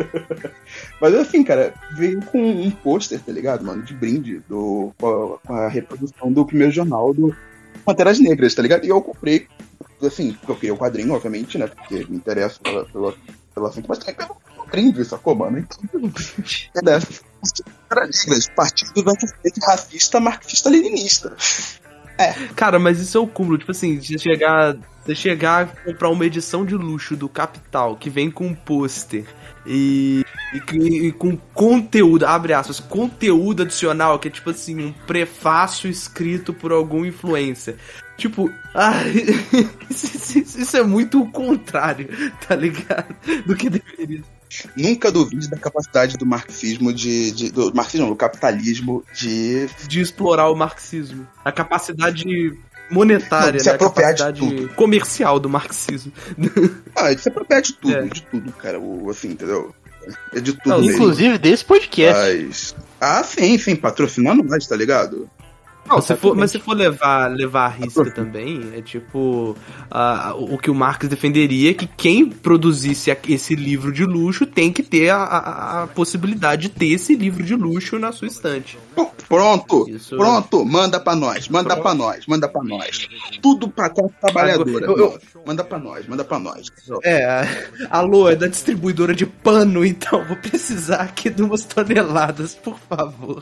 Mas assim, cara, veio com um pôster, tá ligado, mano? De brinde do, com, a, com a reprodução do primeiro jornal do Panteras Negras, tá ligado? E eu comprei, assim, porque eu queria o quadrinho, obviamente, né? Porque me interessa pela, pela, pela assunto, mas também pelo brinde, sacou, mano? Então, é dessa. Panteras Negras, partido racista, marxista-leninista. É. Cara, mas isso é o cúmulo, tipo assim, você chegar, você chegar a comprar uma edição de luxo do Capital, que vem com um pôster e, e, e com conteúdo, abre aspas, conteúdo adicional, que é tipo assim, um prefácio escrito por algum influencer. Tipo, ah, isso, isso, isso é muito o contrário, tá ligado? Do que deveria ser. Nunca duvide da capacidade do marxismo de, de do marxismo, não, do capitalismo de de explorar o marxismo, a capacidade monetária, não, se né? A apropriar de capacidade tudo. comercial do marxismo. Ah, de se apropriar de tudo, É. de tudo, cara, o, assim, entendeu? É de tudo Não, mesmo. Inclusive desse podcast. Mas... Ah, sim, sim, patrocinando nós, tá ligado? Não, se for, Exatamente. mas se for levar, levar a risca também, é tipo, ah, o que o Marx defenderia é que quem produzisse a- esse livro de luxo tem que ter a, a- a possibilidade de ter esse livro de luxo na sua estante. Pô, Pronto, Isso. pronto, manda pra nós, manda pra nós, manda pra nós. Tudo pra classe trabalhadora. Eu- eu- mano. Manda pra nós, manda pra nós. É, alô, é da distribuidora de pano, então vou precisar aqui de umas toneladas, por favor.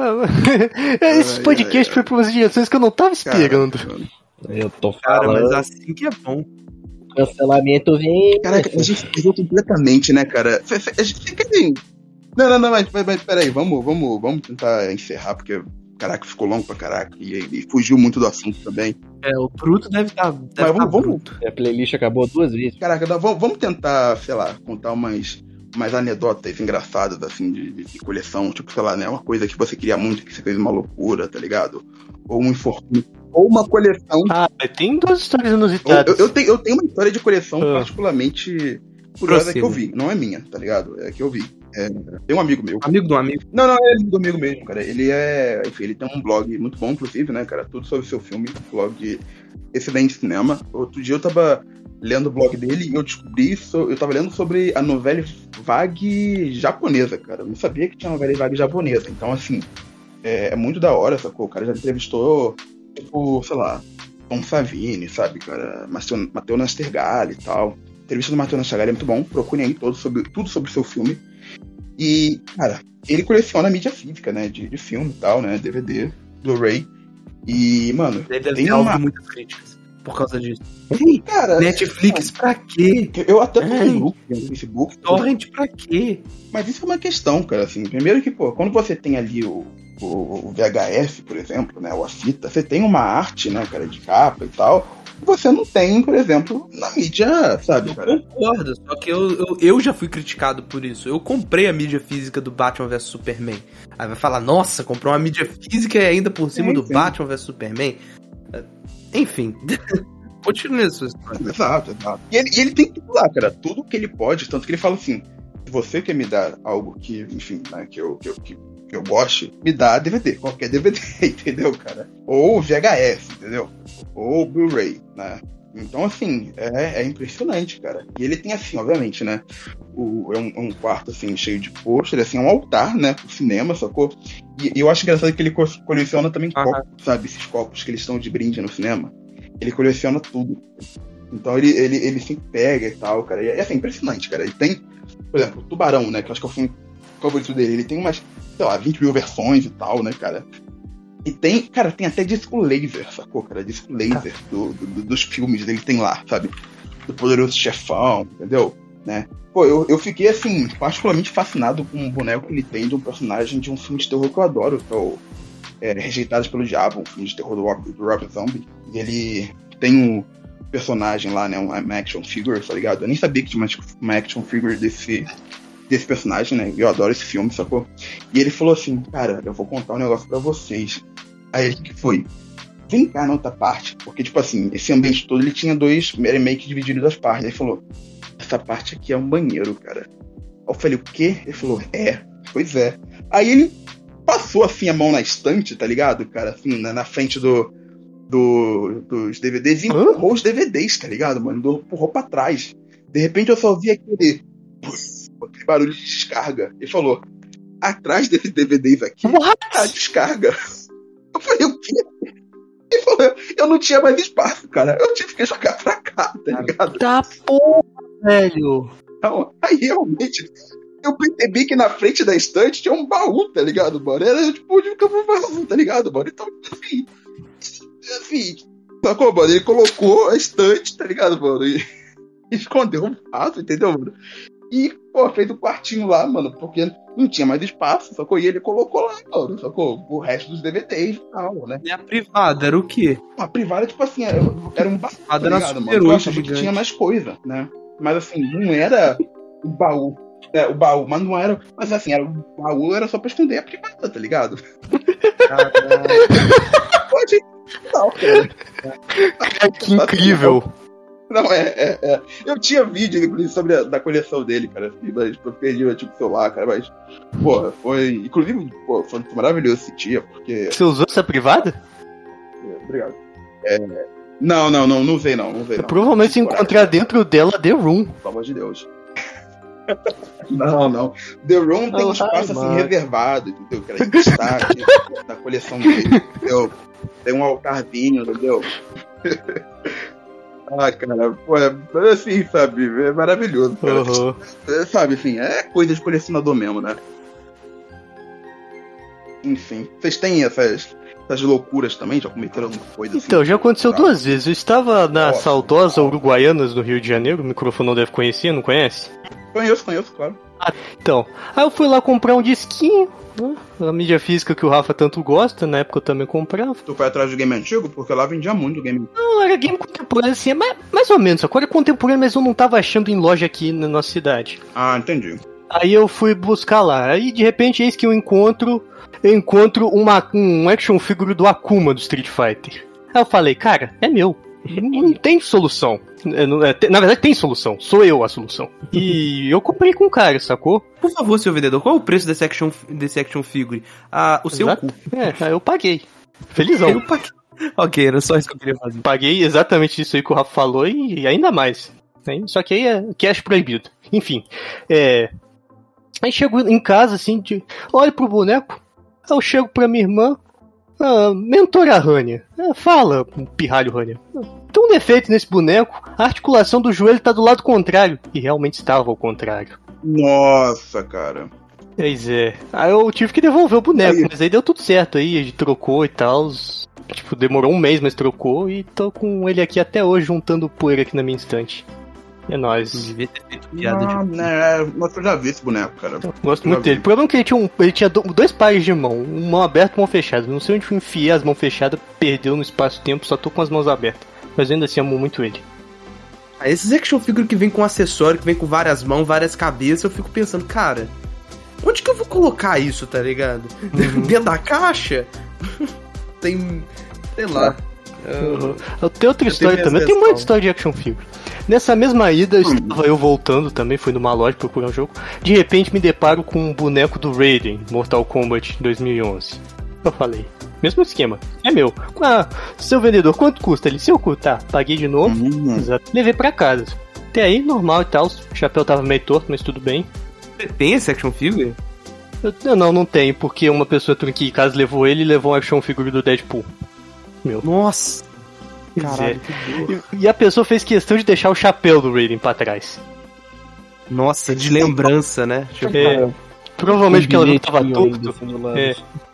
Esse Ai, podcast ai, ai. foi pra umas direções que eu não tava esperando. Cara, Eu tô Cara, falando. mas assim que é bom. Cancelamento vem. Caraca, a gente perdeu completamente, né, cara? Fe- fe- A gente fica assim. Não, não, não, mas, mas, mas peraí, vamos, vamos, vamos tentar encerrar, porque, caraca, ficou longo pra caraca. E, e fugiu muito do assunto também. É, o bruto deve estar. Deve Mas tá vamos, vamos, bruto. A playlist acabou duas vezes. Caraca, dá- vamos, vamos tentar, sei lá, contar umas, umas anedotas engraçadas, assim, de, de- de coleção. Tipo, sei lá, né? Uma coisa que você queria muito, que você fez uma loucura, tá ligado? Ou um infortúnio. Ou uma coleção. Ah, tem duas histórias Eu, inusitadas. eu, eu tenho, eu tenho uma história de coleção Ah. particularmente curiosa Prossiga. que eu vi. Não é minha, tá ligado? É que eu vi. É, tem um amigo meu. Amigo do amigo. Não, não, é amigo do amigo mesmo, cara. Ele é. Enfim, ele tem um blog muito bom, inclusive, né, cara? Tudo sobre o seu filme. Blog Excelente Cinema. Outro dia eu tava lendo o blog dele e eu descobri. So, eu tava lendo sobre a novela vague japonesa, cara. Eu não sabia que tinha novela vague japonesa. Então, assim. é, é muito da hora, sacou? O cara já entrevistou, tipo, sei lá, Tom Savini, sabe, cara? Matheus Nastergalli e tal. A entrevista do Matheus Nastergalli é muito bom, procurem aí todo sobre, tudo sobre o seu filme. E, cara, ele coleciona mídia física, né, de, de filme e tal, né, D V D, Blu-ray. E, mano, deve tem ter uma... muitas críticas por causa disso. Ei, cara, Netflix pra quê? Eu até tô Ei. no grupo, no Facebook. Torrent pra quê? Mas isso é uma questão, cara, assim. Primeiro que, pô, quando você tem ali o, o, o V H S, por exemplo, né, ou a fita, você tem uma arte, né, cara, de capa e tal, que você não tem, por exemplo, na mídia, sabe, Eu cara? concordo, só que eu, eu, eu já fui criticado por isso. Eu comprei a mídia física do Batman versus Superman. Aí vai falar, nossa, comprou uma mídia física e ainda por cima É, do sim. Batman versus Superman. Enfim, continue a sua história. Exato, exato. E ele, e ele tem tudo lá, cara, tudo que ele pode, tanto que ele fala assim, se você quer me dar algo que, enfim, né, que eu, que eu, que, que eu goste, me dá D V D, qualquer D V D, entendeu, cara? Ou V H S, entendeu? Ou Blu-ray, né? Então, assim, é, é impressionante, cara. E ele tem, assim, obviamente, né? O, é um, um quarto, assim, cheio de pôster, assim, é um altar, né? Pro cinema, sacou? E, e eu acho engraçado que ele co- coleciona também Aham. copos, sabe? Esses copos que eles estão de brinde no cinema. Ele coleciona tudo. Então ele, ele, ele sempre pega e tal, cara. E é, assim, impressionante, cara. Ele tem, por exemplo, Tubarão, né? Que eu acho que é o filme favorito dele. Ele tem umas, sei lá, vinte mil versões e tal, né, cara? E tem, cara, tem até disco laser, sacou, cara? Disco laser do, do- dos filmes dele tem lá, sabe? Do Poderoso Chefão, entendeu? Né? Pô, eu, eu fiquei, assim, particularmente fascinado com um boneco que ele tem de um personagem de um filme de terror que eu adoro, que é o é, Rejeitados pelo Diabo, um filme de terror do Rob, do Rob Zombie. E ele tem um personagem lá, né? Um action figure, tá ligado? Eu nem sabia que tinha uma, uma action figure desse, desse personagem, né? Eu adoro esse filme, sacou? E ele falou assim, cara, eu vou contar um negócio pra vocês. Aí ele, o que foi? Vem cá na outra parte. Porque, tipo assim, esse ambiente todo, ele tinha dois, era meio que dividido em duas partes. Ele falou, essa parte aqui é um banheiro, cara. Aí eu falei, o quê? Ele falou, é, pois é. Aí ele passou, assim, a mão na estante, tá ligado, cara? Assim, na, na frente do, do, dos D V Ds e empurrou os D V Ds, tá ligado, mano? Empurrou pra trás. De repente eu só vi aquele, aquele barulho de descarga. Ele falou, atrás desses D V Ds aqui, a descarga. Eu falei, o quê? Ele falou, eu não tinha mais espaço, cara. Eu tive que jogar pra cá, tá ligado? Tá porra, velho. Então, aí realmente eu percebi que na frente da estante tinha um baú, tá ligado, mano? Era tipo de um campo vazio, tá ligado, mano? Então, assim, assim, sacou, mano? Ele colocou a estante, tá ligado, mano? E escondeu um vaso, entendeu, mano? E, pô, fez um quartinho lá, mano, porque não tinha mais espaço, sacou? E ele colocou lá, mano, sacou? O resto dos D V Ds e tal, né? E a privada era o quê? A privada, tipo assim, era, era um baú, tá A era ligado, Super mano? Eu oito achava que gigante. tinha mais coisa, né? Mas assim, não era o baú. É, o baú, mas não era. Mas assim, era, o baú era só pra esconder a privada, tá ligado? Pode. Não, cara. Cara, que incrível. Não, é, é, é. Eu tinha vídeo, inclusive, sobre a da coleção dele, cara. assim, Mas eu perdi o tipo celular, cara. Mas, porra, foi. Inclusive, pô, foi maravilhoso esse dia, porque. Você usou essa privada? Obrigado. É, Não, não, não, não usei, não. Não usei, Eu não. provavelmente Coragem. encontrar dentro dela The Room. Pelo amor de Deus. Não, não. The Room tem um Oh, espaço hi, assim Mark. reservado, entendeu? Que era em destaque da coleção dele, entendeu? Tem um altarzinho, entendeu? Ah, cara, pô, é assim, sabe? É maravilhoso, cara. Uhum. É, sabe, assim, é coisa de colecionador mesmo, né? Enfim, vocês têm essas, essas loucuras também? Já cometeram alguma coisa assim? Então, já aconteceu Tá. duas vezes. Eu estava na Nossa. saudosa Uruguaianas, no Rio de Janeiro. O microfone não deve conhecer, não conhece? Conheço, conheço, claro. Então, aí eu fui lá comprar um disquinho, né? A mídia física que o Rafa tanto gosta, na época eu também comprava. Tu foi atrás do game antigo? Porque lá vendia muito game. Não, era game contemporâneo, assim, é mais, mais ou menos. Agora é contemporâneo, mas eu não tava achando em loja aqui na nossa cidade. Ah, entendi. Aí eu fui buscar lá. Aí de repente eis que eu encontro. Eu encontro uma, um action figure do Akuma do Street Fighter. Aí eu falei, cara, é meu. Não, não tem solução. É, não- é, te- na verdade tem solução. Sou eu a solução. E eu comprei com o cara, sacou? Por favor, seu vendedor, qual é o preço desse action, desse action figure? Ah, o seu Exato. cu. É, aí eu paguei. Felizão. Eu paguei. Ok, era só isso que eu queria fazer. Paguei exatamente isso aí que o Rafa falou e ainda mais. Né? Só que aí é cash proibido. Enfim. É... Aí chego em casa assim, de... olho pro boneco. Eu chego pra minha irmã, ah, mentora Rania, ah, fala, pirralho Rania, tem um defeito nesse boneco, a articulação do joelho tá do lado contrário. E realmente estava ao contrário. Nossa, cara. Pois é. Aí eu tive que devolver o boneco, Aí. mas aí deu tudo certo aí, a gente trocou e tal. Tipo, demorou um mês, mas trocou, e tô com ele aqui até hoje, juntando poeira aqui na minha estante. É nóis. Devia ter feito piada Ah, de... né, mas eu já vi esse boneco, cara. Eu gosto Já muito vi. dele. O problema é que ele tinha, um, ele tinha do- dois pares de mão, uma mão aberta e uma mão fechada. Não sei onde eu enfiei as mãos fechadas, perdeu no espaço-tempo, só tô com as mãos abertas. Mas eu ainda assim amo muito ele. Ah, esses action figure que vem com acessório, que vem com várias mãos, várias cabeças, eu fico pensando, cara, onde que eu vou colocar isso, tá ligado? Uhum. Dentro da caixa? Tem... sei lá. Uhum. Eu tenho outra eu história tenho também, eu minhas tenho muita ressalvas. história de action figure. Nessa mesma ida, estava eu voltando também, fui numa loja procurar um jogo. De repente me deparo com um boneco do Raiden, Mortal Kombat dois mil e onze. Eu falei, mesmo esquema, é meu. Ah, seu vendedor, quanto custa? Ele, seu cu, tá, paguei de novo, Hum. exato. Levei pra casa. Até aí, normal e tal, o chapéu tava meio torto, mas tudo bem. Você tem esse action figure? Eu, eu não, não tenho, porque uma pessoa entrou aqui em casa, levou ele e levou um action figure do Deadpool. Meu. Nossa! Pois Caralho, é. que dor. E, e a pessoa fez questão de deixar o chapéu do Raiden pra trás. Nossa, de lembrança, né? Tipo, É, provavelmente que ela não tava bilhetinho ainda, torto. assim, do lado. É.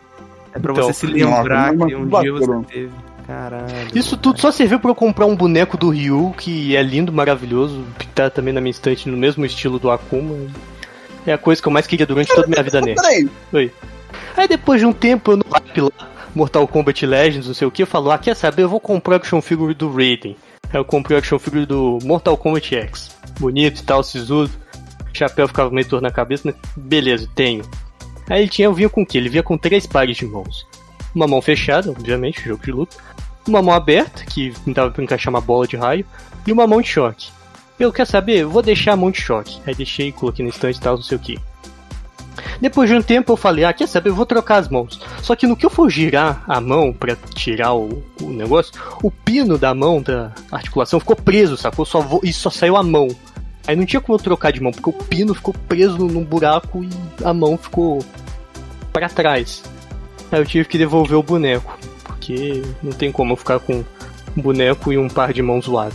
é pra então, você se lembrar nossa, que um mas dia você bacana. teve. Caralho. Isso tudo só serviu pra eu comprar um boneco do Ryu, que é lindo, maravilhoso, que tá também na minha estante no mesmo estilo do Akuma. É a coisa que eu mais queria durante toda a minha vida nele. Peraí, Oi. Aí depois de um tempo, eu no hype lá, Mortal Kombat Legends, não sei o que, falou, ah, quer saber, eu vou comprar o action figure do Raiden. Aí eu comprei o action figure do Mortal Kombat X. Bonito e tal, sisudo. Chapéu ficava meio torto na cabeça, mas beleza, tenho. Aí ele tinha, vinha com o quê? Ele vinha com três pares de mãos. Uma mão fechada, obviamente, jogo de luta. Uma mão aberta, que dava pra encaixar uma bola de raio. E uma mão de choque. Eu, quer saber? Eu vou deixar a mão de choque. Aí deixei, coloquei no estante e tal, não sei o que. Depois de um tempo eu falei, ah, quer saber? Eu vou trocar as mãos. Só que no que eu for girar a mão pra tirar o, o negócio, o pino da mão, da articulação, ficou preso, sacou? Só vou, e só saiu a mão. Aí não tinha como eu trocar de mão, porque o pino ficou preso num buraco e a mão ficou pra trás. Aí eu tive que devolver o boneco, porque não tem como eu ficar com um boneco e um par de mãos zoado.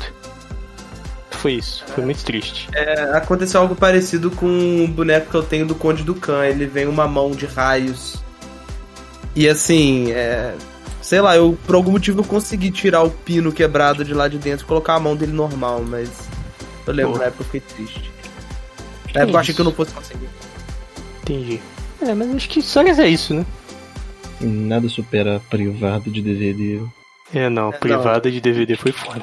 Foi isso, foi muito triste. É, aconteceu algo parecido com um boneco que eu tenho do Conde do Khan. Ele vem uma mão de raios. E assim, é, sei lá, eu por algum motivo eu consegui tirar o pino quebrado de lá de dentro e colocar a mão dele normal, mas eu lembro, Pô. na época eu fiquei triste. Na época eu achei que eu não fosse conseguir. Entendi. É, mas acho que histórias é isso, né? Nada supera privado de D V D. É, não, É, privada de D V D foi foda.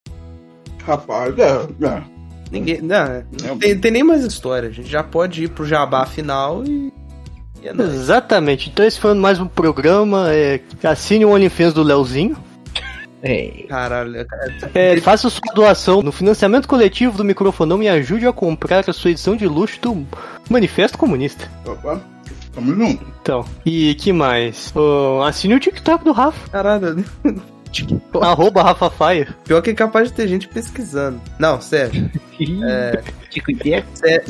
rapaz, é, é. Ninguém. Não, não tem, tem nem mais história. A gente já pode ir pro jabá final e. e é nóis. Exatamente, então esse foi mais um programa. É, assine o OnlyFans do Leozinho. É. Caralho, cara. É, faça sua doação no financiamento coletivo do Microfonão e ajude a comprar a sua edição de luxo do Manifesto Comunista. Opa, tamo junto. Então, e que mais? Oh, assine o TikTok do Rafa. Caralho. Arroba Rafa Fire. Pior que é capaz de ter gente pesquisando. Não, sério. É, Tico e Teco.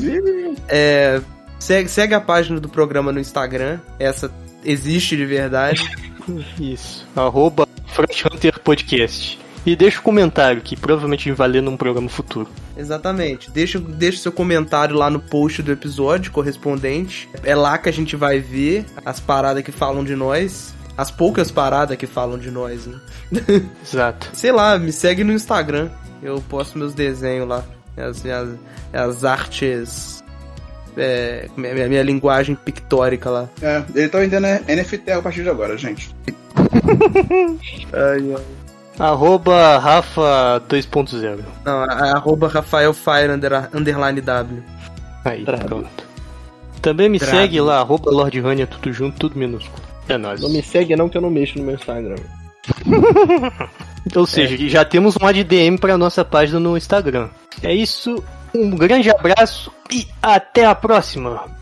é, segue, segue a página do programa no Instagram. Essa existe de verdade. Isso. Arroba Front Hunter Podcast. E deixa o um comentário que provavelmente vai ler num programa futuro. Exatamente. Deixa, deixa seu comentário lá no post do episódio correspondente. É lá que a gente vai ver as paradas que falam de nós. As poucas paradas que falam de nós, né? Exato. Sei lá, me segue no Instagram. Eu posto meus desenhos lá. As, as, as artes. É, minha, minha linguagem pictórica lá. É, ele tá vendendo N F T a partir de agora, gente. Ai, ai. Arroba Rafa dois ponto zero. Não, a- arroba Rafael Fire under, underline W. Aí, Bravo. pronto. Também me Bravo. segue lá, arroba Lord Rania, tudo junto, tudo minúsculo. É nóis. Não me segue não que eu não mexo no meu Instagram. Ou seja, já temos um ad D M para nossa página no Instagram. É isso, um grande abraço e até a próxima!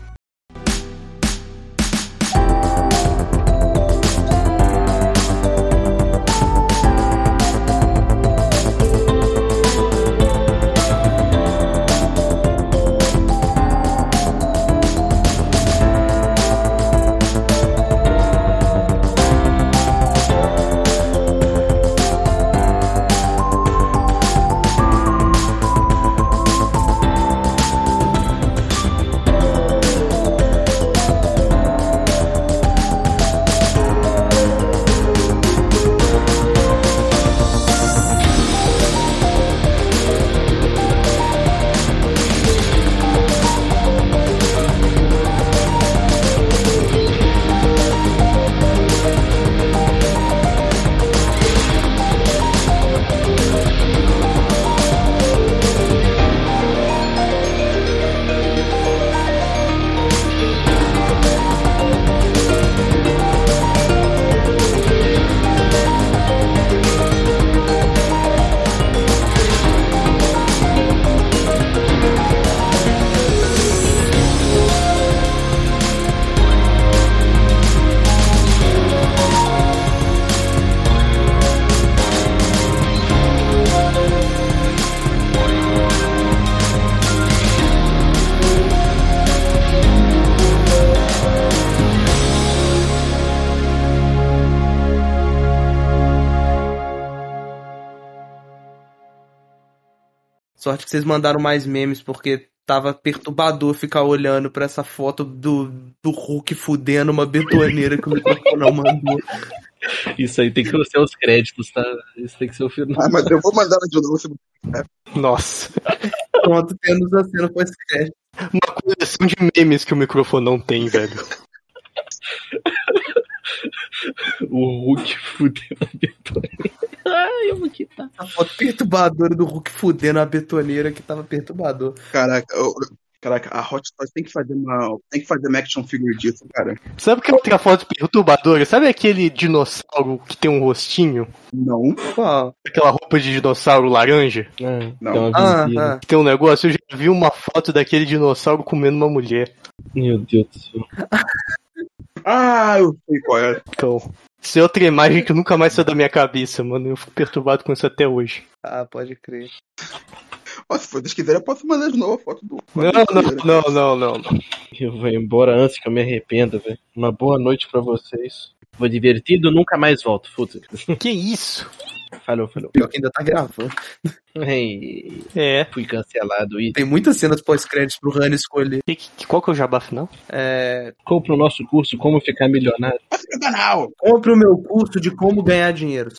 Sorte que vocês mandaram mais memes, porque tava perturbador ficar olhando pra essa foto do, do Hulk fudendo uma betoneira que o microfone não mandou. Isso aí tem que ser os créditos, tá? Isso tem que ser o final. Ah, mas eu vou mandar de novo. Se... Nossa. Pronto, temos a cena com esse crédito. Uma coleção de memes que o microfone não tem, velho. O Hulk fudeu a betoneira. Ai, eu vou quitar. A foto perturbadora do Hulk fudendo a betoneira que tava perturbador. Caraca, eu... Caraca, a Hot Toys tem que fazer uma. Tem que fazer uma action figure disso, cara. Sabe que outra foto perturbadora? Sabe aquele dinossauro que tem um rostinho? Não. Qual? Aquela roupa de dinossauro laranja? Ah, Não. tem uma Ah, vampira. ah. Tem um negócio, eu já vi uma foto daquele dinossauro comendo uma mulher. Meu Deus do céu. Ah, eu sei qual é. Então, isso é outra imagem que nunca mais saiu da minha cabeça, mano. Eu fico perturbado com isso até hoje. Ah, pode crer. Ó, se vocês quiserem, eu posso mandar de novo a foto do. Não, não, não, não, não, não. Eu vou embora antes que eu me arrependa, velho. Uma boa noite pra vocês. Vou divertido, nunca mais volto. Puta. Que isso? Falou, falou. Pior que ainda tá gravando. Ei, É. fui cancelado. E Tem muitas cenas pós-créditos pro Rani escolher. Que, que, qual que é o jabá final? É... compra o nosso curso Como Ficar Milionário. Assina o canal! Compre o meu curso de como ganhar dinheiro.